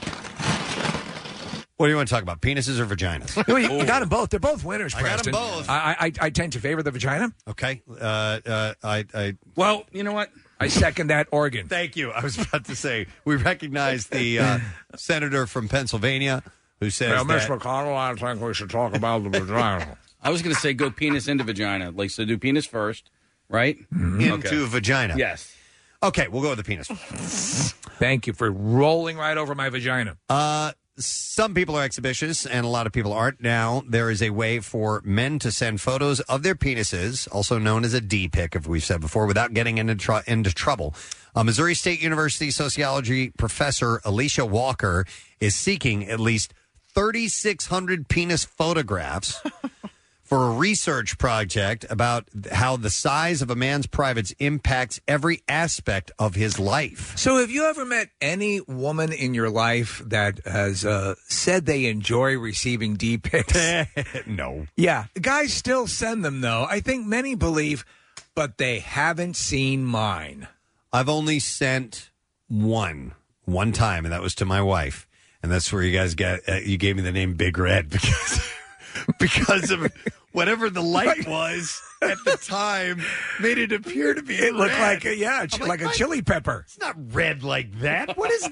what do you want to talk about? Penises or vaginas? No, you, you got them both. They're both winners, I got 'em Preston. both. I, I, I tend to favor the vagina. Okay. Uh, uh, I, I. Well, you know what? I second that organ. Thank you. I was about to say we recognize the uh, senator from Pennsylvania who says Well, Miss that. McConnell, I think we should talk about the vagina. I was going to say go penis into vagina. Like, so do penis first, right? Into Okay. vagina. Yes. Okay, we'll go with the penis. Thank you for rolling right over my vagina. Uh, some people are exhibitionists and a lot of people aren't. Now, there is a way for men to send photos of their penises, also known as a D-pic, if we've said before, without getting into, tr- into trouble. Uh, Missouri State University sociology professor Alicia Walker is seeking at least thirty-six hundred penis photographs for a research project about how the size of a man's privates impacts every aspect of his life. So, have you ever met any woman in your life that has uh, said they enjoy receiving D pics? No. Yeah, guys still send them though. I think many believe, but they haven't seen mine. I've only sent one, one time, and that was to my wife. And that's where you guys got, uh, you gave me the name Big Red because, because of whatever the light was at the time made it appear to be It looked red. like a, yeah, I'm like, a "My- chili pepper. It's not red like that. What is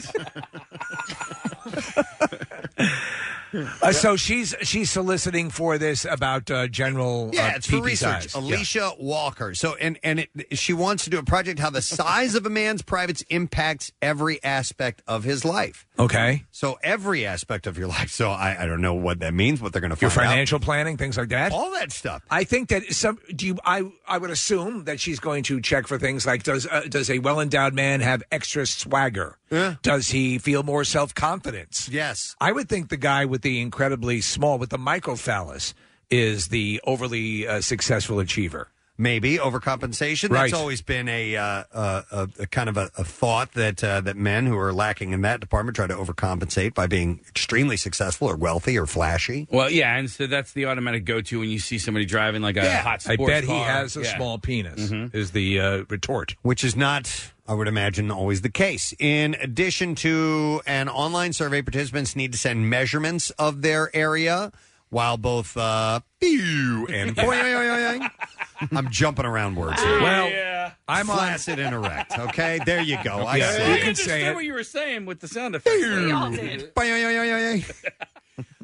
that? Uh, so she's she's soliciting for this about uh, general Yeah, uh, it's for pee-pee research. size. Alicia Walker. So, and and it, she wants to do a project how the size of a man's privates impacts every aspect of his life. Yeah. Okay, So every aspect of your life. So I, I don't know what that means. What they're going to your find out. financial planning, things like that. all that stuff. I think that some. Do you? I I would assume that she's going to check for things like does uh, does a well endowed man have extra swagger? Yeah. Does he feel more self confidence? Yes. I would think the guy with the incredibly small, with the microphallus, is the overly uh, successful achiever. Maybe overcompensation. Right. That's always been a, uh, uh, a, a kind of a, a thought that uh, that men who are lacking in that department try to overcompensate by being extremely successful or wealthy or flashy. Well, yeah, and so that's the automatic go-to when you see somebody driving like a Yeah. hot I sports bet he car. has a Yeah. small penis. Mm-hmm. Is the uh, retort? Which is not, I would imagine, always the case. In addition to an online survey, participants need to send measurements of their area, while both uh, pew and boing. I'm jumping around words. here. Well, yeah. I'm on. Flaccid and erect. Okay, there you go. I Yeah, see. you I can understood say it. what you were saying with the sound effects. We all did.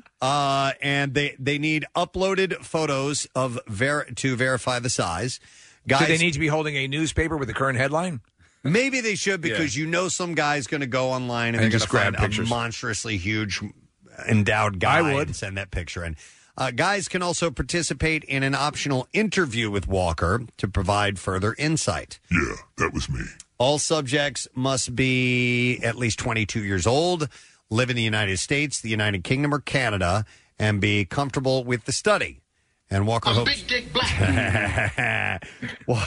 Uh, and they they need uploaded photos of ver- to verify the size. Guys, Do they need to be holding a newspaper with the current headline? Maybe they should because you know some guy's going to go online and, And they're going just to grab find pictures. a monstrously huge endowed guy I would. and send that picture in. Uh, guys can also participate in an optional interview with Walker to provide further insight. Yeah, that was me. All subjects must be at least twenty-two years old, live in the United States, the United Kingdom, or Canada, and be comfortable with the study. And Walker hopes... Big dick black. Well,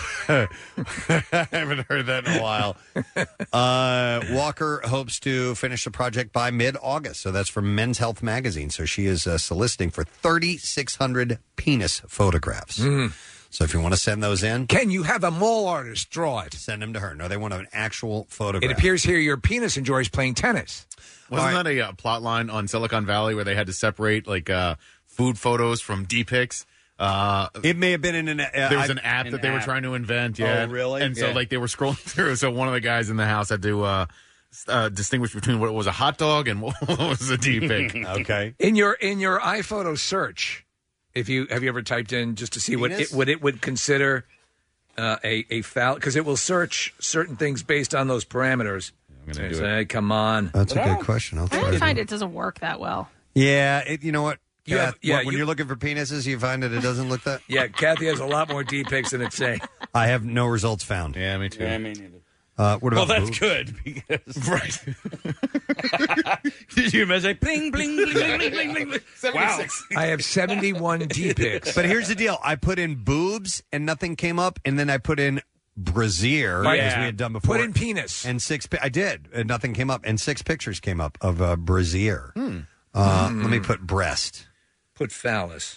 I haven't heard that in a while. Uh, Walker hopes to finish the project by mid-August. So that's from Men's Health Magazine. So she is uh, soliciting for thirty-six hundred penis photographs. Mm. So if you want to send those in... Can you have a mole artist draw it? Send them to her. No, they want an actual photograph. It appears here your penis enjoys playing tennis. Wasn't that a uh, plot line on Silicon Valley where they had to separate like uh, food photos from D pics? Uh, it may have been in an. Uh, there was I- an app an that they were app. trying to invent. Yeah. Oh, really? And so Yeah. like they were scrolling through. So one of the guys in the house had to uh, s- uh, distinguish between what was a hot dog and what was a D pic. Okay. In your in your iPhoto search, if you have you ever typed in just to see what Penis? it what it would consider uh, a a foul, because it will search certain things based on those parameters. I'm gonna do say, come on. That's a good question. I'll try I to find do it doesn't work that well. Yeah, it, you know what? You have- Kath, yeah, what, when you- you're looking for penises, you find that it doesn't look that. Yeah, Kathy has a lot more D pics than it's saying. I have no results found. Yeah, me too. Yeah, me neither. Uh, what Well, about that's boobs? good because right. Did you imagine bling bling bling bling bling bling? bling. Wow. I have seventy-one D pics. But here's the deal: I put in boobs and nothing came up, and then I put in brassiere Right. as Yeah. we had done before. Put in penis. and six. pi- I did, and nothing came up, and six pictures came up of uh, brassiere. Hmm. Uh, Hmm. Let me put breast. Put phallus.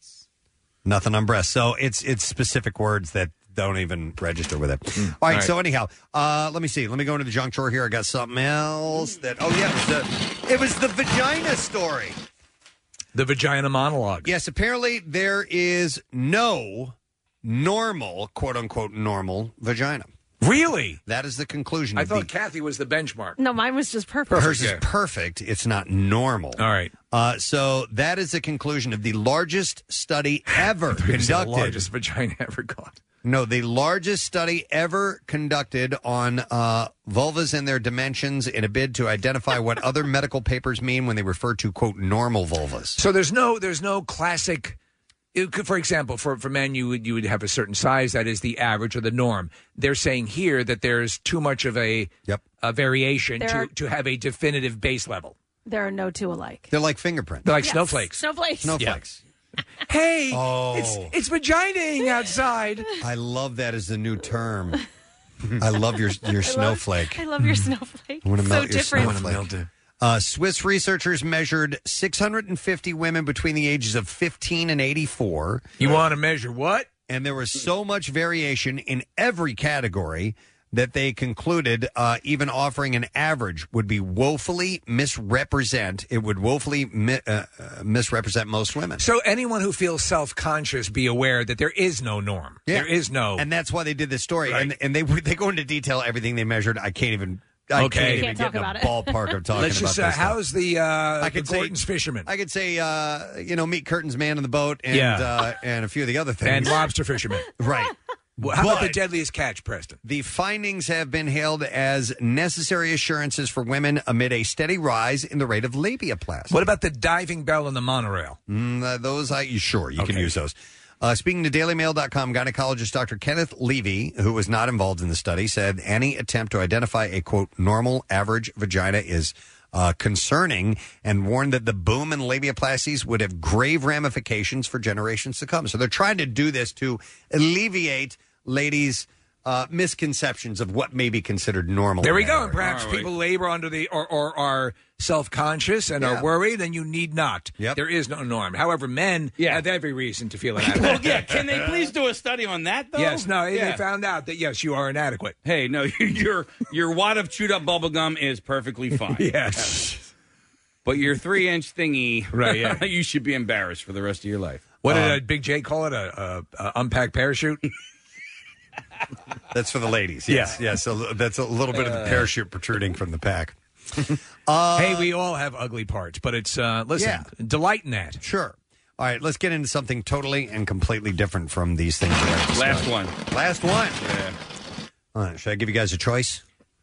Nothing on breast. So it's it's specific words that don't even register with it. All right. Hmm. All right. So anyhow, uh, let me see. Let me go into the junk drawer here. I got something else that. Oh yeah, it was the, it was the vagina story. The vagina monologue. Yes, apparently there is no normal, quote unquote, normal vagina. Really? That is the conclusion. I of thought the, Kathy was the benchmark. No, mine was just perfect. hers is perfect. It's not normal. All right. Uh, so that is the conclusion of the largest study ever It's the conducted. largest vagina ever got. No, the largest study ever conducted on uh, vulvas and their dimensions in a bid to identify what other medical papers mean when they refer to, quote, normal vulvas. So there's no there's no classic. It could, for example, for for men, you would you would have a certain size that is the average or the norm. They're saying here that there's too much of a yep. a variation There to are- to have a definitive base level. There are no two alike. They're like fingerprints. They're like Yes. snowflakes. Snowflakes. Snowflakes. Hey, Oh. it's it's vaginaing outside. I love that as the new term. I love your your snowflake. I love your snowflake. I want to so melt your different. snowflake. Uh, Swiss researchers measured six hundred fifty women between the ages of fifteen and eighty-four. You want to measure what? And there was so much variation in every category that they concluded uh, even offering an average would be woefully misrepresent. It would woefully mi- uh, uh, misrepresent most women. So anyone who feels self conscious, be aware that there is no norm. Yeah. There is no. And that's why they did this story. Right. And and they they go into detail everything they measured. I can't even. I Okay. can't You even can't get talk in the about it. ballpark of talking Let's about just. this Uh, stuff. how's the uh, I the could say- Gordon's fisherman I could say, uh, you know, meet Curtin's man in the boat and Yeah. uh, and a few of the other things. and lobster fisherman? Right. Well, how about the But- deadliest catch, Preston? The findings have been hailed as necessary assurances for women amid a steady rise in the rate of labiaplasty. What about the diving bell in the monorail? Mm, uh, those, I sure, you can Okay. use those. Uh, speaking to Daily Mail dot com, gynecologist Doctor Kenneth Levy, who was not involved in the study, said any attempt to identify a, quote, normal average vagina is uh, concerning, and warned that the boom in labiaplasties would have grave ramifications for generations to come. So they're trying to do this to alleviate ladies' uh, misconceptions of what may be considered normal. There we in go. that And area. perhaps people labor under the or, or are self conscious and Yeah. are worried, and you need not. Yep. There is no norm. However, men Yeah. have every reason to feel inadequate. Well, yeah. Can they please do a study on that though? Yes, no, Yeah. they found out that yes, you are inadequate. Hey, no, your your wad of chewed up bubble gum is perfectly fine. Yes. But your three inch thingy, Right, yeah. you should be embarrassed for the rest of your life. What Um, did uh, Big J call it? A, a, a unpacked parachute? That's for the ladies. Yes, Yeah. yes. So that's a little bit of the parachute protruding from the pack. Uh, hey, we all have ugly parts, but it's uh, listen, yeah. delight in that. Sure. All right, let's get into something totally and completely different from these things. That I've Last discussed. one. Last one. Yeah. All right, should I give you guys a choice?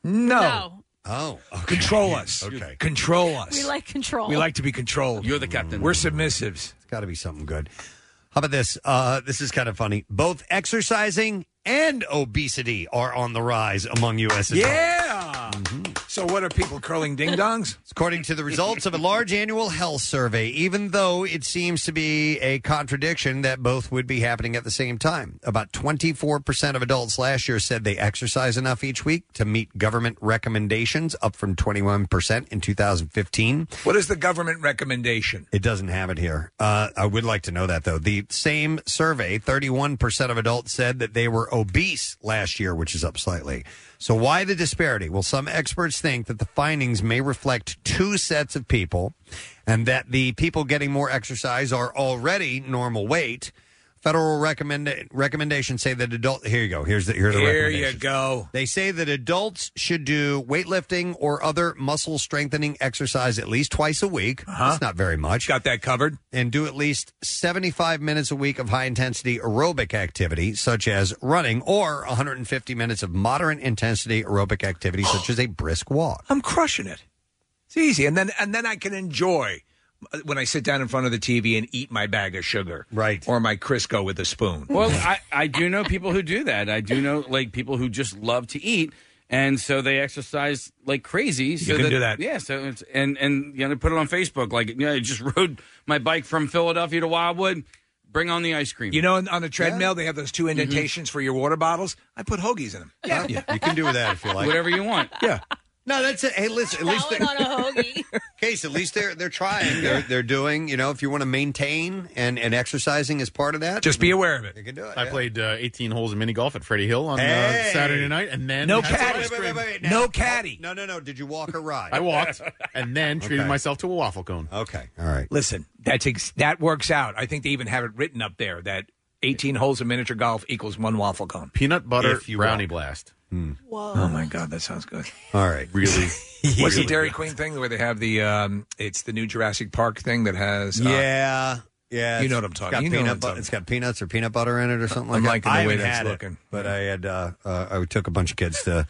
No. Oh, Control us. Okay. Control us. We like control. We like to be controlled. You're the captain. We're submissives. It's got to be something good. How about this? Uh, this is kind of funny. Both exercising and obesity are on the rise among U S adults. Yeah. So what are people curling ding-dongs? According to the results of a large annual health survey, even though it seems to be a contradiction that both would be happening at the same time. About twenty-four percent of adults last year said they exercise enough each week to meet government recommendations, up from twenty-one percent in two thousand fifteen. What is the government recommendation? It doesn't have it here. Uh, I would like to know that, though. The same survey, thirty-one percent of adults said that they were obese last year, which is up slightly. So why the disparity? Well, some experts think that the findings may reflect two sets of people and that the people getting more exercise are already normal weight. Federal recommend, recommendations say that adult. Here you go. Here's the here are the Here you recommendations. go. They say that adults should do weightlifting or other muscle strengthening exercise at least twice a week. Uh-huh. That's not very much. Got that covered. And do at least seventy-five minutes a week of high intensity aerobic activity, such as running, or one hundred fifty minutes of moderate intensity aerobic activity, such as a brisk walk. I'm crushing it. It's easy, and then and then I can enjoy when I sit down in front of the T V and eat my bag of sugar, right, or my Crisco with a spoon. Well, I, I do know people who do that. I do know like people who just love to eat, and so they exercise like crazy. So You can do that. Yeah. So it's, and and you know, put it on Facebook. Like, you know, I just rode my bike from Philadelphia to Wildwood. Bring on the ice cream. You know, on the treadmill, they have those two indentations for your water bottles. I put hoagies in them. Yeah, you can do that if you like. Whatever you want. Yeah. No, that's it. Hey, listen. At least they're, on a hoagie. Case, at least they're they're trying. They're they're doing. You know, if you want to maintain and and exercising is part of that, Just be aware of it. You can do it. I yeah. played uh, eighteen holes of mini golf at Freddie Hill on Hey! uh, Saturday night, and then No had some caddy. ice Wait, cream. wait, wait, wait, No now- caddy. No, no, no. Did you walk or ride? I walked, and then treated Okay. myself to a waffle cone. Okay. All right. Listen, that's ex- that works out. I think they even have it written up there that eighteen holes of miniature golf equals one waffle cone. Peanut butter If you brownie walk. blast. Whoa. Oh my God, that sounds good. All right. Really? What's the Dairy Queen thing where they have the? Um, it's the new Jurassic Park thing that has. Uh, Yeah. Yeah. You know it's- what I'm talking- It's got, you know what peanut I'm bu- talking. it's got peanuts or peanut butter in it or something I'm like liking that. the I way haven't that's had it, looking. but I had. Uh, uh, I took a bunch of kids to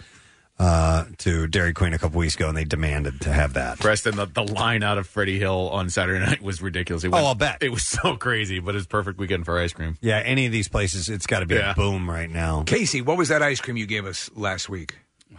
uh, to Dairy Queen a couple weeks ago, and they demanded to have that. Preston, the, the line out of Freddie Hill on Saturday night was ridiculous. It Oh, went- I'll bet. It was so crazy, but it's perfect weekend for ice cream. Yeah, any of these places, it's got to be Yeah. a boom right now. Casey, what was that ice cream you gave us last week?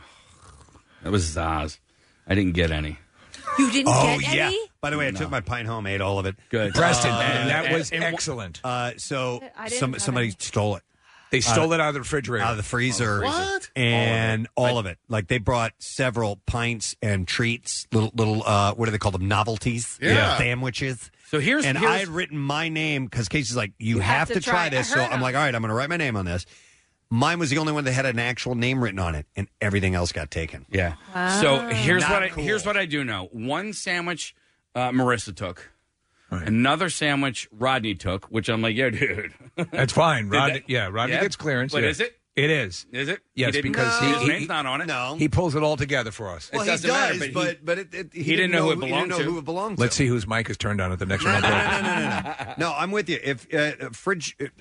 That was Zaz. I didn't get any. You didn't Oh get yeah. any? By the way, I took my pint home, ate all of it. Good. Preston, Uh, and that and- was and- excellent. Uh, so I didn't some, have somebody any. stole it. They stole uh, it out of the refrigerator. Out of the freezer. What? And all of it. Like they brought several pints and treats, little little uh what do they call them? Novelties. Yeah. Sandwiches. So here's and here's, I had written my name because Casey's like, you, You have, have to to try, try. I this. So heard I'm of like, it. all right, I'm gonna write my name on this. Mine was the only one that had an actual name written on it, and everything else got taken. Yeah. So here's Not what I, cool. here's what I do know. One sandwich uh, Marissa took. Another sandwich Rodney took, which I'm like, yeah, dude. That's fine. Did Rodney, that- yeah, Rodney Yeah? gets clearance. But yeah. is it? It is. Is it? Yes, He didn't- because no. he- his he- name's not on it. No. He pulls it all together for us. It Well, doesn't he does, matter, but but he- but it, it, he, he didn't know who it he belonged didn't know to. who it belonged to. Let's see whose mic is turned on at the next No, one. no, no, no, no, no, no. No, I'm with you. If uh, fridge uh,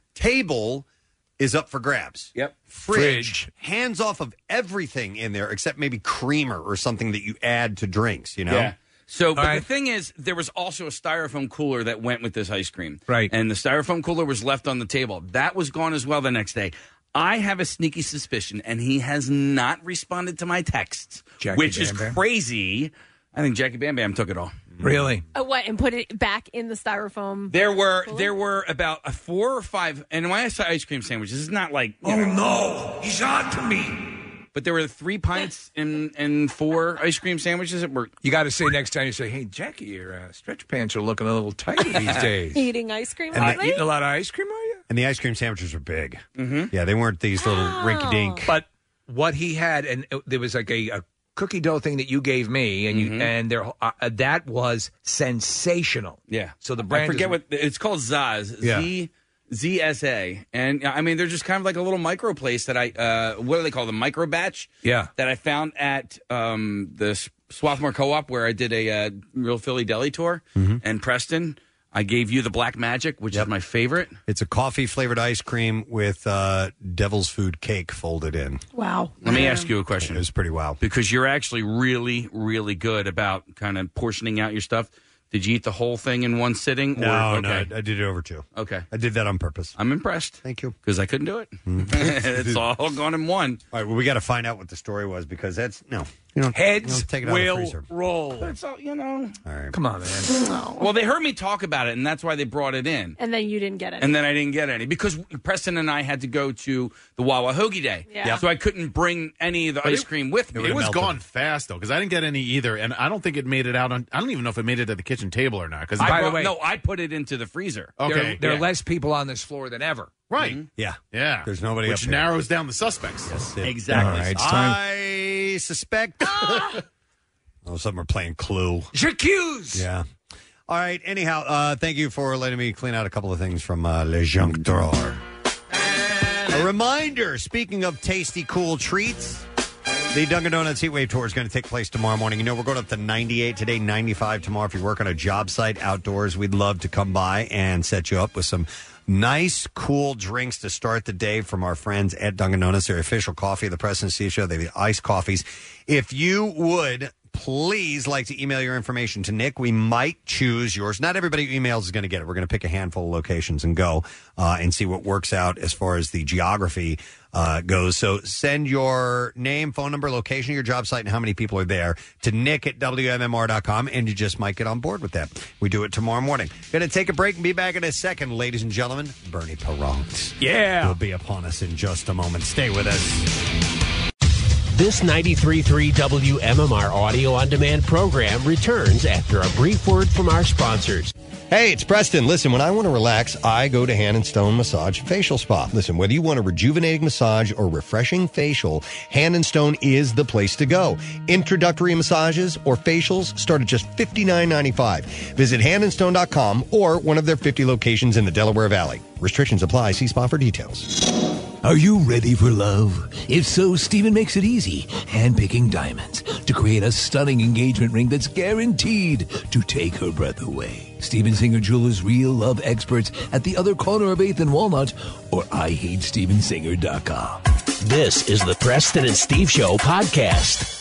table is up for grabs. Yep. Fridge, Fridge. hands off of everything in there except maybe creamer or something that you add to drinks. You know. Yeah. So, but right. the thing is, there was also a styrofoam cooler that went with this ice cream. Right. And the styrofoam cooler was left on the table. That was gone as well the next day. I have a sneaky suspicion, and he has not responded to my texts, Jackie which Bam is Bam? crazy. I think Jackie Bam Bam took it all. Really? Uh, what, and put it back in the styrofoam? There were there were about a four or five, and when I say ice cream sandwiches, it's not like you Oh know, no, he's on to me. but there were three pints and and four ice cream sandwiches that were. You got to say next time you say, "Hey, Jackie, your uh, stretch pants are looking a little tight these days." Eating ice cream And lately? Eating a lot of ice cream, are you? And the ice cream sandwiches were big. Mm-hmm. Yeah, they weren't these little rinky dink. But what he had, and it, there was like a, a cookie dough thing that you gave me, and you Mhm. and there uh, uh, that was sensational. Yeah. So the brand I forget is- what it's called. Zaz. Yeah. Z Z S A. And I mean, they're just kind of like a little micro place that I. Uh, what do they call them? Micro batch. Yeah. That I found at um, the S- Swarthmore Co-op where I did a uh, real Philly deli tour, Mm-hmm. and Preston. I gave you the Black Magic, which is my favorite. It's a coffee-flavored ice cream with uh, devil's food cake folded in. Wow. Let me ask you a question. It was pretty wild. Because you're actually really, really good about kind of portioning out your stuff. Did you eat the whole thing in one sitting? No, or, no, okay. I did it over two. Okay. I did that on purpose. I'm impressed. Thank you. Because I couldn't do it. It's all gone in one. All right, well, we got to find out what the story was because that's, no. You don't, Heads you don't take it out of the will freezer. roll. That's all, you know. All right. Come on, man. Well, they heard me talk about it, and that's why they brought it in. And then you didn't get it. And then I didn't get any because Preston and I had to go to the Wawa Hoagie Day. Yeah. So I couldn't bring any of the But ice it- cream with me. It was gone fast though, because I didn't get any either, and I don't think it made it out on. I don't even know if it made it to the kitchen table or not. Because I By the brought- way- no, I put it into the freezer. Okay, There, there yeah. are less people on this floor than ever. Right. Yeah. Yeah. There's nobody Which up here. narrows down the suspects. Yes, Exactly. All right, it's time. I suspect. Oh, some are playing Clue. J'accuse! Yeah. All right. Anyhow, uh, thank you for letting me clean out a couple of things from uh, Le Junk Drawer. A reminder, speaking of tasty, cool treats, the Dunkin' Donuts Heatwave Tour is going to take place tomorrow morning. You know, we're going up to ninety-eight today, ninety-five tomorrow. If you work on a job site outdoors, we'd love to come by and set you up with some nice, cool drinks to start the day from our friends at Dunkin' Donuts. Their official coffee of the Preston and Steve Show. They have iced coffees. If you would please like to email your information to Nick, we might choose yours. Not everybody who emails is going to get it. We're going to pick a handful of locations and go uh, and see what works out as far as the geography uh, goes. So send your name, phone number, location of your job site, and how many people are there to Nick at W M M R dot com, and you just might get on board with that. We do it tomorrow morning. Going to take a break and be back in a second. Ladies and gentlemen, Bernie Perront. Yeah. Will be upon us in just a moment. Stay with us. This ninety-three point three W M M R audio on demand program returns after a brief word from our sponsors. Hey, it's Preston. Listen, when I want to relax, I go to Hand and Stone Massage Facial Spa. Listen, whether you want a rejuvenating massage or refreshing facial, Hand and Stone is the place to go. Introductory massages or facials start at just fifty-nine ninety-five. Visit hand and stone dot com or one of their fifty locations in the Delaware Valley. Restrictions apply. See spa for details. Are you ready for love? If so, Steven makes it easy, handpicking diamonds to create a stunning engagement ring that's guaranteed to take her breath away. Steven Singer Jewelers' real love experts at the other corner of eighth and Walnut or I hate steven singer dot com. This is the Preston and Steve Show podcast.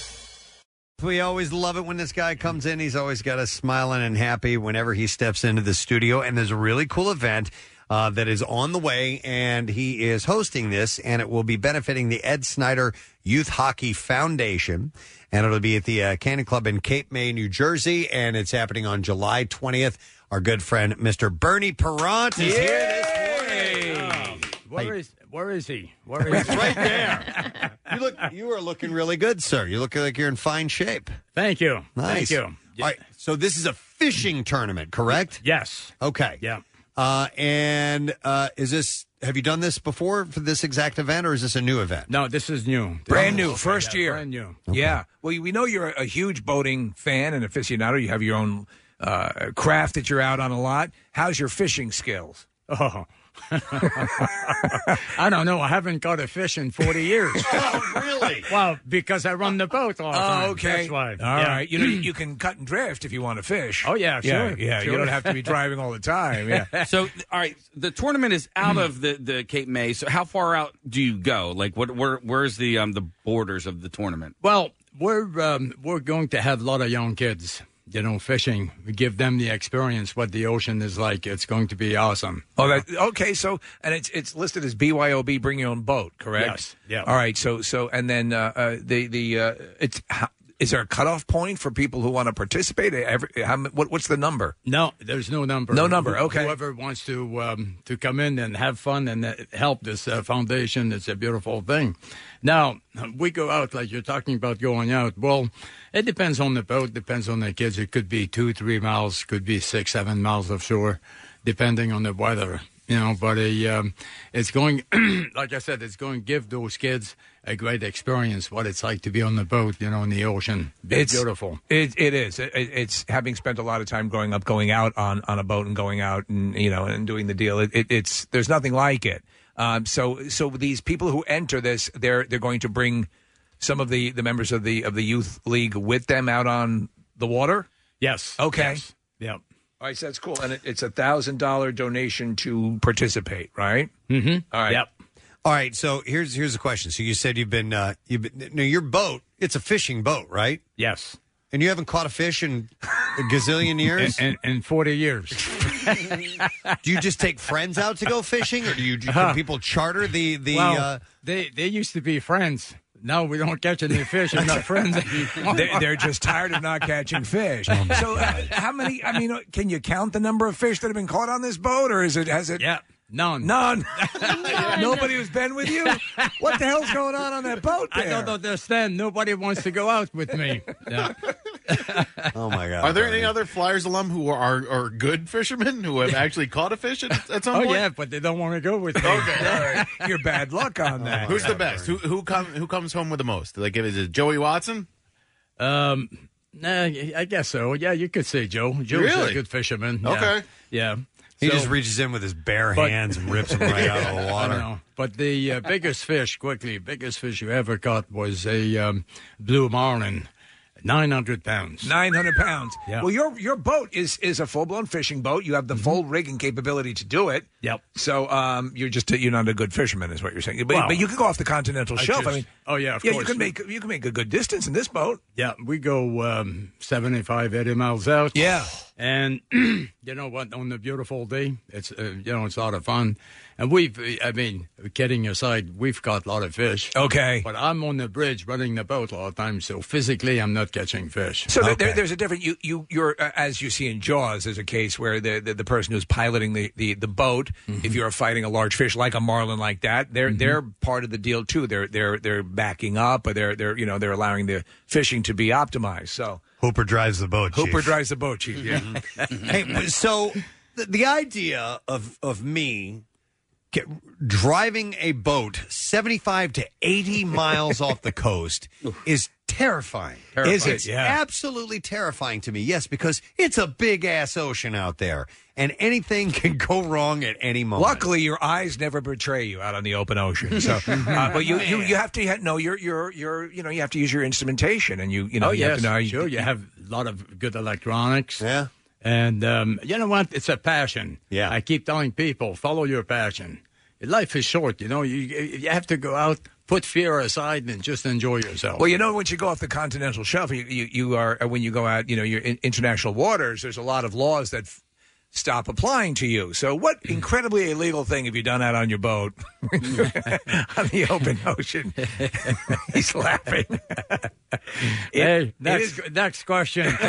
We always love it when this guy comes in. He's always got us smiling and happy whenever he steps into the studio. And there's a really cool event uh, that is on the way, and he is hosting this, and it will be benefiting the Ed Snyder Youth Hockey Foundation. And it'll be at the uh, Cannon Club in Cape May, New Jersey, and it's happening on July twentieth. Our good friend, Mister Bernie Perront, is here this morning. Where is where is he? Where is He's right there. You look. You are looking really good, sir. You look like you're in fine shape. Thank you. Nice. Thank you. All right. So this is a fishing tournament, correct? Yes. Okay. Yeah. Uh, and uh, is this? Have you done this before for this exact event, or is this a new event? No, this is new. Brand This new, is- first yeah, year. Brand new. Yeah. Well, we know you're a huge boating fan and aficionado. You have your own uh, craft that you're out on a lot. How's your fishing skills? Oh. I don't know. I haven't caught a fish in forty years. Oh, really? Well, because I run the boat all the time. Oh, okay. That's why. All Yeah. right. You know, you can cut and drift if you want to fish. Oh, yeah, Yeah, sure. yeah. You Sure. don't have to be driving all the time. Yeah. So, all right, the tournament is out of the, the Cape May. So, how far out do you go? Like, what? Where? Where's the um the borders of the tournament? Well, we're um, we're going to have a lot of young kids, you know, fishing. We give them the experience what the ocean is like. It's going to be awesome. Oh, that, okay. So, and it's it's listed as B Y O B, bring your own boat, correct? Yes, yeah. All right. So, so, and then uh, uh, the the uh, it's how, is there a cutoff point for people who want to participate? Every, how, what, what's the number? No, there's no number. No number, okay. Whoever wants to um, to come in and have fun and uh, help this uh, foundation, it's a beautiful thing. Now, we go out, like you're talking about going out. Well, it depends on the boat, depends on the kids. It could be two, three miles, could be six, seven miles offshore, depending on the weather. You know, but a, um, it's going, like I said, it's going to give those kids a great experience, what it's like to be on the boat, you know, in the ocean. It's beautiful. It, it is. It, it's having spent a lot of time growing up, going out on, on a boat and going out and, you know, and doing the deal. It, it, it's there's nothing like it. Um, so so these people who enter this, they're they're going to bring some of the, the members of the of the youth league with them out on the water. Yes. Okay. Yes. Yep. All right, so that's cool. And it, it's a one thousand dollars donation to participate, right? Mm-hmm. All right. Yep. All right, so here's here's the question. So you said you've been uh, you've been no, your boat. It's a fishing boat, right? Yes. And you haven't caught a fish in a gazillion years. In, in, in forty years. Do you just take friends out to go fishing, or do you do Uh-huh. people charter the the? Well, uh, they they used to be friends. Now we don't catch any fish. We're not friends anymore. They're, they're just tired of not catching fish. So, uh, how many? I mean, uh, can you count the number of fish that have been caught on this boat, or is it has it? Yeah, none, none. Nobody who's been with you. What the hell's going on on that boat? There? I don't understand. Nobody wants to go out with me. Yeah. Oh my God! Are there any other Flyers alum who are are good fishermen who have actually caught a fish at, at some Oh point? yeah, but they don't want to go with me. Okay, all right. You're bad luck on that. Who's the best? Who who come who comes home with the most? Like, is it Joey Watson? Um, nah, I guess so. Yeah, you could say Joe. Joe's Really? a good fisherman. Yeah. Okay. Yeah. He So- just reaches in with his bare But- hands and rips them right out of the water. I know. But the uh, biggest fish, quickly, biggest fish you ever caught was a um, blue marlin, nine hundred pounds. Nine hundred pounds. Yeah. Well, your your boat is is a full blown fishing boat. You have the full rigging capability to do it. Yep. So um, you're just you're not a good fisherman, is what you're saying. But, Well, but you could go off the continental I shelf. I just- mean, oh yeah, of yeah, course. you can make you can make a good distance in this boat. Yeah, we go um, seventy-five, eighty miles out. Yeah. And you know what? On a beautiful day, it's uh, you know it's a lot of fun. And we've, I mean, kidding aside, we've caught a lot of fish. Okay. But I'm on the bridge running the boat a lot of times, so physically I'm not catching fish. So there- there, there's a different you you you're uh, as you see in Jaws. There's a case where the the, the person who's piloting the, the, the boat, if you're fighting a large fish like a marlin like that, they're they're part of the deal too. They're they're they're backing up, or they're they're you know they're allowing the fishing to be optimized. So Hooper drives the boat. Hooper Chief. drives the boat, Chief. Yeah. Hey, so the, the idea of of me get, driving a boat seventy-five to eighty miles off the coast is terrifying. Terrifying. Is it? Yeah. Absolutely terrifying to me. Yes, because it's a big ass ocean out there, and anything can go wrong at any moment. Luckily, your eyes never betray you out on the open ocean. So, uh, but you, you you have to ha- know you're you're you're you know you have to use your instrumentation, and you you know oh, you yes, have to know how you, sure. You have a lot of good electronics. Yeah. And um, you know what? It's a passion. Yeah. I keep telling people, follow your passion. Life is short, you know. You you have to go out, put fear aside, and just enjoy yourself. Well, you know, once you go off the continental shelf, you, you, you are when you go out, you know, you're in international waters. There's a lot of laws that f- stop applying to you. So, what incredibly illegal thing have you done out on your boat on the open ocean? He's laughing. Hey, It- next, it is- next question, please.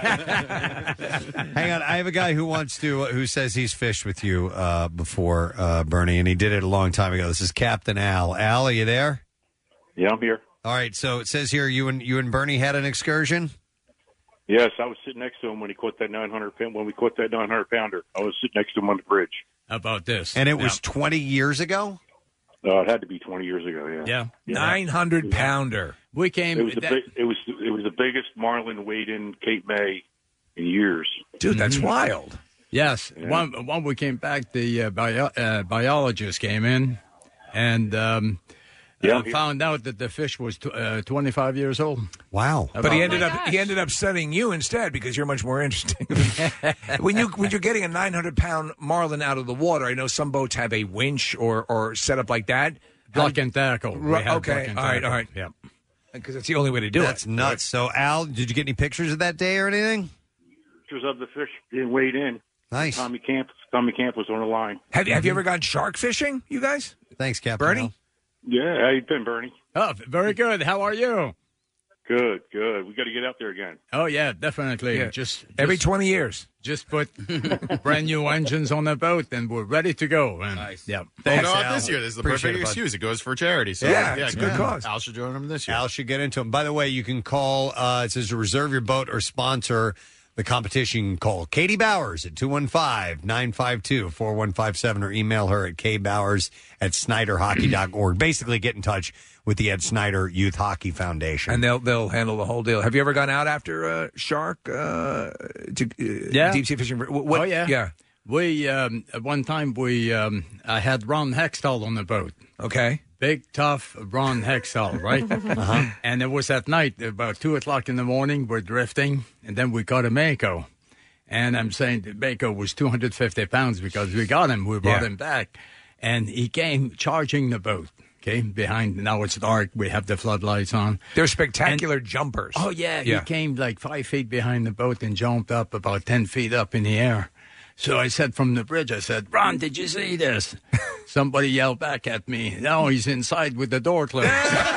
Hang on, I have a guy who wants to, who says he's fished with you uh, before, uh, Bernie, and he did it a long time ago. This is Captain Al. Al, are you there? Yeah, I'm here. All right, so it says here you and you and Bernie had an excursion. Yes, I was sitting next to him when he caught that nine hundred pound. When we caught that nine hundred pounder, I was sitting next to him on the bridge. How about this? And it was twenty years ago? Uh, it had to be twenty years ago. Yeah. Yeah. nine hundred pounder. We came. It was the that- big, it was it was the biggest marlin weighed in Cape May in years. Dude, that's wild. Yes. Yeah. One, one we came back, the uh, bio, uh, biologist came in and um, Yeah. uh, found out that the fish was tw- uh, twenty-five years old. Wow. But he About- ended up he ended up studying you instead because you're much more interesting. when you when you're getting a nine hundred pound marlin out of the water, I know some boats have a winch or or set up like that. Block and tackle. We Right, had okay, block and all right, tackle. all right. Yeah. Because that's the only way to do That's it. nuts. So, Al, did you get any pictures of that day or anything? Pictures of the fish being weighed in. Nice. Tommy Camp. Tommy Camp was on the line. Have you have you ever gone shark fishing, you guys? Thanks, Captain. Bernie? Al. Yeah, how you been, Bernie? Oh, very good. How are you? Good, good. We got to get out there again. Oh yeah, definitely. Yeah. Just, just Every twenty years. just put brand new engines on the boat, and we're ready to go. And, Nice. Yeah. Well, Thanks, go out Al. this year. This is the Appreciate perfect it, bud. excuse. It goes for charity. So, Yeah, it's a good cause. Al should join him this year. Al should get into them. By the way, you can call, uh, it says to reserve your boat or sponsor the competition. You can call Katie Bowers at two one five, nine five two, four one five seven or email her at kbowers at snyder hockey dot org. Basically, get in touch with the Ed Snyder Youth Hockey Foundation. And they'll they'll handle the whole deal. Have you ever gone out after uh, shark uh, to uh, Yeah. deep sea fishing? What, what- Oh yeah. yeah. We um, at one time we um, I had Ron Hextall on the boat. Okay. Big, tough Ron Hextall, right? uh-huh. And it was at night, about two o'clock in the morning. We're drifting, and then we caught a mako. And I'm saying that Baker was two hundred fifty pounds because we got him. We brought Yeah. him back. And he came charging the boat. Okay, behind, now it's dark. We have the floodlights on. They're spectacular jumpers. Oh, yeah, Yeah. He came like five feet behind the boat and jumped up about ten feet up in the air. So I said from the bridge, I said, Ron, did you see this? Somebody yelled back at me, no, he's inside with the door closed.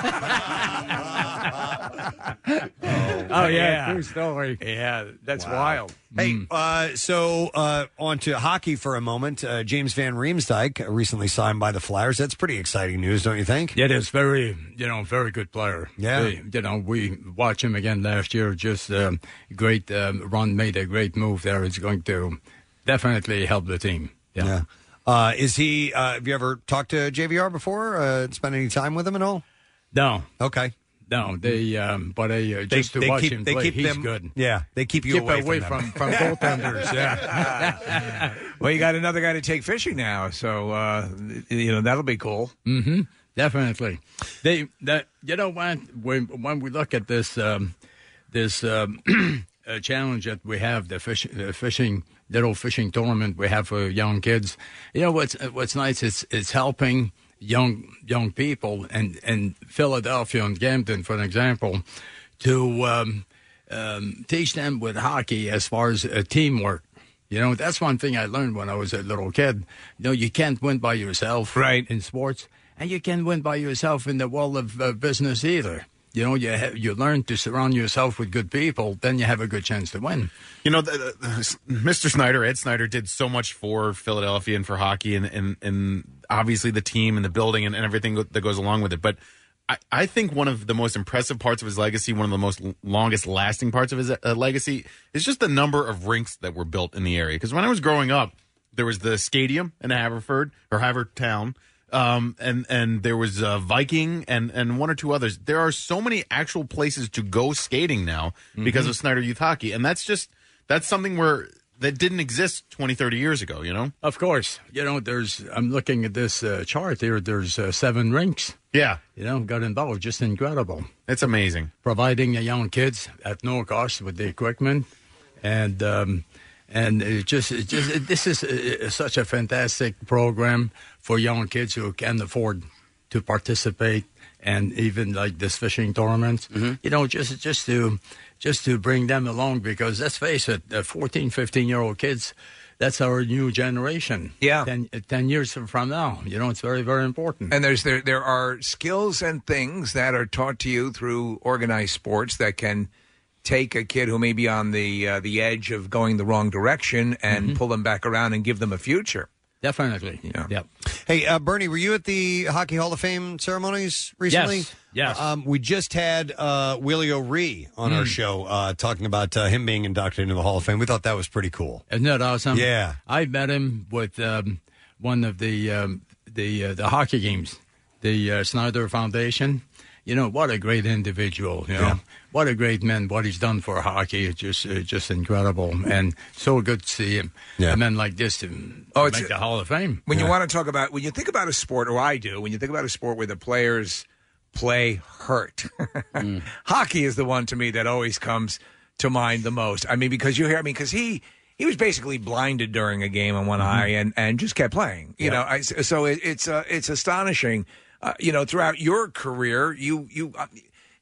Oh, yeah, true story. Yeah, that's Wow. wild. Hey, uh, so uh, on to hockey for a moment. Uh, James Van Riemsdyk recently signed by the Flyers. That's pretty exciting news, don't you think? Yeah, that's very, you know, very good player. Yeah. They- you know, we watched him again last year. Just um, great. Um, Ron made a great move there. It's going to definitely help the team. Yeah. Uh, is he? Uh, have you ever talked to J V R before? Uh, spent any time with him at all? No. Okay. No, they, um, but I, uh, just to they watch keep- him they play, keep he's them- good. yeah, they keep you Keep away away from from, them. from, goaltenders, yeah. Well, you got another guy to take fishing now, so uh, you know that'll be cool. Mm-hmm. Definitely. They that you know what when when we look at this um, this um, uh, challenge that we have, the fish the fishing little fishing tournament we have for young kids. You know what's what's nice? It's it's helping young young people and and Philadelphia and Gampton, for an example, to um, um, teach them with hockey as far as uh, teamwork. You know, that's one thing I learned when I was a little kid. You know, you can't win by yourself, right, in sports, and you can't win by yourself in the world of uh, business either. You know, you ha- you learn to surround yourself with good people, then you have a good chance to win. You know, the, the, Mister Snyder, Ed Snyder, did so much for Philadelphia and for hockey, and and, and obviously the team and the building and, and everything that goes along with it. But I, I think one of the most impressive parts of his legacy, one of the most longest lasting parts of his uh, legacy, is just the number of rinks that were built in the area. Because when I was growing up, there was the stadium in Haverford or Havertown. Um, and, and there was uh, Viking and, and one or two others. There are so many actual places to go skating now because Mhm. of Snyder Youth Hockey. And that's just, that's something where that didn't exist twenty, thirty years ago, you know? Of course. You know, there's, I'm looking at this uh, chart here, there's uh, seven rinks. Yeah. You know, got involved, just incredible. It's amazing. Providing uh, young kids at no cost with the equipment. And, um, and it just, it just it, this is uh, such a fantastic program for young kids who can afford to participate, and even like this fishing tournament. You know, just just to just to bring them along, because let's face it, uh, fourteen, fifteen year old kids, that's our new generation. Yeah, ten, uh, ten years from now. You know, it's very very important. And there's there there are skills and things that are taught to you through organized sports that can take a kid who may be on the uh, the edge of going the wrong direction and pull them back around and give them a future. Definitely. Yeah. Yep. Hey, uh, Bernie, were you at the Hockey Hall of Fame ceremonies recently? Yes, yes. Um, we just had uh, Willie O'Ree on our Mm. show uh, talking about uh, him being inducted into the Hall of Fame. We thought that was pretty cool. Isn't that awesome? Yeah. I met him with um, one of the um, the uh, the hockey games, the uh, Snyder Foundation. You know, what a great individual. You know, Yeah. what a great man. What he's done for hockey is just uh, just incredible, and so good to see him. Yeah. A man like this to, Oh, to it's- make the Hall of Fame. When you want to talk about, when you think about a sport, or I do, when you think about a sport where the players play hurt, hockey is the one to me that always comes to mind the most. I mean, because you hear, I mean, because he he was basically blinded during a game on one eye and, and just kept playing. You Yeah. know, I, so it, it's uh, it's astonishing. Uh, you know, throughout your career, you you uh,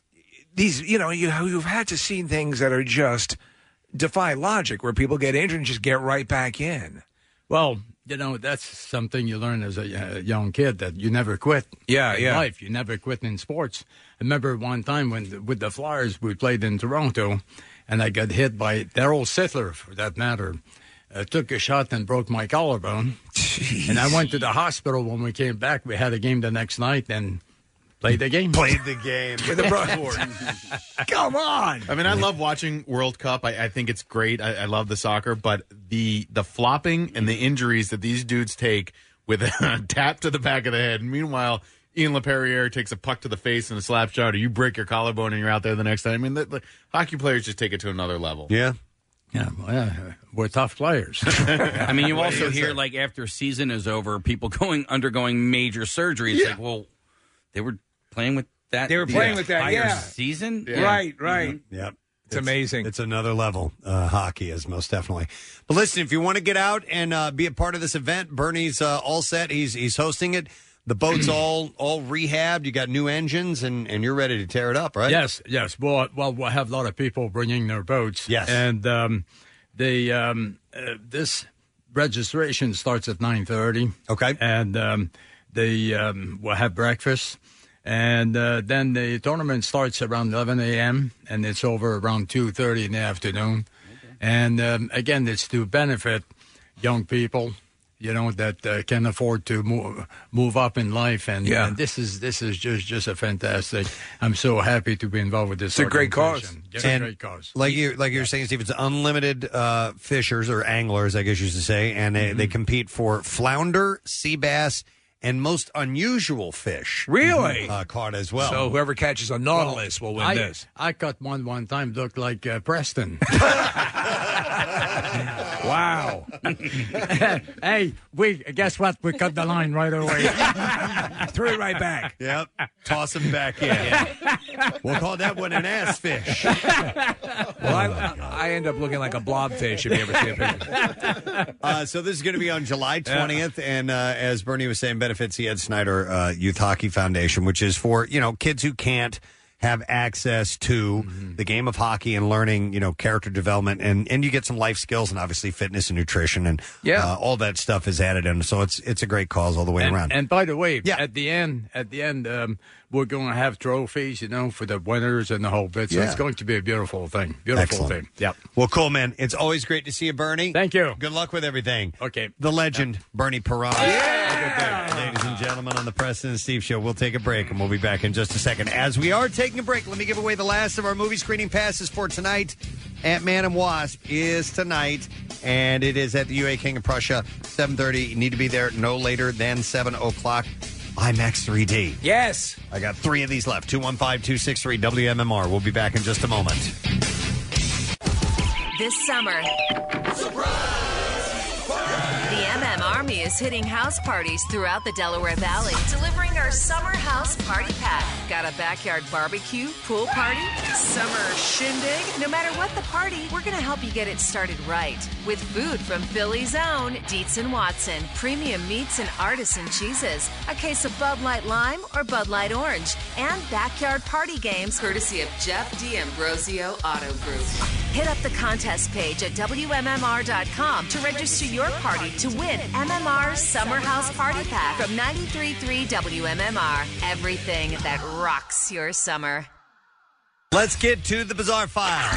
these you know you you've had to see things that are just defy logic, where people get injured and just get right back in. Well, you know, that's something you learn as a uh, young kid, that you never quit. Yeah, in yeah. life. You never quit in sports. I remember one time when with the Flyers, we played in Toronto, and I got hit by Darryl Sittler, for that matter. I took a shot and broke my collarbone. Jeez. And I went to the hospital. When we came back, we had a game the next night and played the game. Played the game. Come on. I mean, I love watching World Cup. I, I think it's great. I, I love the soccer, but the the flopping and the injuries that these dudes take with a tap to the back of the head. Meanwhile, Ian LePerriere takes a puck to the face and a slap shot, or you break your collarbone and you're out there the next time. I mean, the, the hockey players just take it to another level. Yeah. Yeah, well, yeah, we're tough players. I mean, you What also is hear, it? like, after season is over, people going undergoing major surgery. It's like, well, they were playing with that. They were the playing with that, entire yeah. season? Right, right. Yep. It's amazing. It's another level. Uh, hockey is most definitely. But listen, if you want to get out and uh, be a part of this event, Bernie's uh, all set. He's he's hosting it. The boat's all all rehabbed. You got new engines, and, and you're ready to tear it up, right? Yes, yes. Well, well, we'll have a lot of people bringing their boats. Yes. And um, the um, uh, this registration starts at nine thirty. Okay. And um, they um, will have breakfast. And uh, then the tournament starts around eleven a.m. and it's over around two thirty in the afternoon. Okay. And um, again, it's to benefit young people, you know, that uh, can afford to move, move up in life. And, Yeah. and this is this is just, just a fantastic. I'm so happy to be involved with this. It's a great cause. organization. It's And a great cause. Like you, like you were saying, Steve, it's unlimited uh, fishers or anglers, I guess you should say, and they, they compete for flounder, sea bass, and most unusual fish. Really? Uh, caught as well. So whoever catches a Nautilus will win I, this. I caught one one time, looked like uh, Preston. Wow. Hey, we guess what? We cut the line right away. Threw it right back. Yep. Toss him back in. We'll call that one an ass fish. Well, I, I end up looking like a blobfish if you ever see a picture. Uh, so this is going to be on July twentieth, and uh, as Bernie was saying, benefits the Ed Snyder uh, Youth Hockey Foundation, which is for, you know, kids who can't have access to the game of hockey and learning, you know, character development, and, and you get some life skills and obviously fitness and nutrition, and Yeah. uh, all that stuff is added in. So it's it's a great cause all the way and, around. And by the way, at the end, at the end, um, we're going to have trophies, you know, for the winners and the whole bit. So Yeah. it's going to be a beautiful thing. Beautiful Excellent. thing. Yep. Well, cool, man. It's always great to see you, Bernie. Thank you. Good luck with everything. Okay. The legend, Bernie Perron. Yeah! Ladies and gentlemen, on the Preston and Steve Show, we'll take a break, and we'll be back in just a second. As we are taking a break, let me give away the last of our movie screening passes for tonight. Ant-Man and Wasp is tonight, and it is at the U A King of Prussia, seven thirty. You need to be there no later than seven o'clock. IMAX three D. Yes. I got three of these left. two one five, two six three, W M M R. We'll be back in just a moment. This summer, the M M Army is hitting house parties throughout the Delaware Valley, delivering our summer house party pack. Got a backyard barbecue, pool party, summer shindig? No matter what the party, we're going to help you get it started right. With food from Philly's own Dietz and Watson, premium meats and artisan cheeses, a case of Bud Light Lime or Bud Light Orange, and backyard party games courtesy of Jeff D'Ambrosio Auto Group. Hit up the contest page at W M M R dot com to register your party to win M M R's Summer House Party Pack from ninety-three point three W M M R. Everything that rocks your summer. Let's get to the Bizarre File.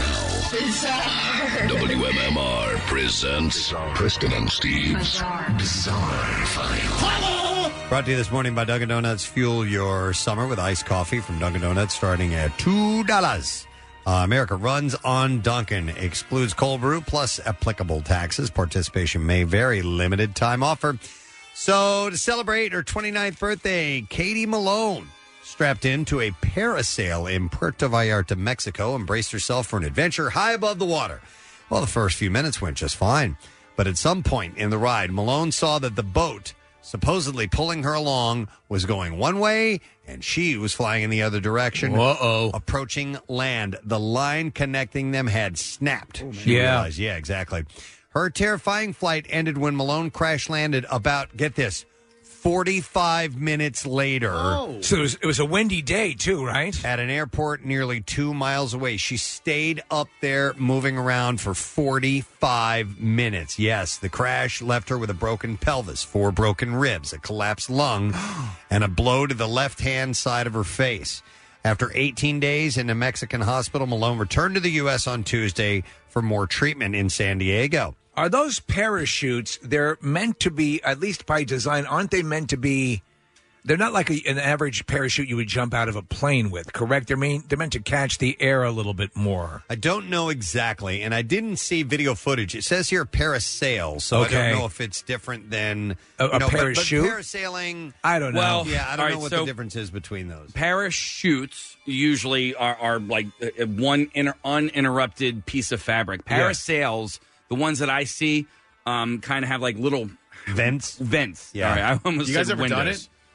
W M M R presents Preston and Steve's Bizarre File. Brought to you this morning by Dunkin' Donuts. Fuel your summer with iced coffee from Dunkin' Donuts starting at two dollars. Uh, America runs on Dunkin'. Excludes cold brew plus applicable taxes. Participation may vary. Limited time offer. So to celebrate her twenty-ninth birthday, Katie Malone strapped into a parasail in Puerto Vallarta, Mexico, and braced herself for an adventure high above the water. Well, the first few minutes went just fine. But at some point in the ride, Malone saw that the boat supposedly pulling her along was going one way and she was flying in the other direction. Uh-oh. Approaching land. The line connecting them had snapped. Oh, She yeah. realized, yeah, exactly. Her terrifying flight ended when Malone crash landed about, get this, forty-five minutes later. So it was, it was a windy day, too, right? At an airport nearly two miles away. She stayed up there moving around for forty-five minutes. Yes, the crash left her with a broken pelvis, four broken ribs, a collapsed lung, and a blow to the left-hand side of her face. After eighteen days in a Mexican hospital, Malone returned to the U S on Tuesday for more treatment in San Diego. Are those parachutes, they're meant to be, at least by design, aren't they meant to be, they're not like a, an average parachute you would jump out of a plane with, correct? They're, mean, they're meant to catch the air a little bit more. I don't know exactly, and I didn't see video footage. It says here parasail, so Okay. I don't know if it's different than A- a you know, but- parachute? But, parasailing, I don't know. Well, yeah, I don't all know right, what so the difference is between those. Parachutes usually are, are like uh, one inter- uninterrupted piece of fabric. Yeah. Parasails, the ones that I see, um, kind of have like little vents. Vents. Yeah. All right, I almost You guys said ever done windows. it?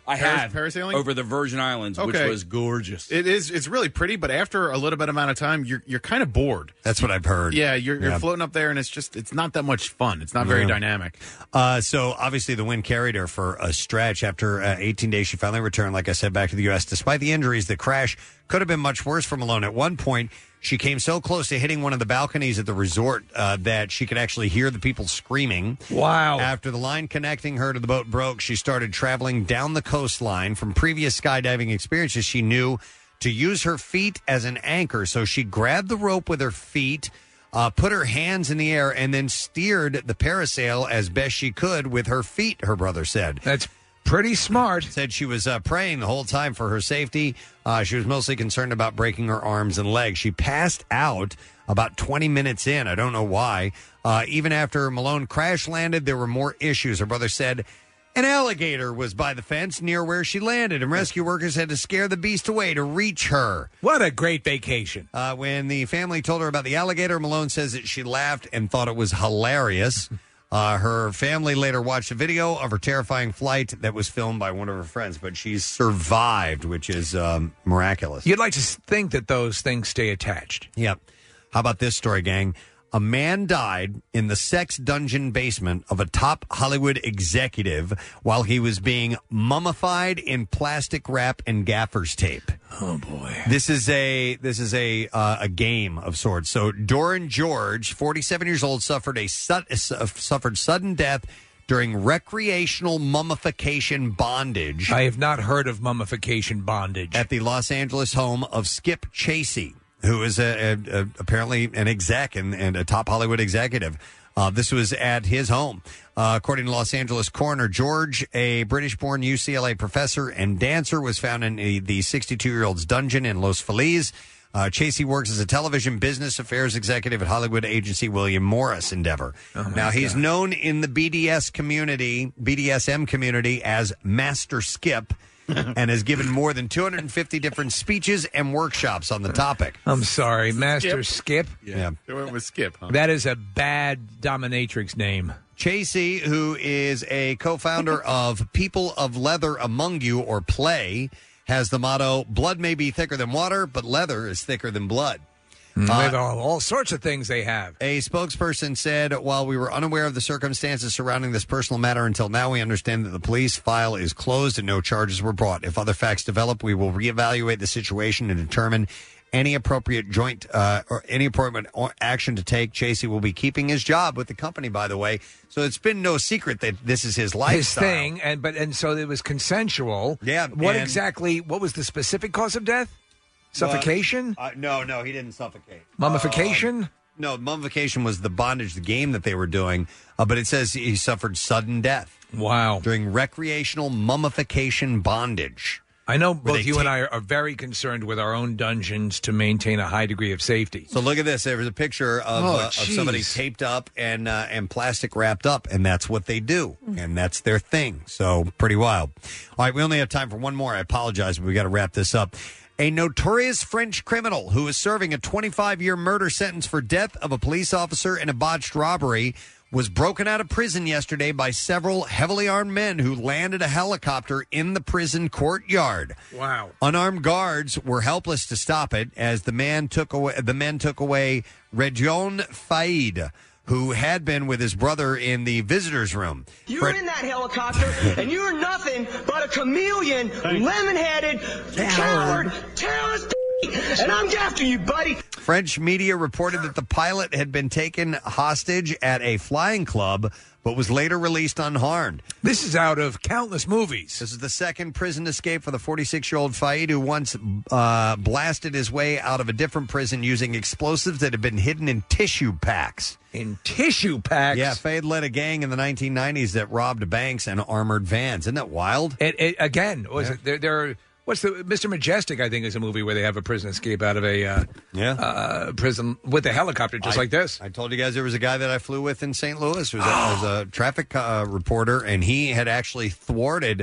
I Paras- have parasailing over the Virgin Islands, which Okay. was gorgeous. It is. It's really pretty, but after a little bit amount of time, you're you're kind of bored. That's what I've heard. Yeah, you're, you're Yeah. floating up there, and it's just it's not that much fun. It's not very Yeah. dynamic. Uh, so obviously the wind carried her for a stretch. After uh, eighteen days, she finally returned, like I said, back to the U S. Despite the injuries, the crash could have been much worse for Malone. At one point, she came so close to hitting one of the balconies at the resort uh, that she could actually hear the people screaming. Wow. After the line connecting her to the boat broke, she started traveling down the coastline. From previous skydiving experiences, she knew to use her feet as an anchor. So she grabbed the rope with her feet, uh, put her hands in the air, and then steered the parasail as best she could with her feet, her brother said. That's pretty smart. Said she was uh, praying the whole time for her safety. Uh, she was mostly concerned about breaking her arms and legs. She passed out about twenty minutes in. I don't know why. Uh, even after Malone crash landed, there were more issues. Her brother said an alligator was by the fence near where she landed, and rescue workers had to scare the beast away to reach her. What a great vacation. Uh, when the family told her about the alligator, Malone says that she laughed and thought it was hilarious. Uh, her family later watched a video of her terrifying flight that was filmed by one of her friends, but she's survived, which is um, miraculous. You'd like to think that those things stay attached. Yep. How about this story, gang? A man died in the sex dungeon basement of a top Hollywood executive while he was being mummified in plastic wrap and gaffer's tape. Oh boy! This is a this is a uh, a game of sorts. So Doran George, forty-seven years old, suffered a su- suffered sudden death during recreational mummification bondage. I have not heard of mummification bondage at the Los Angeles home of Skip Chasey, who is a, a, a, apparently an exec and, and a top Hollywood executive. Uh, this was at his home. Uh, according to Los Angeles coroner, George, a British-born U C L A professor and dancer, was found in a, the sixty-two-year-old's dungeon in Los Feliz. Uh, Chasey works as a television business affairs executive at Hollywood agency William Morris Endeavor. Oh now, he's God. known in the B D S community, B D S M community, as Master Skip, and has given more than two hundred fifty different speeches and workshops on the topic. I'm sorry, Master Skip. Yeah. They went with Skip, huh? That is a bad dominatrix name. Chasey, who is a co-founder of People of Leather Among You, or Play, has the motto, blood may be thicker than water, but leather is thicker than blood. Mm, Uh, they have all, all sorts of things they have. A spokesperson said, while we were unaware of the circumstances surrounding this personal matter until now, we understand that the police file is closed and no charges were brought. If other facts develop, we will reevaluate the situation and determine any appropriate joint uh, or any appropriate or action to take. Chasey will be keeping his job with the company, by the way. So it's been no secret that this is his lifestyle. His thing, and but and so it was consensual. Yeah. What and- exactly? What was the specific cause of death? Suffocation? Uh, no, no, he didn't suffocate. Mummification? Uh, no, mummification was the bondage, the game that they were doing. Uh, but it says he suffered sudden death. Wow. During recreational mummification bondage. I know Where both they you and ta- I are, are very concerned with our own dungeons to maintain a high degree of safety. So look at this. There was a picture of, Oh, uh, of somebody jeez. taped up and uh, and plastic wrapped up, and that's what they do, and that's their thing. So pretty wild. All right, we only have time for one more. I apologize, but we got to wrap this up. A notorious French criminal who is serving a twenty-five year murder sentence for death of a police officer in a botched robbery was broken out of prison yesterday by several heavily armed men who landed a helicopter in the prison courtyard. Wow. Unarmed guards were helpless to stop it as the man took away the men took away Region Faid, who had been with his brother in the visitors room. You Fred- were in that helicopter, and you were nothing but a chameleon, lemon-headed, coward, terrorist, and I'm after you, buddy. French media reported that the pilot had been taken hostage at a flying club, but was later released unharmed. This is out of countless movies. This is the second prison escape for the forty-six-year-old Faid, who once uh, blasted his way out of a different prison using explosives that had been hidden in tissue packs. In tissue packs? Yeah, Faid led a gang in the nineteen nineties that robbed banks and armored vans. Isn't that wild? It, it, again, was Yeah. it there? There are. What's the Mister Majestic? I think is a movie where they have a prison escape out of a uh, yeah uh, prison with a helicopter, just I- like this. I told you guys there was a guy that I flew with in Saint Louis who was, a, was a traffic uh, reporter, and he had actually thwarted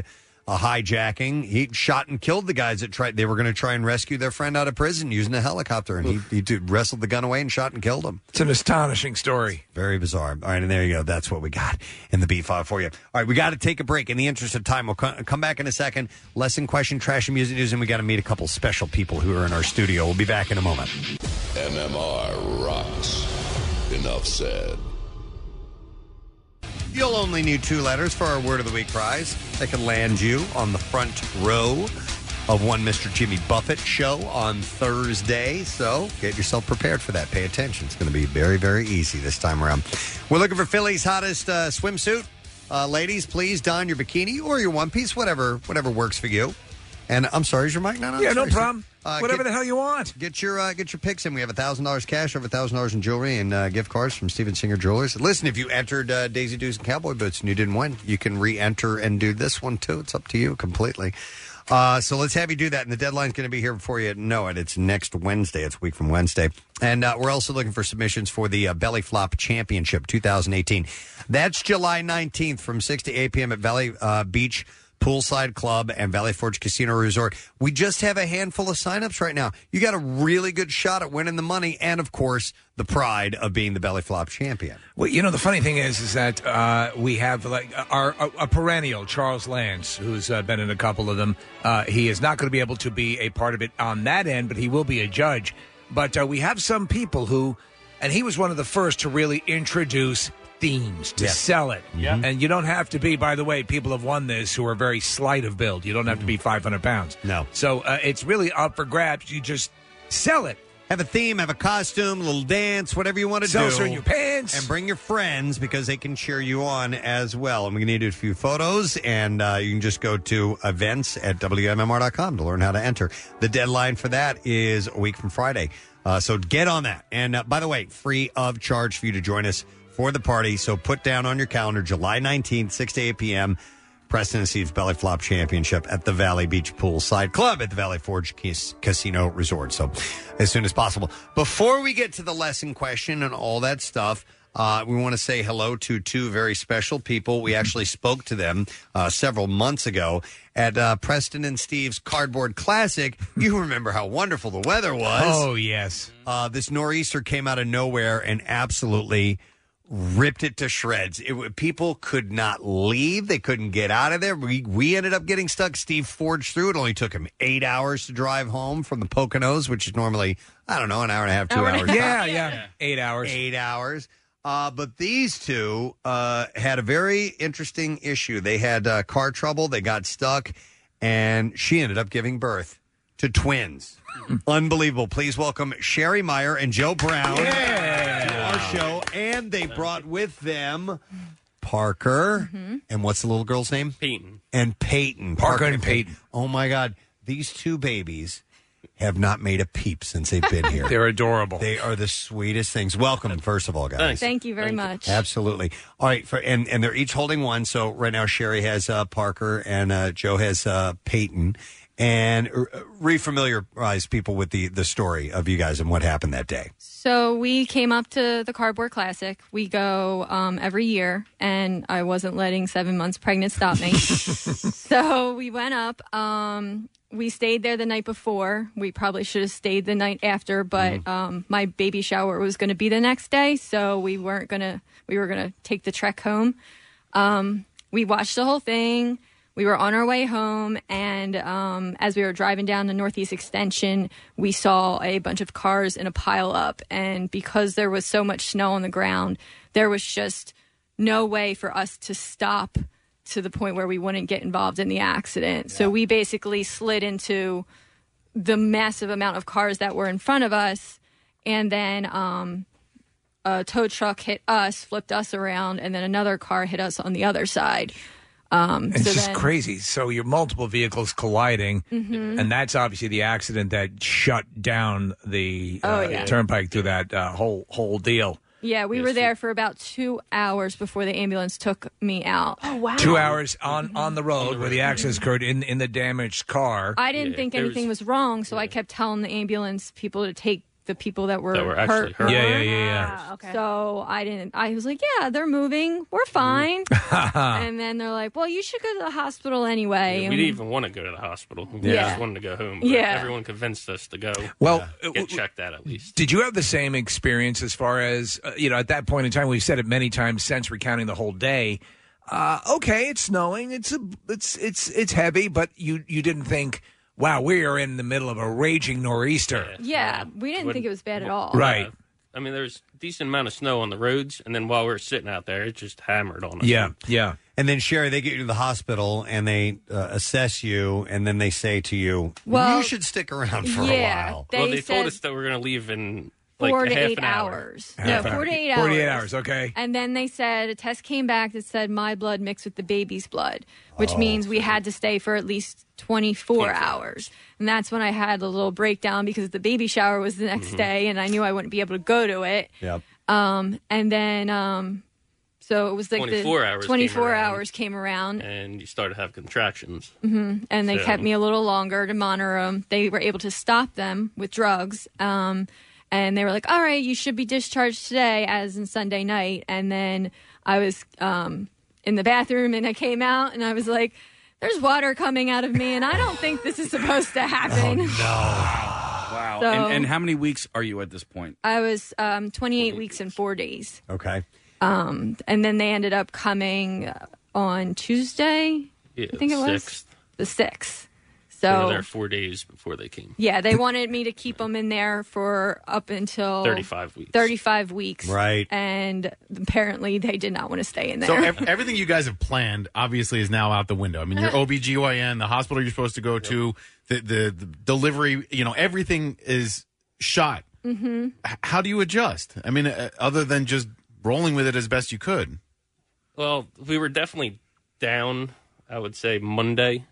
a hijacking. He shot and killed the guys that tried. They were going to try and rescue their friend out of prison using a helicopter, and he, he did- wrestled the gun away and shot and killed him. It's an astonishing story. Very bizarre. All right, and there you go. That's what we got in the B five for you. All right, we got to take a break. In the interest of time, we'll co- come back in a second. Lesson question, trash and music news, and we got to meet a couple special people who are in our studio. We'll be back in a moment. M M R rocks. Enough said. You'll only need two letters for our Word of the Week prize. That can land you on the front row of one Mister Jimmy Buffett show on Thursday. So get yourself prepared for that. Pay attention. It's going to be very, very easy this time around. We're looking for Philly's hottest uh, swimsuit. Uh, ladies, please don your bikini or your one piece, whatever whatever works for you. And I'm sorry, is your mic not on? Yeah, no Sorry, problem. Uh, Whatever get- the hell you want. Get your uh, get your picks in. We have one thousand dollars cash, over one thousand dollars in jewelry, and uh, gift cards from Steven Singer Jewelers. Listen, if you entered uh, Daisy Dukes and Cowboy Boots and you didn't win, you can re-enter and do this one, too. It's up to you completely. Uh, so let's have you do that, and the deadline's going to be here before you know it. It's next Wednesday. It's a week from Wednesday. And uh, we're also looking for submissions for the uh, Belly Flop Championship twenty eighteen. That's July nineteenth from six to eight p.m. at Valley uh, Beach Poolside Club and Valley Forge Casino Resort. We just have a handful of signups right now. You got a really good shot at winning the money and, of course, the pride of being the Belly Flop champion. Well, you know, the funny thing is, is that uh, we have like our a, a perennial Charles Lance, who's uh, been in a couple of them. Uh, he is not going to be able to be a part of it on that end, but he will be a judge. But uh, we have some people who, and he was one of the first to really introduce themes to Yes. sell it. Yeah. And you don't have to be, by the way, people have won this who are very slight of build. You don't have to be five hundred pounds. No. So uh, it's really up for grabs. You just sell it. Have a theme, have a costume, a little dance, whatever you want to do. Seltzer in your pants. And bring your friends because they can cheer you on as well. And we need a few photos, and uh, you can just go to events at W M M R dot com to learn how to enter. The deadline for that is a week from Friday. Uh, so get on that. And uh, by the way, free of charge for you to join us for the party. So put down on your calendar July nineteenth, six to eight p.m., Preston and Steve's Belly Flop Championship at the Valley Beach Poolside Club at the Valley Forge Cas- Casino Resort. So as soon as possible. Before we get to the lesson question and all that stuff, uh, we want to say hello to two very special people. We actually spoke to them uh, several months ago at uh, Preston and Steve's Cardboard Classic. You remember how wonderful the weather was. Oh, yes. Uh, this nor'easter came out of nowhere and absolutely ripped it to shreds. It, wa- people could not leave. They couldn't get out of there. We we ended up getting stuck. Steve forged through. It only took him eight hours to drive home from the Poconos, which is normally, I don't know, an hour and a half, two Hour and a hours. half. Yeah, yeah. Eight hours. Eight hours. Uh, but these two uh, had a very interesting issue. They had uh, car trouble. They got stuck, and she ended up giving birth to twins. Unbelievable. Please welcome Sherry Meyer and Joe Brown to our show. And they brought with them Parker. And what's the little girl's name? Peyton. And Peyton. Parker and Peyton. Oh, my God. These two babies have not made a peep since they've been here. They're adorable. They are the sweetest things. Welcome, first of all, guys. Thank you very much. Absolutely. All right, for, and and they're each holding one. So right now, Sherry has uh, Parker, and uh, Joe has uh, Peyton. And uh, refamiliarize people with the the story of you guys and what happened that day. So we came up to the Cardboard Classic. We go um, every year, and I wasn't letting seven months pregnant stop me. So we went up. Um, we stayed there the night before. We probably should have stayed the night after, but um, my baby shower was going to be the next day, so we weren't gonna. We were gonna take the trek home. Um, we watched the whole thing. We were on our way home, and um, as we were driving down the Northeast Extension, we saw a bunch of cars in a pile up. And because there was so much snow on the ground, there was just no way for us to stop to the point where we wouldn't get involved in the accident. So we basically slid into the massive amount of cars that were in front of us, and then um, a tow truck hit us, flipped us around, and then another car hit us on the other side. Um, It's so just then, crazy. So you're multiple vehicles colliding, Mhm. and that's obviously the accident that shut down the uh, Oh, yeah. turnpike through that uh, whole whole deal. Yeah, we were there for about two hours before the ambulance took me out. Oh, wow. Two hours on, on the road where the accident occurred in in the damaged car. I didn't think anything was wrong, so I kept telling the ambulance people to take the people that were, That were actually hurt. Yeah, yeah, yeah, yeah. Ah, okay. So I didn't. I was like, yeah, they're moving. We're fine. And then they're like, well, you should go to the hospital anyway. We And- didn't even want to go to the hospital. We Yeah. just wanted to go home. But Yeah. everyone convinced us to go. Well, get checked out at least. Did you have the same experience as far as, uh, you know, at that point in time, we've said it many times since recounting the whole day. Uh, okay, it's snowing. It's a, it's it's it's heavy, but you you didn't think, wow, we are in the middle of a raging nor'easter. Yeah, we didn't What- think it was bad at all. Right. Uh, I mean, there's a decent amount of snow on the roads, and then while we were sitting out there, it just hammered on us. Yeah, yeah. And then, Sherry, they get you to the hospital and they uh, assess you, and then they say to you, Well, you should stick around for yeah, a while. they well, they said- told us that we're going to leave in like Four to half eight an hour. hours. Half No, an hour. four to eight hours. forty-eight hours, okay. And then they said a test came back that said my blood mixed with the baby's blood, which Oh. means we had to stay for at least twenty-four hours. And that's when I had a little breakdown because the baby shower was the next Mm-hmm. Mhm. day, and I knew I wouldn't be able to go to it. Yep. Um, and then, um, so it was like twenty-four the hours came twenty-four around. hours came around. And you started to have contractions. hmm And they So- kept me a little longer to monitor them. They were able to stop them with drugs. Um, and they were like, all right, you should be discharged today, as in Sunday night. And then I was um, in the bathroom and I came out and I was like, there's water coming out of me. And I don't think this is supposed to happen. Wow. So- and, and how many weeks are you at this point? I was um, twenty-eight weeks and four days. Okay. Um, and then they ended up coming on Tuesday. Yeah, I think it was sixth. the sixth. we So were there four days before they came. yeah, they wanted me to keep them in there for up until thirty-five weeks. thirty-five weeks. Right. And apparently they did not want to stay in there. So ev- everything you guys have planned obviously is now out the window. I mean, your O B G Y N, the hospital you're supposed to go to, the, the, the delivery, you know, everything is shot. hmm H- How do you adjust? I mean, uh, other than just rolling with it as best you could. Well, we were definitely down, I would say, Monday.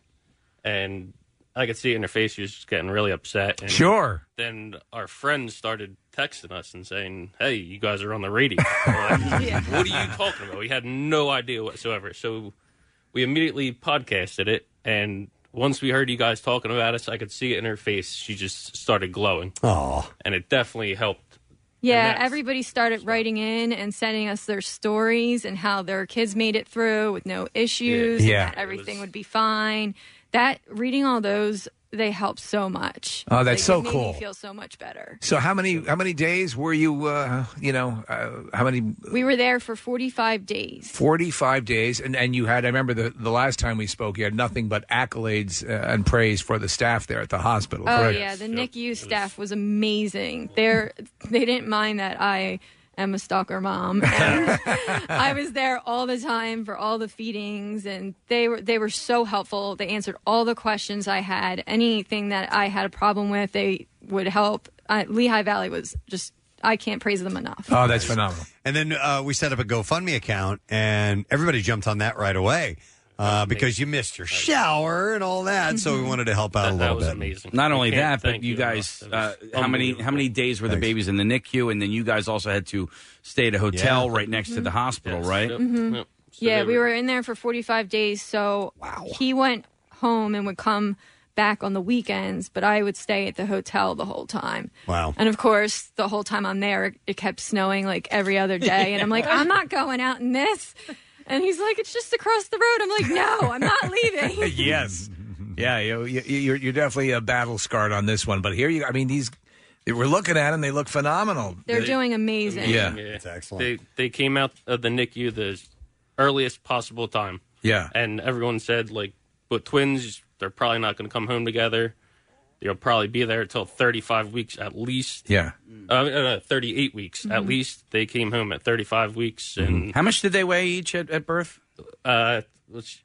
And I could see it in her face. She was just getting really upset. And Sure. Then our friends started texting us and saying, hey, you guys are on the radio. We're like, Yeah. what are you talking about? We had no idea whatsoever. So we immediately podcasted it. And once we heard you guys talking about us, I could see it in her face. She just started glowing. Oh. And it definitely helped. Yeah, And that's- everybody started writing in and sending us their stories and how their kids made it through with no issues. Yeah. And that everything would be fine. That reading all those, they help so much. Oh, that's Like, so it made cool. Me feel so much better. So how many how many days were you? Uh, you know, uh, how many? We were there for forty-five days. Forty-five days, and and you had. I remember the the last time we spoke, you had nothing but accolades uh, and praise for the staff there at the hospital. Oh correct? yeah, the N I C U staff was amazing. They're they didn't mind that I am a stalker mom. And I was there all the time for all the feedings, and they were they were so helpful. They answered all the questions I had. Anything that I had a problem with, they would help. Uh, Lehigh Valley was just I can't praise them enough. Oh, that's phenomenal. And then uh, we set up a GoFundMe account, and everybody jumped on that right away uh, because you missed your shower and all that. So we wanted to help out a little bit. Not I only can't that, but thank you you guys, enough. uh, That was how many unbelievable. how many days were the Thanks. babies in the N I C U, and then you guys also had to stay at a hotel Yeah. right next to the hospital, right? Mhm. Yeah, we were in there for forty-five days. So he went home and would come back on the weekends, but I would stay at the hotel the whole time. Wow. And of course, the whole time I'm there, it, it kept snowing like every other day. And I'm like, I'm not going out in this. And he's like, it's just across the road. I'm like, no, I'm not leaving. yes. Yeah, you, you, you're you're definitely a battle scarred on this one, but here you. I mean, these we're looking at them; they look phenomenal. They're They- doing amazing. Yeah. It's excellent. They they came out of the N I C U the earliest possible time. Yeah. And everyone said, like, with twins, they're probably not going to come home together. They'll probably be there until thirty-five weeks at least. Yeah. Uh, uh, thirty-eight weeks at Mhm. least. They came home at thirty-five weeks. And How much did they weigh each at, at birth? uh, which,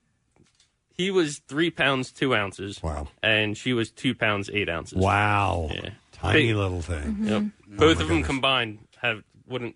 he was three pounds two ounces. Wow. And she was two pounds eight ounces. Wow. Yeah. Tiny Big- little thing. Yep. Mhm. Both Oh, my of them goodness. combined have wouldn't.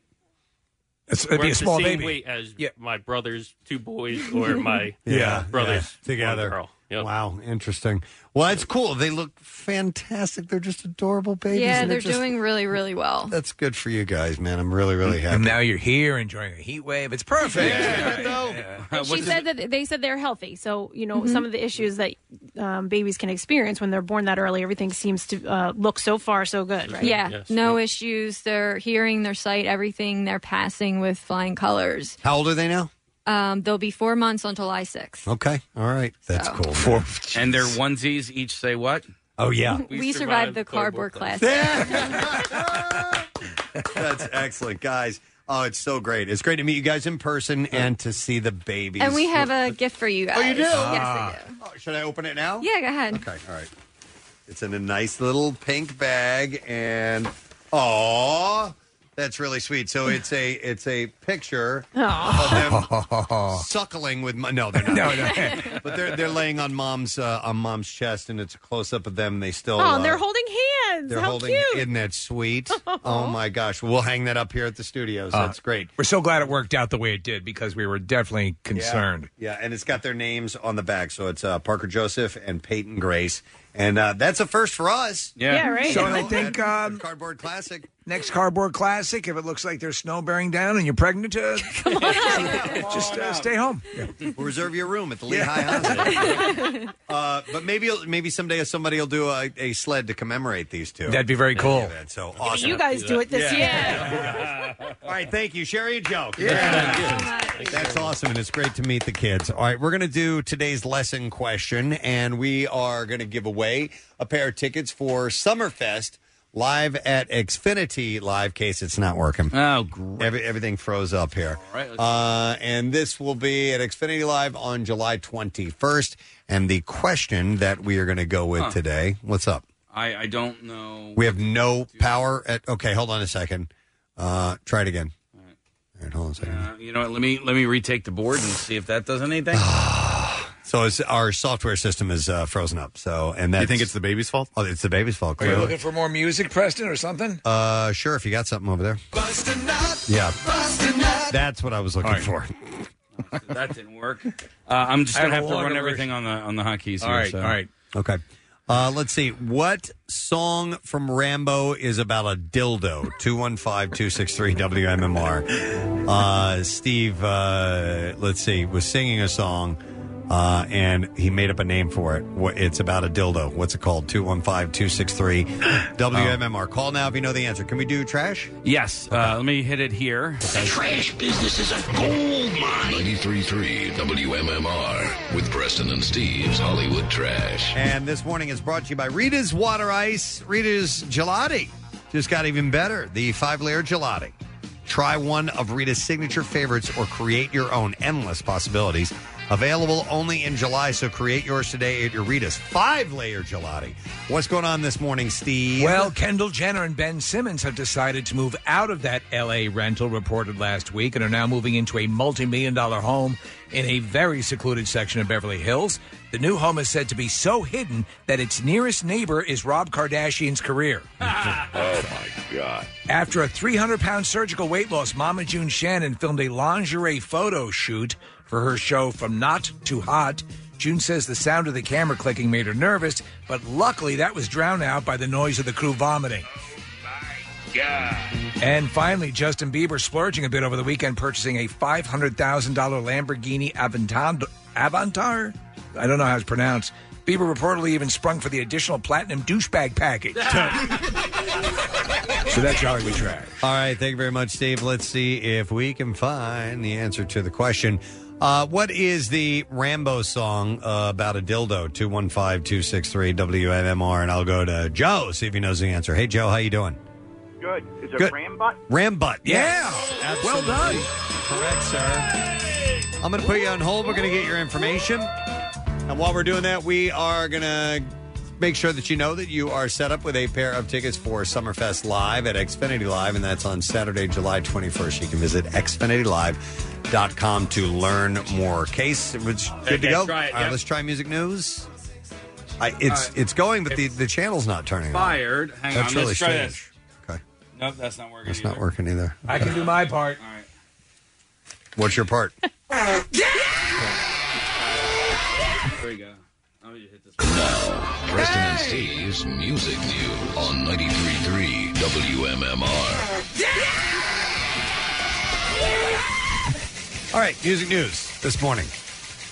It's- it'd be a weren't small the same baby. weight as my brother's two boys or my Yeah, brother's yeah, together. one girl. Yep. Wow, interesting. Well, it's cool. They look fantastic. They're just adorable babies. Yeah, and they're just- doing really, really well. That's good for you guys, man. I'm really, really happy. And now you're here enjoying a heat wave. It's perfect. And she said that they said they're healthy. So, you know, Mhm. some of the issues that um, babies can experience when they're born that early. Everything seems to uh, look so far so good, right? Yeah, Yes. no issues. Their hearing, their sight, everything. They're passing with flying colors. How old are they now? Um, they'll be four months on July sixth. Okay. All right. That's So- cool. Four. And their onesies each say what? Oh, yeah. We, survived the cardboard class. That's excellent, guys. Oh, it's so great. It's great to meet you guys in person and to see the babies. And we have a gift for you guys. Oh, you do? Yes, Ah. I do. Oh, should I open it now? Yeah, go ahead. Okay, all right. It's in a nice little pink bag, and oh, that's really sweet. So it's a it's a picture of them suckling with mo- no, they're not. No, no. But they're they're laying on mom's uh, on mom's chest, and it's a close up of them. They still Oh, and they're uh, holding hands. they're How holding. cute. Isn't that sweet? Oh my gosh, we'll hang that up here at the studios. Uh, That's great. We're so glad it worked out the way it did because we were definitely concerned. Yeah, and it's got their names on the back. So it's uh, Parker Joseph and Peyton Grace. And uh, that's a first for us. Yeah. Yeah, right. So I think, At- um, at Cardboard Classic. Next Cardboard Classic, if it looks like there's snow bearing down and you're pregnant, uh, just uh, stay home. We'll reserve your room at the Lehigh Hospital. uh, but maybe maybe someday somebody will do a, a sled to commemorate these two. That'd be very cool. Yeah, so Maybe awesome. you guys do it this Yeah. year. All right, thank you, Sherry and Joe. Yeah. That's awesome, and it's great to meet the kids. All right, we're going to do today's lesson question, and we are going to give away a pair of tickets for Summerfest live at Xfinity Live. Case it's not working. Oh, great. Every, everything froze up here. All right, let's- Uh, and this will be at Xfinity Live on July twenty-first. And the question that we are going to go with Huh. today, what's up? I, I don't know. We have no power at. Okay, hold on a second. Uh, try it again. All right, hold on a second. Uh, you know what? Let me let me retake the board and see if that does anything. So it's, our software system is uh, frozen up. So, and that You think it's the baby's fault? Oh, it's the baby's fault. Are you Clearly. looking for more music, Preston, or something? Uh, sure. If you got something over there. Yeah, that's what I was looking for. That didn't work. Uh, I'm just I gonna have have a to run longer everything on the on the hotkeys All here. right, so. all right. Okay. Uh, let's see. What song from Rambo is about a dildo? two one five, two six three, W M M R. Uh, Steve, uh, let's see, was singing a song, uh, and he made up a name for it. Wha- It's about a dildo. What's it called? two one five, two six three, W M M R. Call now if you know the answer. Can we do trash? Yes. Uh, let me hit it here. The trash business is a gold mine. ninety-three point three W M M R with Preston and Steve's Hollywood Trash. And this morning is brought to you by Rita's Water Ice. Rita's Gelati just got even better. The five-layer gelati. Try one of Rita's signature favorites or create your own. Endless possibilities. Available only in July, so create yours today at your Rita's five-layer gelati. What's going on this morning, Steve? Well, Kendall Jenner and Ben Simmons have decided to move out of that L A rental reported last week and are now moving into a multi-million dollar home in a very secluded section of Beverly Hills. The new home is said to be so hidden that its nearest neighbor is Rob Kardashian's career. Oh, my God. After a three hundred pound surgical weight loss, Mama June Shannon filmed a lingerie photo shoot for her show From Not to Hot. June says the sound of the camera clicking made her nervous, but luckily that was drowned out by the noise of the crew vomiting. God. And finally, Justin Bieber splurging a bit over the weekend, purchasing a five hundred thousand dollars Lamborghini Aventador. Avantar? I don't know how it's pronounced. Bieber reportedly even sprung for the additional platinum douchebag package. So that's Hollywood Trash. All right, thank you very much, Steve. Let's see if we can find the answer to the question. Uh, what is the Rambo song uh, about a dildo? two one five, two six three, W M M R. And I'll go to Joe, see if he knows the answer. Hey, Joe, how you doing? Good. Is it Good. Rambut? Rambutt. Yeah. Yes, Well done. Correct, sir. I'm going to put you on hold. We're going to get your information. And while we're doing that, we are going to make sure that you know that you are set up with a pair of tickets for Summerfest Live at Xfinity Live, and that's on Saturday, July twenty-first. You can visit xfinity live dot com to learn more. Case, it's good Okay, to go. try it, All right, yep. let's try music news. I, it's Uh, it's going, but the, the channel's not turning on. Fired. Hang That's on. really Let's try strange. this. Okay. Nope, that's not working. That's either. not working either. I can do my part. All right. What's your part? There we go. Let me hit this. Now, Preston and Steve's Music News on ninety-three point three W M M R. All right, music news this morning.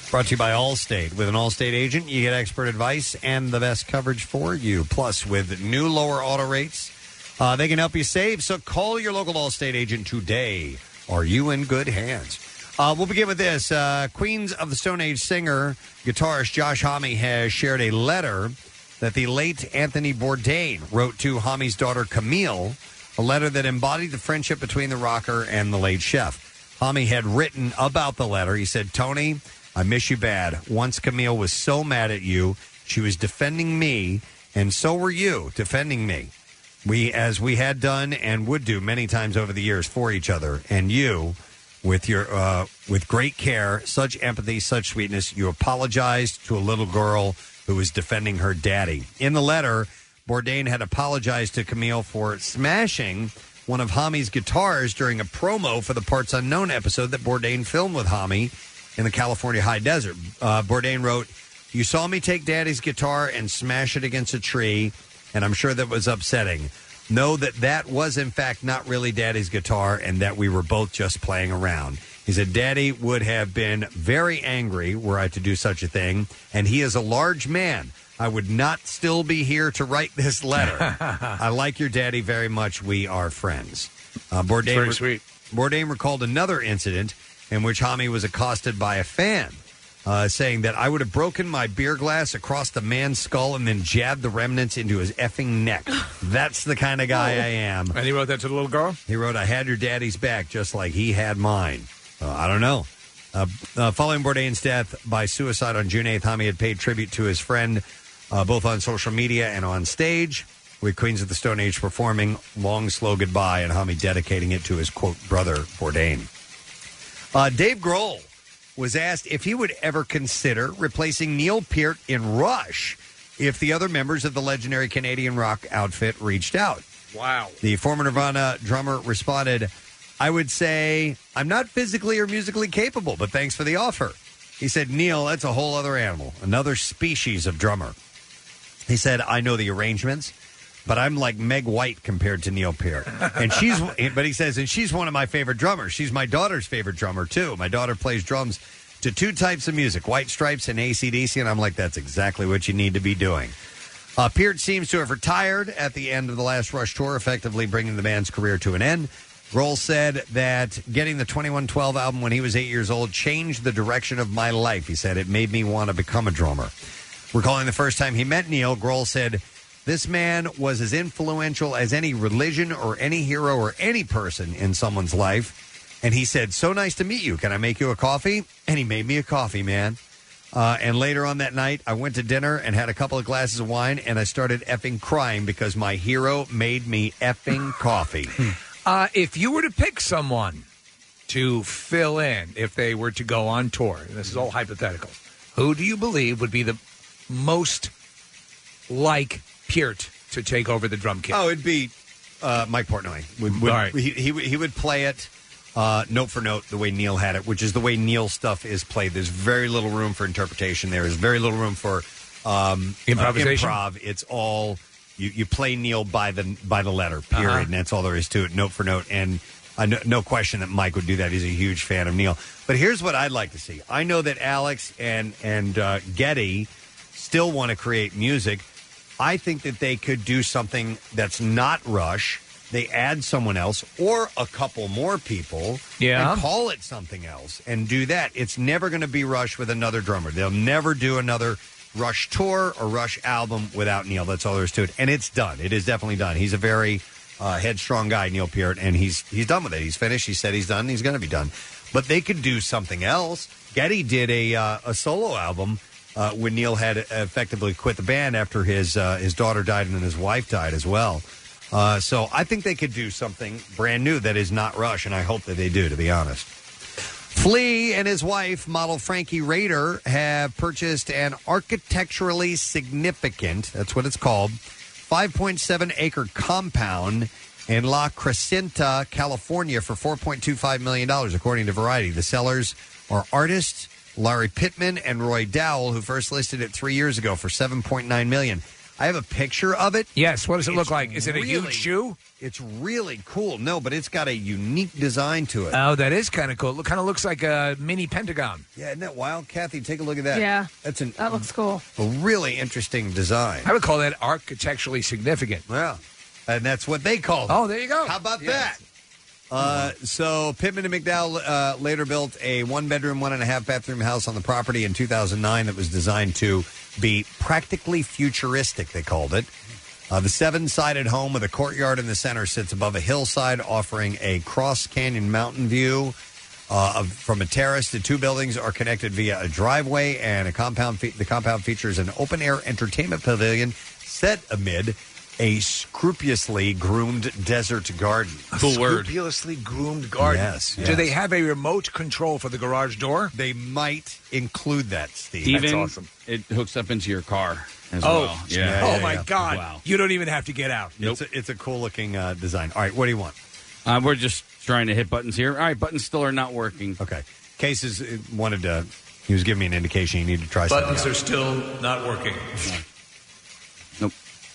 Brought to you by Allstate. With an Allstate agent, you get expert advice and the best coverage for you. Plus, with new lower auto rates, uh, they can help you save. So call your local Allstate agent today. Are you in good hands? Uh, we'll begin with this. Uh, Queens of the Stone Age singer, guitarist Josh Homme has shared a letter that the late Anthony Bourdain wrote to Homme's daughter Camille, a letter that embodied the friendship between the rocker and the late chef. Homme had written about the letter. He said, Tony, I miss you bad. Once Camille was so mad at you, she was defending me, and so were you defending me. We, as we had done and would do many times over the years for each other, and you, with your uh, with great care, such empathy, such sweetness, you apologized to a little girl who was defending her daddy. In the letter, Bourdain had apologized to Camille for smashing one of Homme's guitars during a promo for the Parts Unknown episode that Bourdain filmed with Homme in the California high desert. Uh, Bourdain wrote, you saw me take Daddy's guitar and smash it against a tree, and I'm sure that was upsetting. Know that that was, in fact, not really Daddy's guitar and that we were both just playing around. He said, Daddy would have been very angry were I to do such a thing, and he is a large man. I would not still be here to write this letter. I like your daddy very much. We are friends. Uh, Bourdain, very sweet. Bourdain recalled another incident in which Homme was accosted by a fan, uh, saying that I would have broken my beer glass across the man's skull and then jabbed the remnants into his effing neck. That's the kind of guy I am. And he wrote that to the little girl? He wrote, I had your daddy's back just like he had mine. Uh, I don't know. Uh, uh, following Bourdain's death by suicide on June eighth, Homme had paid tribute to his friend uh, both on social media and on stage, with Queens of the Stone Age performing Long Slow Goodbye and Homme dedicating it to his, quote, brother, Bourdain. Uh, Dave Grohl was asked if he would ever consider replacing Neil Peart in Rush if the other members of the legendary Canadian rock outfit reached out. Wow. The former Nirvana drummer responded, I would say, I'm not physically or musically capable, but thanks for the offer. He said, Neil, that's a whole other animal, another species of drummer. He said, I know the arrangements, but I'm like Meg White compared to Neil Peart. And she's, but he says, and she's one of my favorite drummers. She's my daughter's favorite drummer, too. My daughter plays drums to two types of music, White Stripes and A C D C, and I'm like, that's exactly what you need to be doing. Uh, Peart seems to have retired at the end of the last Rush tour, effectively bringing the band's career to an end. Grohl said that getting the twenty-one twelve album when he was eight years old changed the direction of my life. He said, it made me want to become a drummer. Recalling the first time he met Neil, Grohl said, this man was as influential as any religion or any hero or any person in someone's life. And he said, so nice to meet you. Can I make you a coffee? And he made me a coffee, man. Uh, and later on that night, I went to dinner and had a couple of glasses of wine, and I started effing crying because my hero made me effing coffee. Uh, if you were to pick someone to fill in if they were to go on tour, and this is all hypothetical, who do you believe would be the most like Peart to take over the drum kit? Oh, it'd be uh, Mike Portnoy. Would, would, All right. he, he, he would play it uh, note for note the way Neil had it, which is the way Neil stuff is played. There's very little room for interpretation. There is very little room for um, Improvisation? Uh, improv. It's all you, you play Neil by the by the letter, period, Uh-huh. and that's all there is to it, note for note. And uh, no, no question that Mike would do that. He's a huge fan of Neil. But here's what I'd like to see. I know that Alex and and uh, Geddy still want to create music. I think that they could do something that's not Rush. They add someone else or a couple more people Yeah. and call it something else and do that. It's never going to be Rush with another drummer. They'll never do another Rush tour or Rush album without Neil. That's all there is to it. And it's done. It is definitely done. He's a very uh, headstrong guy, Neil Peart, and he's he's done with it. He's finished. He said he's done. He's going to be done. But they could do something else. Geddy did a uh, a solo album uh, when Neil had effectively quit the band after his uh, his daughter died and then his wife died as well. Uh, so I think they could do something brand new that is not Rush, and I hope that they do, to be honest. Flea and his wife, model Frankie Rader, have purchased an architecturally significant, that's what it's called, five point seven acre compound in La Crescenta, California for four point two five million dollars, according to Variety. The sellers are artists Larry Pittman and Roy Dowell, who first listed it three years ago for seven point nine million dollars. I have a picture of it. Yes. What does it look It's like? Is it a really- huge shoe? It's really cool. No, but it's got a unique design to it. Oh, that is kind of cool. It kind of looks like a mini pentagon. Yeah, isn't that wild? Kathy, take a look at that. Yeah. That's an, That looks cool. a really interesting design. I would call that architecturally significant. Yeah. And that's what they call it. Oh, there you go. How about Yes. that? Uh, so Pittman and McDowell uh, later built a one-bedroom, one-and-a-half-bathroom house on the property in two thousand nine that was designed to be practically futuristic, they called it. Uh, the seven-sided home with a courtyard in the center sits above a hillside, offering a cross-canyon mountain view. Uh, of, from a terrace, the two buildings are connected via a driveway, and a compound. Fe- the compound features an open-air entertainment pavilion set amid a scrupulously groomed desert garden. Cool word. Scrupulously groomed garden. Yes, Do yes. they have a remote control for the garage door? They might include that, Steve. Even That's awesome. it hooks up into your car as Oh, well. yeah, oh yeah, my yeah. God! Wow. You don't even have to get out. It's a, it's a cool looking uh, design. All right, what do you want? Uh, we're just trying to hit buttons here. All right, buttons still are not working. Okay. Cases uh, wanted to. He was giving me an indication you need to try something. Buttons else. are still not working. Nope.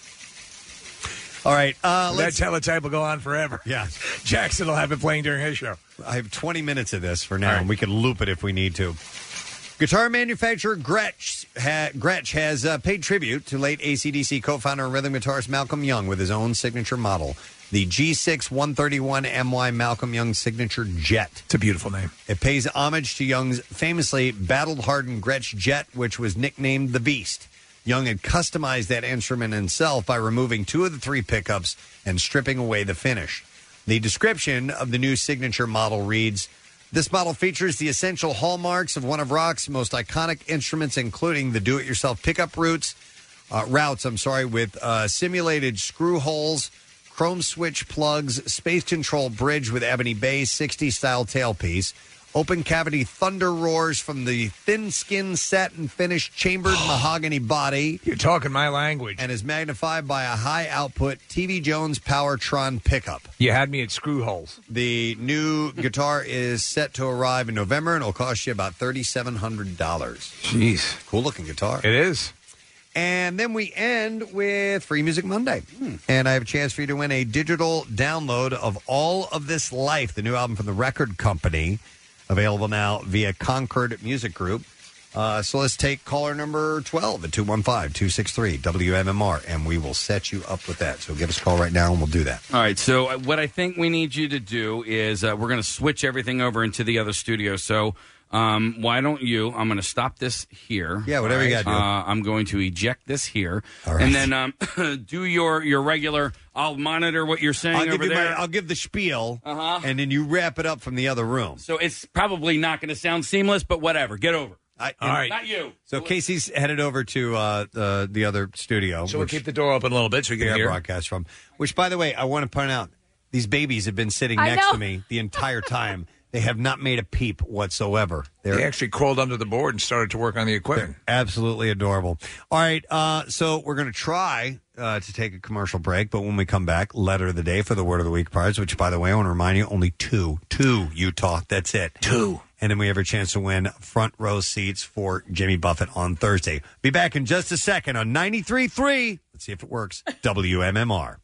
All right. Uh, that let's. teletype will go on forever. Yeah. Jackson will have it playing during his show. I have twenty minutes of this for now, All right. and we can loop it if we need to. Guitar manufacturer Gretsch, ha, Gretsch has uh, paid tribute to late A C D C co-founder and rhythm guitarist Malcolm Young with his own signature model, the G six one thirty-one M Y Malcolm Young Signature Jet. It's a beautiful name. It pays homage to Young's famously battle-hardened Gretsch Jet, which was nicknamed the Beast. Young had customized that instrument himself by removing two of the three pickups and stripping away the finish. The description of the new signature model reads, "This model features the essential hallmarks of one of rock's most iconic instruments, including the do-it-yourself pickup routes, uh, routes, I'm sorry, with uh, simulated screw holes, chrome switch plugs, space control bridge with ebony bass, sixties-style tailpiece, open cavity thunder roars from the thin-skin satin finished chambered mahogany body." You're talking my language. And is magnified by a high-output T V Jones Powertron pickup. You had me at screw holes. The new guitar is set to arrive in November, and it'll cost you about thirty-seven hundred dollars. Jeez. Cool-looking guitar. It is. And then we end with Free Music Monday. Hmm. And I have a chance for you to win a digital download of All of This Life, the new album from the record company, available now via Concord Music Group. Uh, so let's take caller number twelve at two one five, two six three, W M M R, and we will set you up with that. So give us a call right now, and we'll do that. All right, so uh, what I think we need you to do is uh, we're going to switch everything over into the other studio. So um, why don't you, I'm going to stop this here. Yeah, whatever all you right? gotta do. Uh, I'm going to eject this here. All right. And then um, do your, your regular, I'll monitor what you're saying I'll give, over you there. my, I'll give the spiel, Uh-huh. and then you wrap it up from the other room. So it's probably not going to sound seamless, but whatever. Get over it. I, All right. Not you. So Casey's headed over to uh, the, the other studio. So we'll which keep the door open a little bit so you we can have hear. broadcast from. Which, by the way, I want to point out, these babies have been sitting I next know. to me the entire time. They have not made a peep whatsoever. They're They actually crawled under the board and started to work on the equipment. absolutely adorable. All right, uh, so we're going to try uh, to take a commercial break, but when we come back, letter of the day for the Word of the Week prize, which, by the way, I want to remind you, only two, two, Utah, that's it. Two. And then we have a chance to win front row seats for Jimmy Buffett on Thursday. Be back in just a second on ninety-three point three. Let's see if it works. W M M R.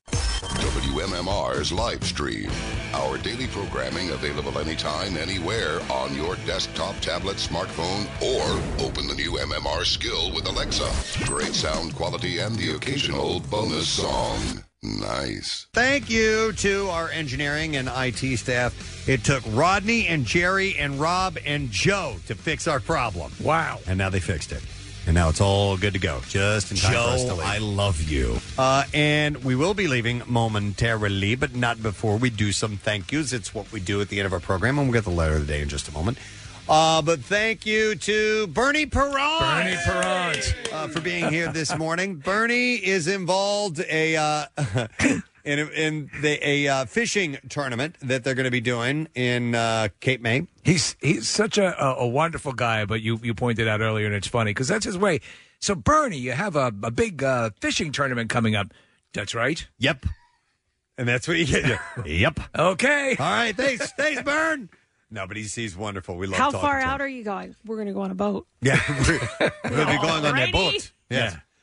W M M R's live stream. Our daily programming available anytime, anywhere on your desktop, tablet, smartphone, or open the new M M R skill with Alexa. Great sound quality and the occasional bonus song. Nice. Thank you to our engineering and I T staff. It took Rodney and Jerry and Rob and Joe to fix our problem. Wow. And now they fixed it. And now it's all good to go. Just in time for us to Joe, leave. I love you. Uh, and we will be leaving momentarily, but not before we do some thank yous. It's what we do at the end of our program, and we'll get the letter of the day in just a moment. Uh, but thank you to Bernie Perron. Bernie Perron. Uh, for being here this morning. Bernie is involved a uh, in, a, in the, a uh, fishing tournament that they're going to be doing in uh, Cape May. He's he's such a, a, a wonderful guy, but you, you pointed out earlier, and it's funny, because that's his way. So, Bernie, you have a, a big uh, fishing tournament coming up. That's right? Yep. And that's what you get. Yep. Okay. All right. Thanks. Thanks, Bern. No, but he's, he's wonderful. We love How talking far to him. out are you going? We're going to go on a boat. Yeah, we're, we're going to be going on that Alrighty. boat. Yeah.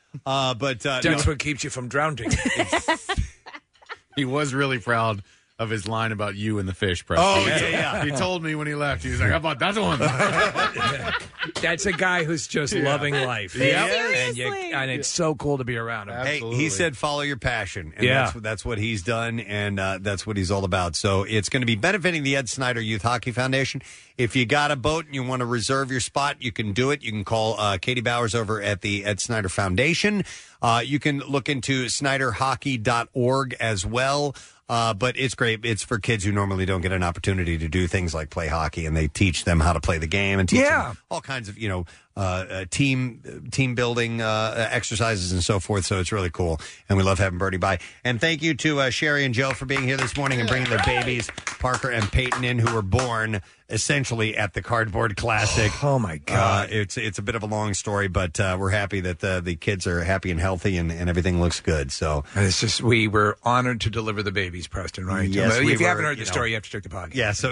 Uh, but uh, That's no. what keeps you from drowning. He was really proud of his line about you and the fish, Preston. Oh, yeah, yeah. He told me when he left, he was like, how about that one? That's a guy who's just Yeah. loving life. Yeah. And, you, and it's so cool to be around him. Hey, he said follow your passion. And Yeah. that's, that's what he's done, and uh, that's what he's all about. So it's going to be benefiting the Ed Snyder Youth Hockey Foundation. If you got a boat and you want to reserve your spot, you can do it. You can call uh, Katie Bowers over at the Ed Snyder Foundation. Uh, you can look into snyder hockey dot org as well. Uh, but it's great. It's for kids who normally don't get an opportunity to do things like play hockey, and they teach them how to play the game and teach Yeah. them all kinds of, you know, uh, uh, team team building uh, exercises and so forth. So it's really cool, and we love having Bertie by. And thank you to uh, Sherry and Joe for being here this morning and bringing their babies, Parker and Peyton, in, who were born essentially at the Cardboard Classic. Oh my God! Uh, it's it's a bit of a long story, but uh, we're happy that the the kids are happy and healthy, and, and everything looks good. So And it's just, we were honored to deliver the babies, Preston, right? Yes, if we you were, haven't heard you the know. story, you have to check the podcast. yeah, so.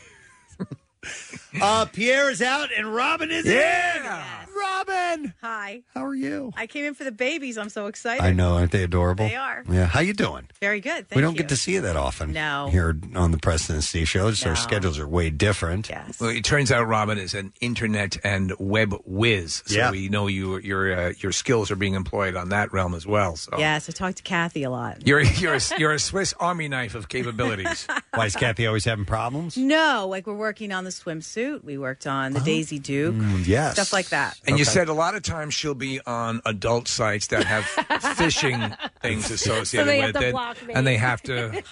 uh, Pierre is out and Robin is Yeah. in. Robin, Hi. how are you? I came in for the babies. I'm so excited. I know, aren't they adorable? They are. Yeah, how you doing? Very good. Thank we don't you. get to see you that often. No. Here on the Preston and Steve show, so our No. schedules are way different. Yes. Well, it turns out Robin is an internet and web whiz, so Yeah. we know you your uh, your skills are being employed on that realm as well. So Yes, I talked to Kathy a lot. you're you're a, you're a Swiss Army knife of capabilities. Why is Kathy always having problems? No, like we're working on the swimsuit. We worked on the Daisy Duke. Mm, yes. Stuff like that. And you Okay. said a lot of times she'll be on adult sites that have fishing things associated they have with to it, block me. and they have to.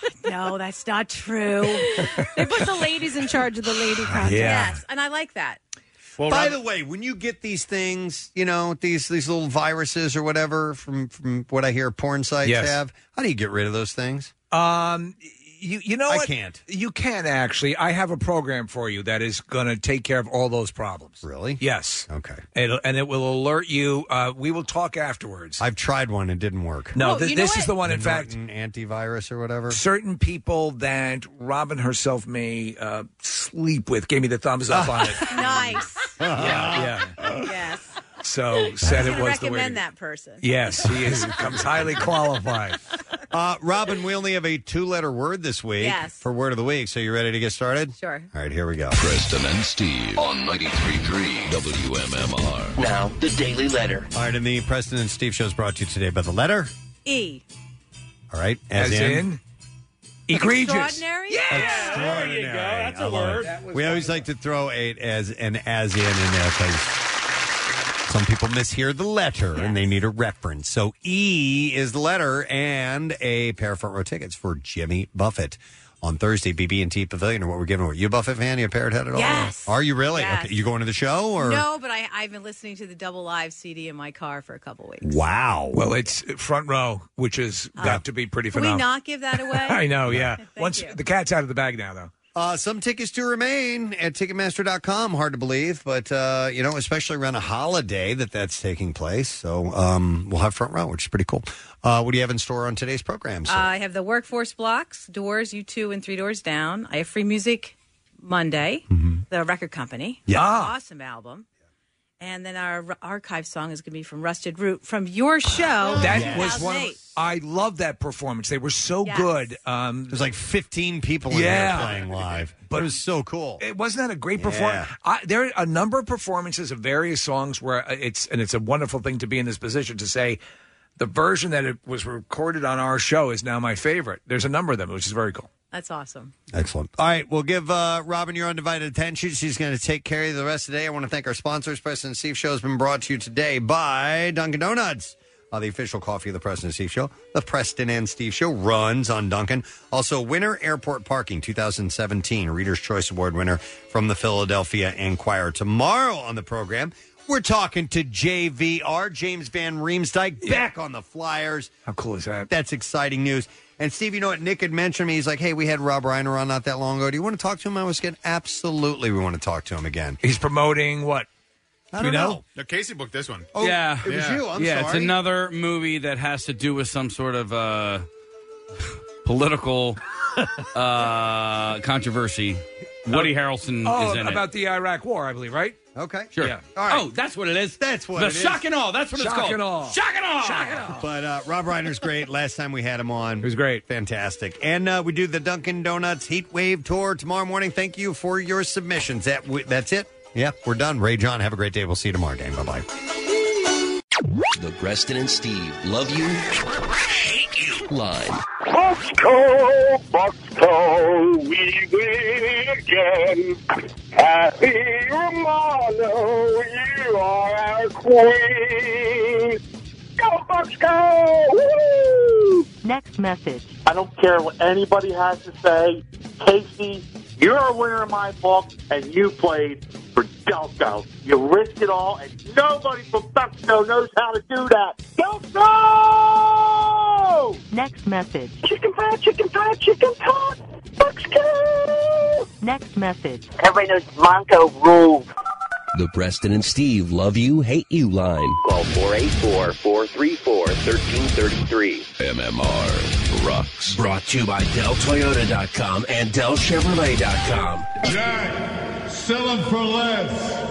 No, that's not true. They put the ladies in charge of the lady contest. Yeah. Yes, and I like that. Well, By Rob- the way, when you get these things, you know, these these little viruses or whatever from from what I hear porn sites Yes. have, how do you get rid of those things? Um, you you know I what? can't. You can actually. I have a program for you that is going to take care of all those problems. Really? Yes. Okay. It'll, and it will alert you. Uh, we will talk afterwards. I've tried one; it didn't work. no, Oh, th- you know this what? is the one. The In fact, Norton antivirus or whatever. certain people that Robin herself may uh, sleep with gave me the thumbs up on it. Nice. Yeah, yeah. Yes. So said I it was the way. recommend that person. Yes, he is comes highly qualified. Uh, Robin, we only have a two-letter word this week Yes. for word of the week. So you ready to get started? Sure. All right, here we go. Preston and Steve on ninety-three point three W M M R. Now, the Daily Letter. All right, and the Preston and Steve show is brought to you today by the letter. E. All right, as, As in, egregious. Extraordinary? Extraordinary. There you go. That's I a love word. it. That was We always like to throw a as an as in in there because some people mishear the letter and they need a reference. So E is the letter and a pair of front row tickets for Jimmy Buffett on Thursday, B B and T Pavilion. Or what we're giving away. You a Buffett fan? You a Parrot Head at all? Yes. Are you really? Yes. Okay. You going to the show or No, but I, I've been listening to the Double Live C D in my car for a couple weeks. Wow. Well, it's front row, which has got to be pretty Can we phenomenal. not give that away? I know, yeah. Once you. the cat's out of the bag now, though. Uh, some tickets to remain at Ticketmaster dot com. Hard to believe, but, uh, you know, especially around a holiday that that's taking place. So um, we'll have front row, which is pretty cool. Uh, what do you have in store on today's program? Uh, I have the workforce blocks, doors, you two and three doors down. I have free music Monday, the record company. Yeah. Ah. Awesome album. And then our r- archive song is going to be from Rusted Root from your show. That was one of, two thousand eight. I love that performance. They were so Yes. good. Um, There's like fifteen people in Yeah. there playing live. But it was so cool. It wasn't that a great performance? Yeah. I, there are a number of performances of various songs where it's and it's a wonderful thing to be in this position to say the version that it was recorded on our show is now my favorite. There's a number of them, which is very cool. That's awesome. Excellent. All right, we'll give uh, Robin your undivided attention. She's going to take care of you the rest of the day. I want to thank our sponsors. Preston and Steve Show has been brought to you today by Dunkin' Donuts, uh, the official coffee of the Preston and Steve Show. The Preston and Steve Show runs on Dunkin'. Also, Winter Airport Parking twenty seventeen, Reader's Choice Award winner from the Philadelphia Inquirer. Tomorrow on the program, we're talking to J V R, James Van Riemsdyk, back on the Flyers. How cool is that? That's exciting news. And Steve, you know what? Nick had mentioned me. He's like, hey, we had Rob Reiner on not that long ago. Do you want to talk to him? I was getting, absolutely, we want to talk to him again. He's promoting what? I Do don't you know? know. No, Casey booked this one. Oh, yeah, it was you. I'm yeah, sorry. it's another movie that has to do with some sort of uh, political uh, controversy. Woody Harrelson Oh, is in about it. the Iraq War, I believe, right? Okay. Sure. Yeah. All right. Oh, that's what it is. That's what the it is. shock and all. That's what Shock it's called. and awe. Shock and all. Shock and awe. But uh, Rob Reiner's great. Last time we had him on. It was great. Fantastic. And uh, we do the Dunkin' Donuts Heat Wave Tour tomorrow morning. Thank you for your submissions. That w- That's it. Yeah, we're done. Ray John, have a great day. We'll see you tomorrow, gang. Bye-bye. The Preston and Steve Love You, Hate You line. Bucksco, Bucksco, we win again. Happy Romano, you are our queen. Go, Bucksco! Woo! Next message. I don't care what anybody has to say. Casey, you're a winner in my book, and you played for Delco. You risked it all, and nobody from Bucksco knows how to do that. Delco! Next message. Chicken fried, chicken fried, chicken pot. Bucksco! Next message. Everybody knows Monco rules. The Preston and Steve Love You, Hate You line. Call four eight four, four three four, one three three three. M M R rocks. Brought to you by Del Toyota dot com and Del Chevrolet dot com. Jack, sell them for less.